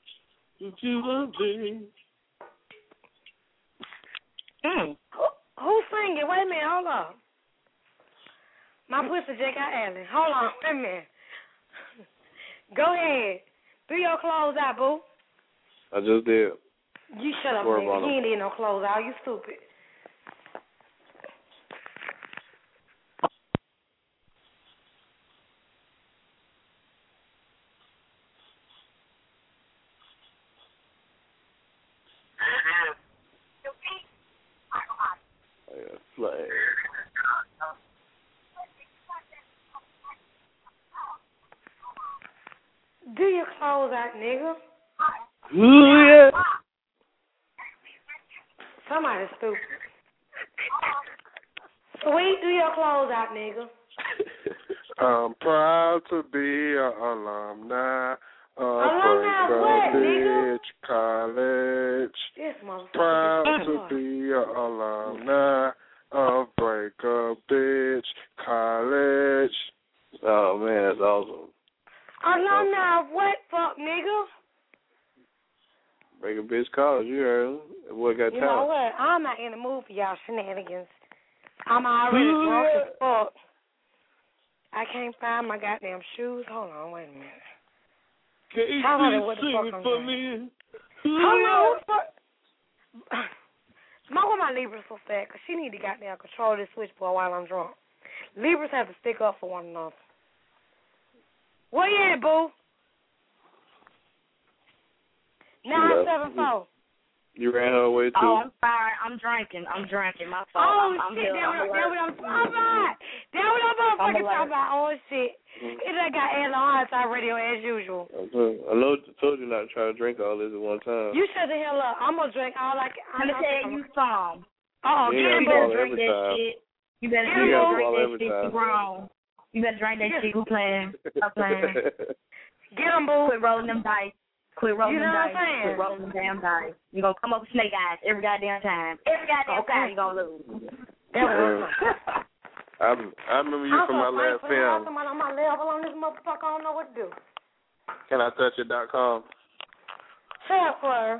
Mm. Who, who's singing? Wait a minute, hold on. My pussy J K Allen. Hold on, wait a minute. Go ahead. Do your clothes out, boo. I just did. You shut up, Worry nigga. about He it. ain't did no clothes out. You stupid. Yeah, flag. Do your clothes out, nigga. Ooh, yeah. Somebody's stupid. Sweet, do your clothes out, nigga. I'm proud to be an alumni of Alumni Breaker what, Bitch College. This motherfucker. Proud to be an alumni of Breaker Bitch College. Oh man, that's awesome. Alumni of what, fuck, nigga? Breaker Bitch College, you heard him. What got You talent? know what? I'm not in the mood for y'all shenanigans. I'm already drunk as fuck. I can't find my goddamn shoes. Hold on, wait a minute. Can you Tell her please what the sing fuck it I'm for doing. me? Hold on, what the fuck? Smoke with my Libras so fat, because she need to goddamn control this switchboard while I'm drunk. Libras have to stick up for one another. Where you at, boo? nine seven four. You ran her away too. Oh, I'm sorry. I'm drinking. I'm drinking. My fault. Oh, I'm, I'm shit. here. That's I'm what alert. I'm talking about. That's what I'm motherfucking alert. talking about. Oh, shit. Mm-hmm. It done got Ed on Hindsight Radio as usual. I know. Told you not to try to drink all this at one time. You shut the hell up. I'm going to drink all I can. Let me tell you something. Uh-oh, You get ain't him, gotta boo. swallow Drink every that time. shit. You better You drink, gotta drink swallow that every shit. time. You grown. You better drink that shit. Who playing? Stop playing. Get him, boo. Quit rolling them dice. Quit rolling You know them what I'm dice. saying? Quit rolling them damn dice. You're going to come up with snake eyes every goddamn time. Every goddamn Okay. time you're going to lose. That was I I remember you I'm from so my last thankful. I'm film. on my level on this motherfucker. I don't know what to do. Can I touch it dot com? Shut up, Claire.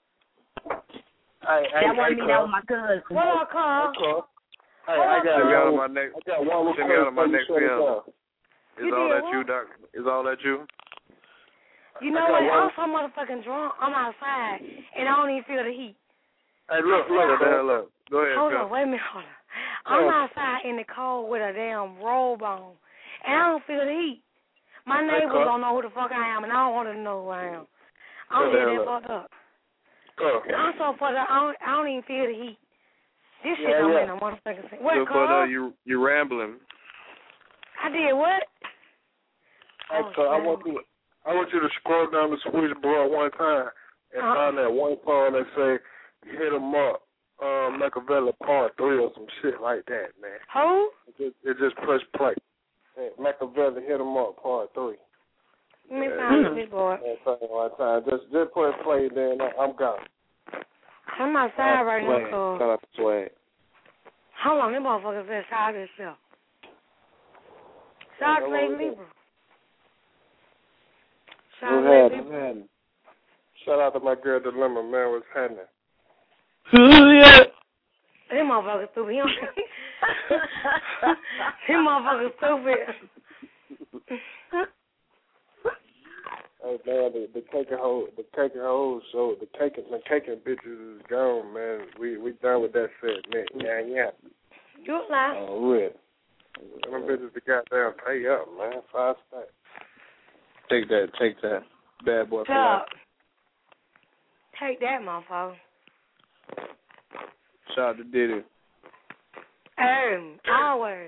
Hey, hey, That wasn't me. hey, That Carl. was my cousin. What up, Carl? Carl. Hey, What I up, got Send me out of one. my next. I got one Send me out of my request next before you shut it film. down. Is You all did that you, what? Doc? Is all that you? You know I what? got I'm one. so motherfucking drunk. I'm outside, and I don't even feel the heat. Hey, look, look, Shut the Carl. hell up. Go ahead, Hold Phil. on, wait a minute, hold on. I'm outside in the cold with a damn robe on, and I don't feel the heat. My Hey, neighbors Carl. don't know who the fuck I am, and I don't want to know who I am. Shut I'm the getting hell that up. fucked up. Carl. I'm so fucked up, I don't, I don't even feel the heat. This shit Yeah, don't yeah. make no motherfucking sense. So, What, but uh, Carl? you you rambling. I did what? Hey, Oh, Carl, I shit. want you. I want you to scroll down the switchboard one time and Uh-uh. find that one part that say "Hit 'em up." Um, Machiavelli Part Three or some shit like that, man. Who? It just, it just press play. Hey, Machiavelli Hit 'em up Part Three. Let me find the switchboard. That thing one time. Just just press play, then I'm gone. I'm outside right now, Swag. so. Shout out to Swag. Hold on, them motherfuckers said shout out to yourself. Shout out to Lady Libra. Shout out to What's Lady happening? Libra. What's happening? Shout out to my girl Dilemma, man. What's happening? yeah. Them motherfuckers stupid. He don't- Them motherfuckers stupid. Hey man, the, the cake and hoe, the cake and hoes show, the cake and the cake and bitches is gone, man. We we done with that set, man. Yeah, yeah. You lie. Oh, really? Them bitches the goddamn pay up, man. Five stacks. Take that. Take that. Bad boy for Shut life. up. Take that, motherfucker. Shout out to Diddy. Um, always.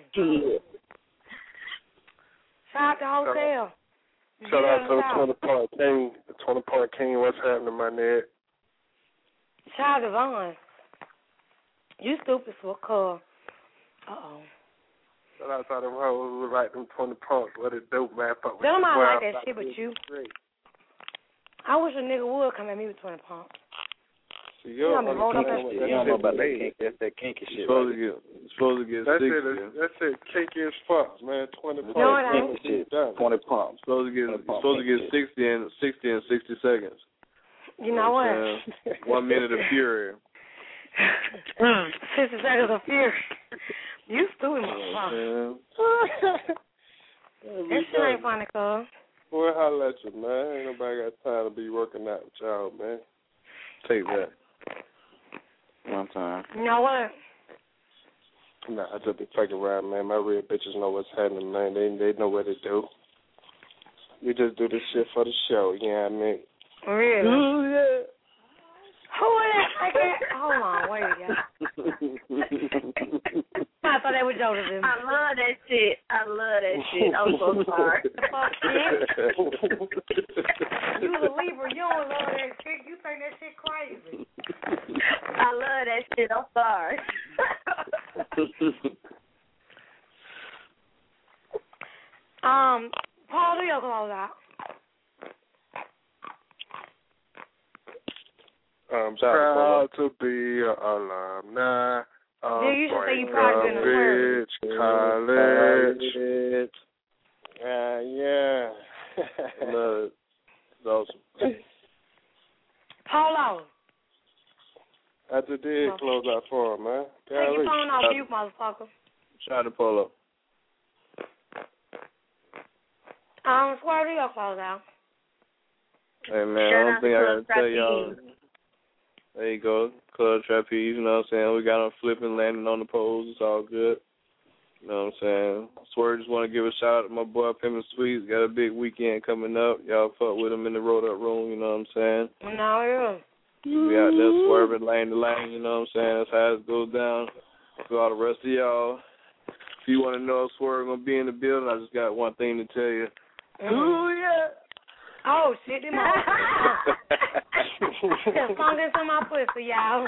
Shout out to Hotel. Shout out to the Shout twenty part king. The twenty part king. What's happening, my nigga? Shout out to Vaughn. You stupid for a car. Uh-oh. Shout out to them hoes who like them twenty parts. What it do, man? Fuck with Them the might twelve like that shit, but you. I wish a nigga would come at me with twenty pumps. See, You know, me rolled up that You shit. don't know about that kink. That's that kinky shit. Supposed Right? to get. Supposed to get That sixty. shit, is, that shit kinky as fuck, man. Twenty parts. No, it ain't. Kinky shit. Twenty pumps. Supposed to get. Twenty pump Supposed to get kinky shit. sixty and sixty and sixty seconds. You know what? Uh, one minute of fury. Mm. Fifty seconds of fear. You stupid, motherfucker. Yeah, That shit ain't funny, cuz. Boy, holla at you, man. Ain't nobody got time to be working out with y'all, man. Take that. One time. You know what? Nah, I just be fucking around, man. My real bitches know what's happening, man. They they know what to do. We just do this shit for the show, you know what I mean? Really? Ooh, yeah. Who is that? I can't. Hold on, wait a minute. I thought that was Joseph. I love that shit. I love that shit. I'm so sorry. The fuck, shit? You was a Libra. You don't love that shit. You think that shit crazy. I love that shit. I'm sorry. Um, Paul, do your clothes out. I'm proud to be an alumni of Yeah, you should say you proud of being a College. Yeah, yeah. Love it. It's awesome. Polo. I just did close out for him, man. Take your phone off, you motherfucker. Shout out to Polo. Um, Square, do your clothes out. Hey, man, one thing I gotta tell y'all. There you go. Club Trapeze, you know what I'm saying? We got them flipping, landing on the poles. It's all good. You know what I'm saying? Swerve just want to give a shout out to my boy Pimmin' Sweets. Got a big weekend coming up. Y'all fuck with him in the road up room, you know what I'm saying? No, yeah. We out there swerving lane to lane, you know what I'm saying? That's how it goes down. For all the rest of y'all, if you want to know if Swerve going to be in the building, I just got one thing to tell you. Mm-hmm. Ooh, yeah. Oh, shit, them Just sung into my pussy, y'all.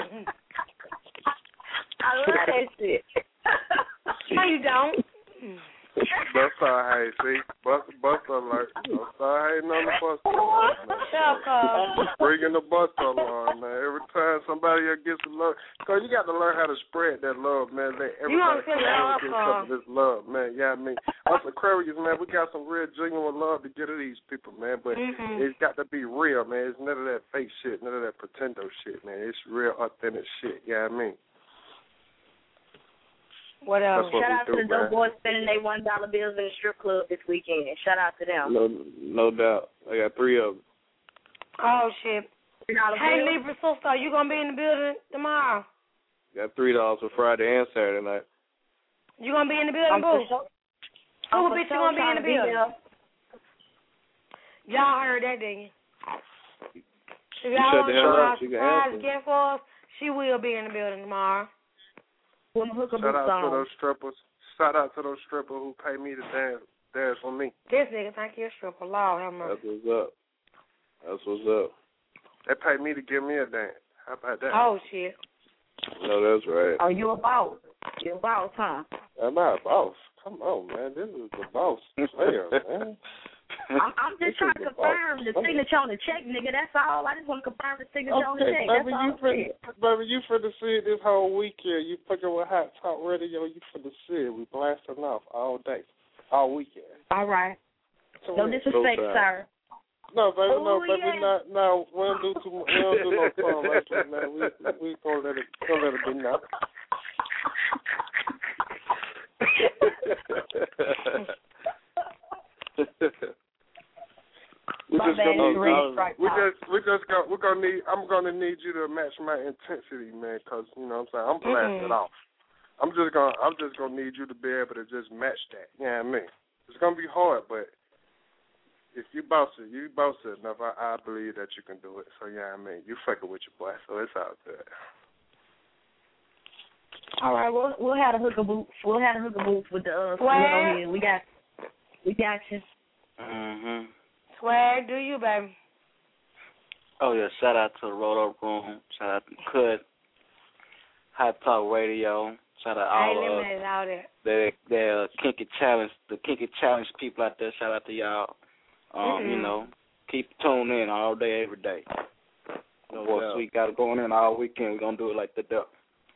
I love that shit. No, you don't. Bust her, hey, see? Bust, bust alert. Don't start hating on the bust alert. Shut up. Bringing the bust alert, man. Every time somebody gets a love, because you got to learn how to spread that love, man. Let everybody get some of this love, man. Yeah, I mean, us Aquarius, man, we got some real genuine love to get to these people, man. But mm-hmm. it's got to be real, man. It's none of that fake shit, none of that pretendo shit, man. It's real, authentic shit. Yeah, I mean. What else? Shout out do, to the man. dope boys spending their one dollar bills in the strip club this weekend. Shout out to them. No, no doubt. I got three of them. Oh shit. Hey, bills? Libra sister, you gonna be in the building tomorrow? Got three dollars for Friday and Saturday night. You gonna be in the building, boo? Who bitch you gonna be in the building? Y'all heard that, didn't you? If y'all shut want the to hell know up. our She can surprise answer. gift for us, she will be in the building tomorrow. Shout out to those strippers. Shout out to those strippers who pay me to dance, dance for me. This nigga think you're a stripper. Lord have mercy. That's what's up. That's what's up. They pay me to give me a dance. How about that? Oh, shit. No, that's right. Oh, you a boss. You a boss, huh? I'm not a boss. Come on, man. This is the boss player, man. I'm, I'm just trying to confirm the signature on the check, nigga. That's all. I just want to confirm the signature on the check. That's baby, all. you finna, baby, you finna see it this whole weekend. You fucking with Hot Talk Radio. You finna see it. We blasting off all day, all weekend. All right. So no disrespect, sir. No, baby, Ooh, no, baby, yeah. not, no. We don't do too much. We don't do no fun wrestling, man. We we gonna let it, gonna let it be now. We just gonna need, we just we just got we're gonna need I'm gonna need you to match my intensity, man, because you know what I'm saying I'm blasted Mm-mm. off. I'm just gonna I'm just gonna need you to be able to just match that. You know what I mean? It's gonna be hard, but if you boss it, you boss it enough, I, I believe that you can do it. So yeah, I mean, you fucking with your boy, so it's out there. All right, we'll we'll have a hooker boots. We'll have a hooker boots with the uh, Swag. here. We got we got you. Mhm. Swag, do you, baby? Oh yeah, shout out to the Road Up Room. Shout out to Cut, Hot Talk Radio. Shout out I ain't all limited out there. the the uh, Kinky Challenge, the Kinky Challenge people out there. Shout out to y'all. Um, Mm-mm. you know, keep tuning in all day, every day. No Boy, doubt. Sweet got it going in all weekend. We're gonna do it like the duck.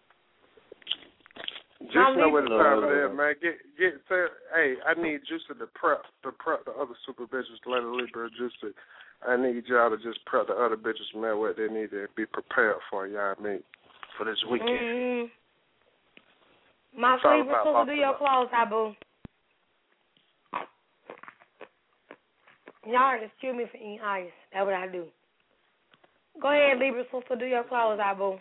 Just know where the time it is, man. Get get to, hey, I need Juicy to prep to prep the other super bitches, Lady Libra, Juicy. I need y'all to just prep the other bitches, man, what they need to be prepared for, y'all I mean, for this weekend. Mm-hmm. My It's all sleeper about sister, do your buffalo. clothes, hi, boo. Y'all excuse me for eating ice. That's what I do. Go ahead, Libra sister, do your clothes, hi, boo.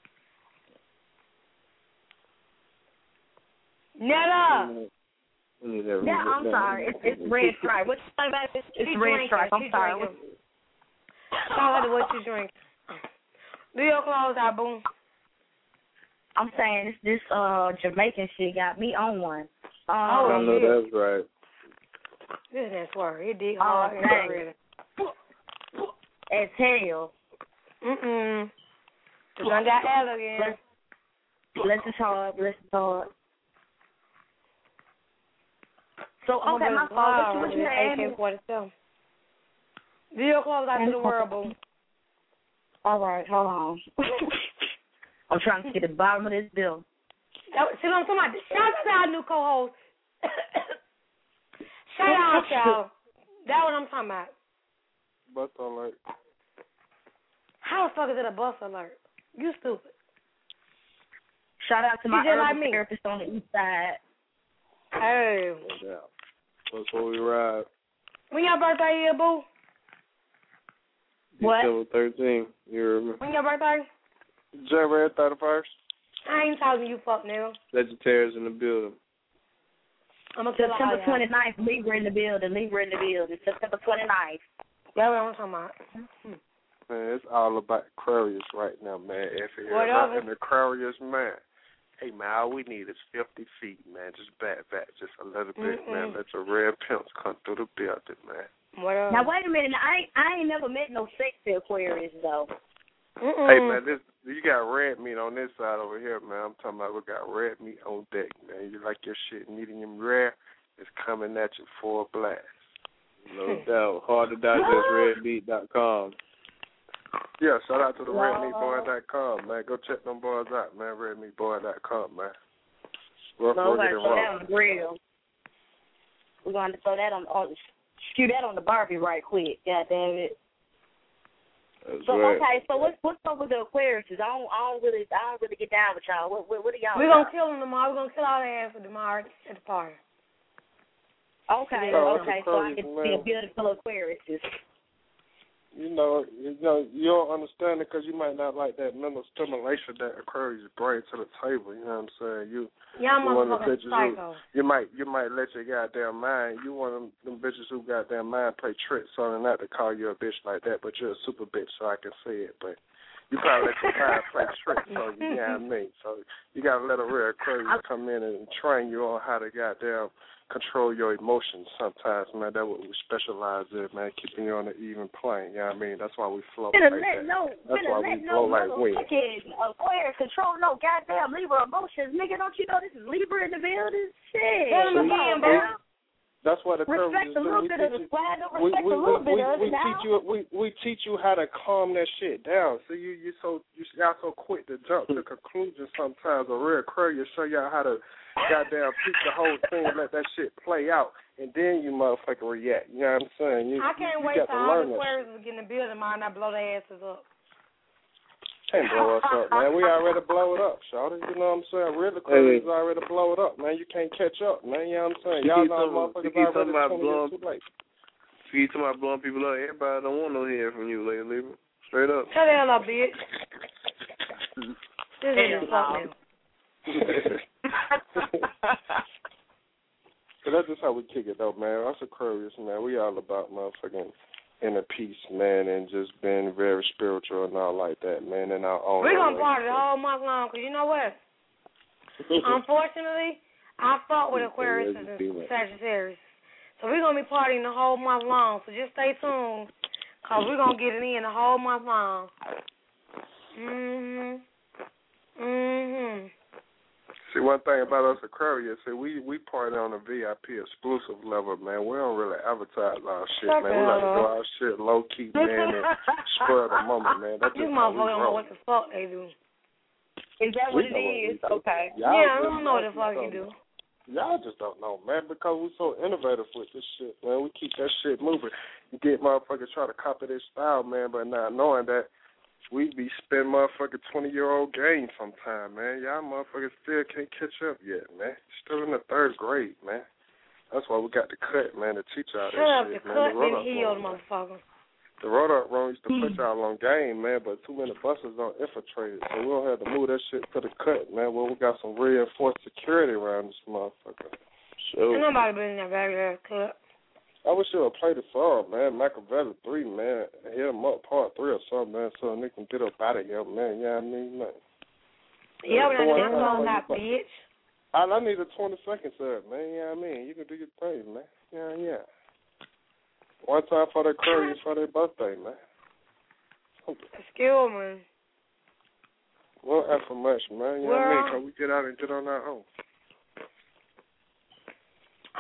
Nella. Yeah, I'm sorry. It's, it's Red Stripe. What's your name, baby? It's She Red drinking. Stripe. I'm She sorry. drinking. Tell her what you drink. Do your clothes, hi, boo. I'm saying it's this uh Jamaican shit got me on one. Um, I know that's right. This is that word. It did Oh, hard. dang. As hell. Mm-mm. You done got L again. Bless his heart. Bless his heart. So, okay, my fault. What you had? A K forty-seven. Do your clothes out to the world, boo. All right, hold on. I'm trying to get to the bottom of this bill. See what I'm talking about? Shout out to our new co-host. Shout out, y'all. That's what I'm talking about. Bus alert. How the fuck is it a bus alert? You stupid. Shout out to my just urban like me. therapist on the east side. Hey. Yeah. That's where we ride. When your birthday is, boo? What? December thirteenth. You heard me? When your birthday? January thirty-first. I ain't talking to you, fuck nigga. Vegetarians in the building. I'm gonna kill all September y'all. twenty-ninth, Libra in the building. Libra in the building. September twenty-ninth. That's what I'm talking about. Man, it's all about Aquarius right now, man. If you're Whatever. in the Aquarius, man. Hey, man, all we need is fifty feet, man. Just back, back, just a little bit, Mm-mm. man. Let your red pimps come through the building, man. Whatever. Now, wait a minute. I ain't, I ain't never met no sexy Aquarius, though. Mm-mm. Hey, man, this you got red meat on this side over here, man. I'm talking about we got red meat on deck, man. You like your shit medium rare, it's coming at you full blast. No doubt. Hard to digest red meat dot com. Yeah, shout out to the red meat boy dot com, man. Go check them boys out, man. red meat boy dot com, man. Rough, No, we're rugged, going to and throw that raw. on the grill. We're going to throw that on, on skew that on the Barbie right quick. God damn it. That's So right. okay, so what's what's up with the Aquarius? I don't I don't really I don't really get down with y'all. What what, what are y'all? We're about? gonna kill them tomorrow. We're gonna kill all their ass tomorrow at the party. Okay, Oh, okay, it's so I Aquarius, can man. see a building full of Aquariuses. You know, you know, you don't understand it because you might not like that mental stimulation that Aquarius bring to the table. You know what I'm saying? You, Y'all you one of the motherfucking bitches who, psycho. you might, you might let your goddamn mind. You one of them, them bitches who goddamn mind play tricks on and not to call you a bitch like that, but you're a super bitch, so I can say it. But you probably let your mind play tricks on you. You know what I mean? So you gotta let a real Aquarius come in and train you on how to goddamn control your emotions sometimes, man. That's what we specialize in, man, keeping you on an even plane. You know what I mean? That's why we float Finna like let that. no, That's finna why let we no blow like wind. motherfucking Aquarius control no goddamn Libra emotions, nigga. Don't you know this is Libra in the building? Shit. Tell them Come on, again, bro. That's why the Respect Aquarius a little we bit teach of the you- swag, don't we, respect we, a little we, bit we, of we it now. teach you we we teach you how to calm that shit down. So you you so you y'all so quick to jump to conclusions sometimes. A real Aquarius show y'all how to goddamn peek the whole thing and let that shit play out, and then you motherfucking react. You know what I'm saying? You, I can't you, wait you got till to all learn the that Aquarius will get in the building tomorrow and I blow their asses up. Can't blow us up, man. We already blow it up, shawty. You know what I'm saying? Real Aquarius already blow it up, man. You can't catch up, man. You know what I'm saying? You Y'all keep know talking- motherfuckers you keep already talking about twenty years blowing- too late. If you talking about blowing people up, everybody don't want no hear from you, lady. Libra. Straight up. Shut the hell up, bitch. This is fuck me. So that's just how we kick it, though, man. Us Aquarius, man. We all about motherfucking inner peace, man, and just being very spiritual and all like that, man. And our own. We're going to party the whole month long because you know what? Unfortunately, I fought with Aquarius and Sagittarius. So we're going to be partying the whole month long. So just stay tuned because we're going to get it in the whole month long. Mm-hmm. Mm-hmm. See, one thing about us Aquarius, see, we, we party on a V I P exclusive level, man. We don't really advertise our shit, Shut man. We like to up. do our shit low-key, man, and spur the moment, man. That's These just how we motherfuckers don't know roll. what the fuck they do. Is that We what it know what is? we do. Okay. Y'all yeah, I just- don't know what the y'all fuck just you do. don't know. Y'all just don't know, man, because we're so innovative with this shit, man. We keep that shit moving. You get motherfuckers try to copy this style, man, but not knowing that we be spending motherfucking twenty-year-old games sometime, man. Y'all motherfuckers still can't catch up yet, man. Still in the third grade, man. That's why we got the cut, man, to teach y'all Shut that up, shit, the man. cut The road and up healed, wrong, man. motherfucker. The road up wrong used to put y'all on game, man, but too many buses don't infiltrate it, so we don't have to move that shit to the cut, man. Well, we got some reinforced security around this motherfucker. So, Ain't nobody been in that regular cut. I wish you would play the song, man. Machiavelli three, man. Hit him up, part three or something, man, so they can get up out of here, man. You know what I mean, man? Yeah, but Come that's on, not man. song out, bitch. All I need is twenty seconds of it, man. You know what I mean? You can do your thing, man. Yeah, yeah. One time for their Aquarius for their birthday, man. Excuse me. Well, affirmation, man. You know what I mean? Because we get out and get on our own.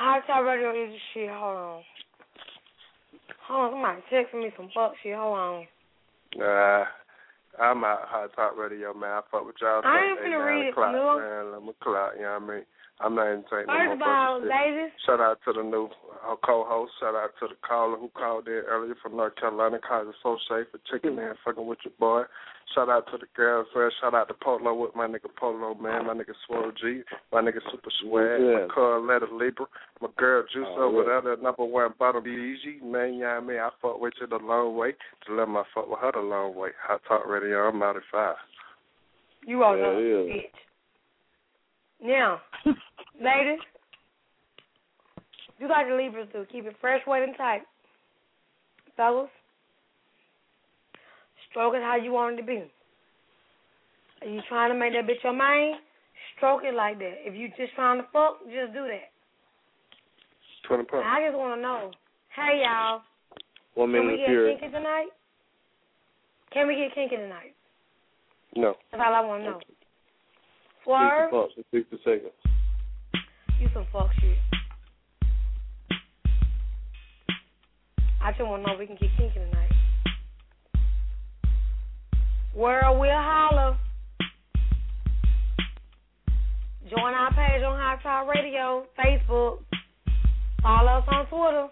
Hot Top Radio is the shit. Hold on. Hold on, somebody texting me some fuck shit. Hold on. Nah, I'm out Hot Top Radio, man. I fuck with y'all. I ain't finna read it, clock, Camille. man. Let me clock, you know what I mean? I'm not even taking First no of all, more shit. ladies. Shout out to the new uh, co-host. Shout out to the caller who called in earlier from North Carolina. Called it so safe for chicken man fucking with your boy. Shout out to the girls, man. Shout out to Polo with my nigga Polo, man. My nigga Swole G. My nigga Super Swag. Yeah. My cuz Letter Libra. My girl Juice Oh, over yeah. there, the number one bottom easy. Man, you know what I mean? I fuck with you the long way. To let my fuck with her the long way. Hot Talk Radio, I'm out at five. You all Yeah, know, yeah. bitch. Now, ladies, you like the Libras do. Keep it fresh, wet, and tight. Fellas, stroke it how you want it to be. Are you trying to make that bitch your main? Stroke it like that. If you just trying to fuck, just do that. twenty pounds. I just want to know. Hey, y'all. One Can we minute get period. kinky tonight? Can we get kinky tonight? No. That's all I want to know. Swerve, sixty bucks in sixty seconds. you some fuck shit. I just want to know if we can get kinky tonight. World will holler. Join our page on Hot Talk Radio, Facebook. Follow us on Twitter.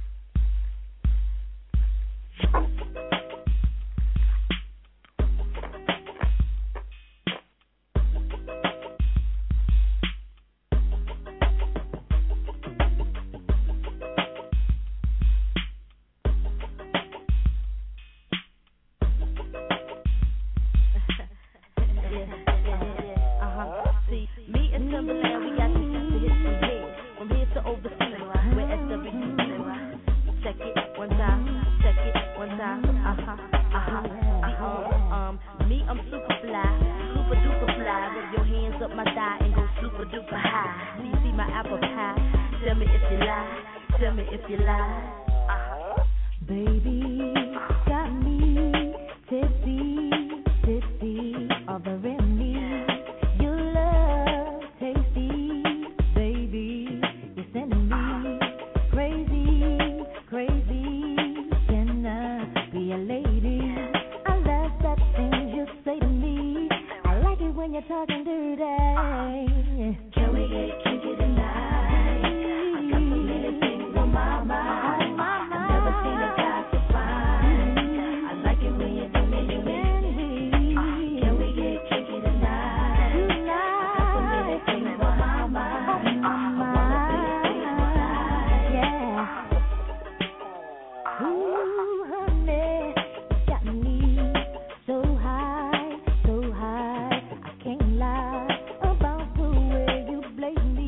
Timberland, we got the shit to hit from here, from here to overseas, with S W D. Check it one time, check it one time, uh-huh, uh-huh. See, um, um, me, I'm super fly, super duper fly. Rub your hands up my thigh and go super duper high. See, see my apple pie, tell me if you lie, tell me if you lie. Uh-huh. Baby, got me tipsy, tipsy, over in me. You're talking dirty. Can we get kinky tonight? I got so many things on my mind. I've never seen a guy so fine. I like it when you do me, do me. Uh, can we get kinky tonight? I got so many things on my mind. I wanna see it inside. Yeah. Ooh, honey, got me so high, so high. Can't lie about the way you blaze me.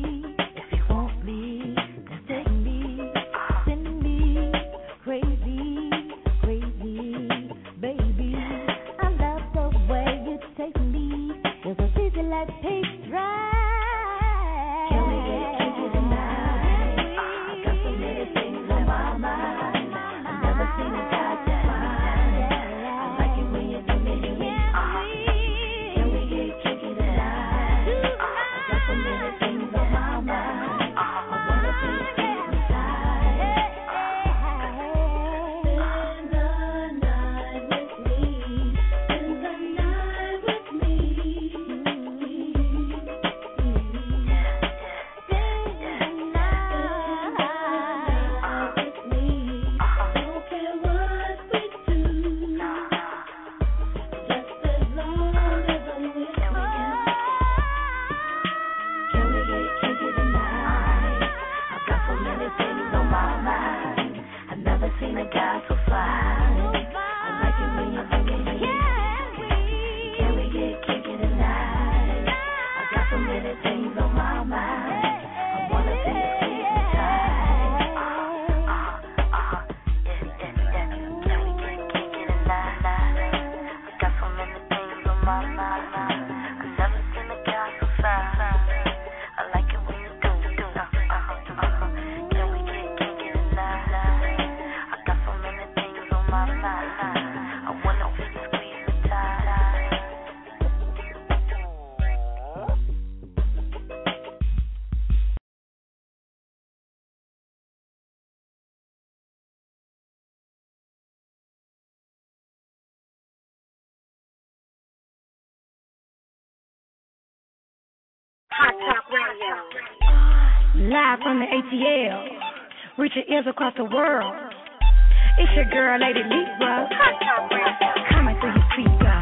Hot Talk Radio. Live from the A T L. Reach your ears across the world. It's your girl, Lady Libra. Hot Talk Radio. Coming through your speaker.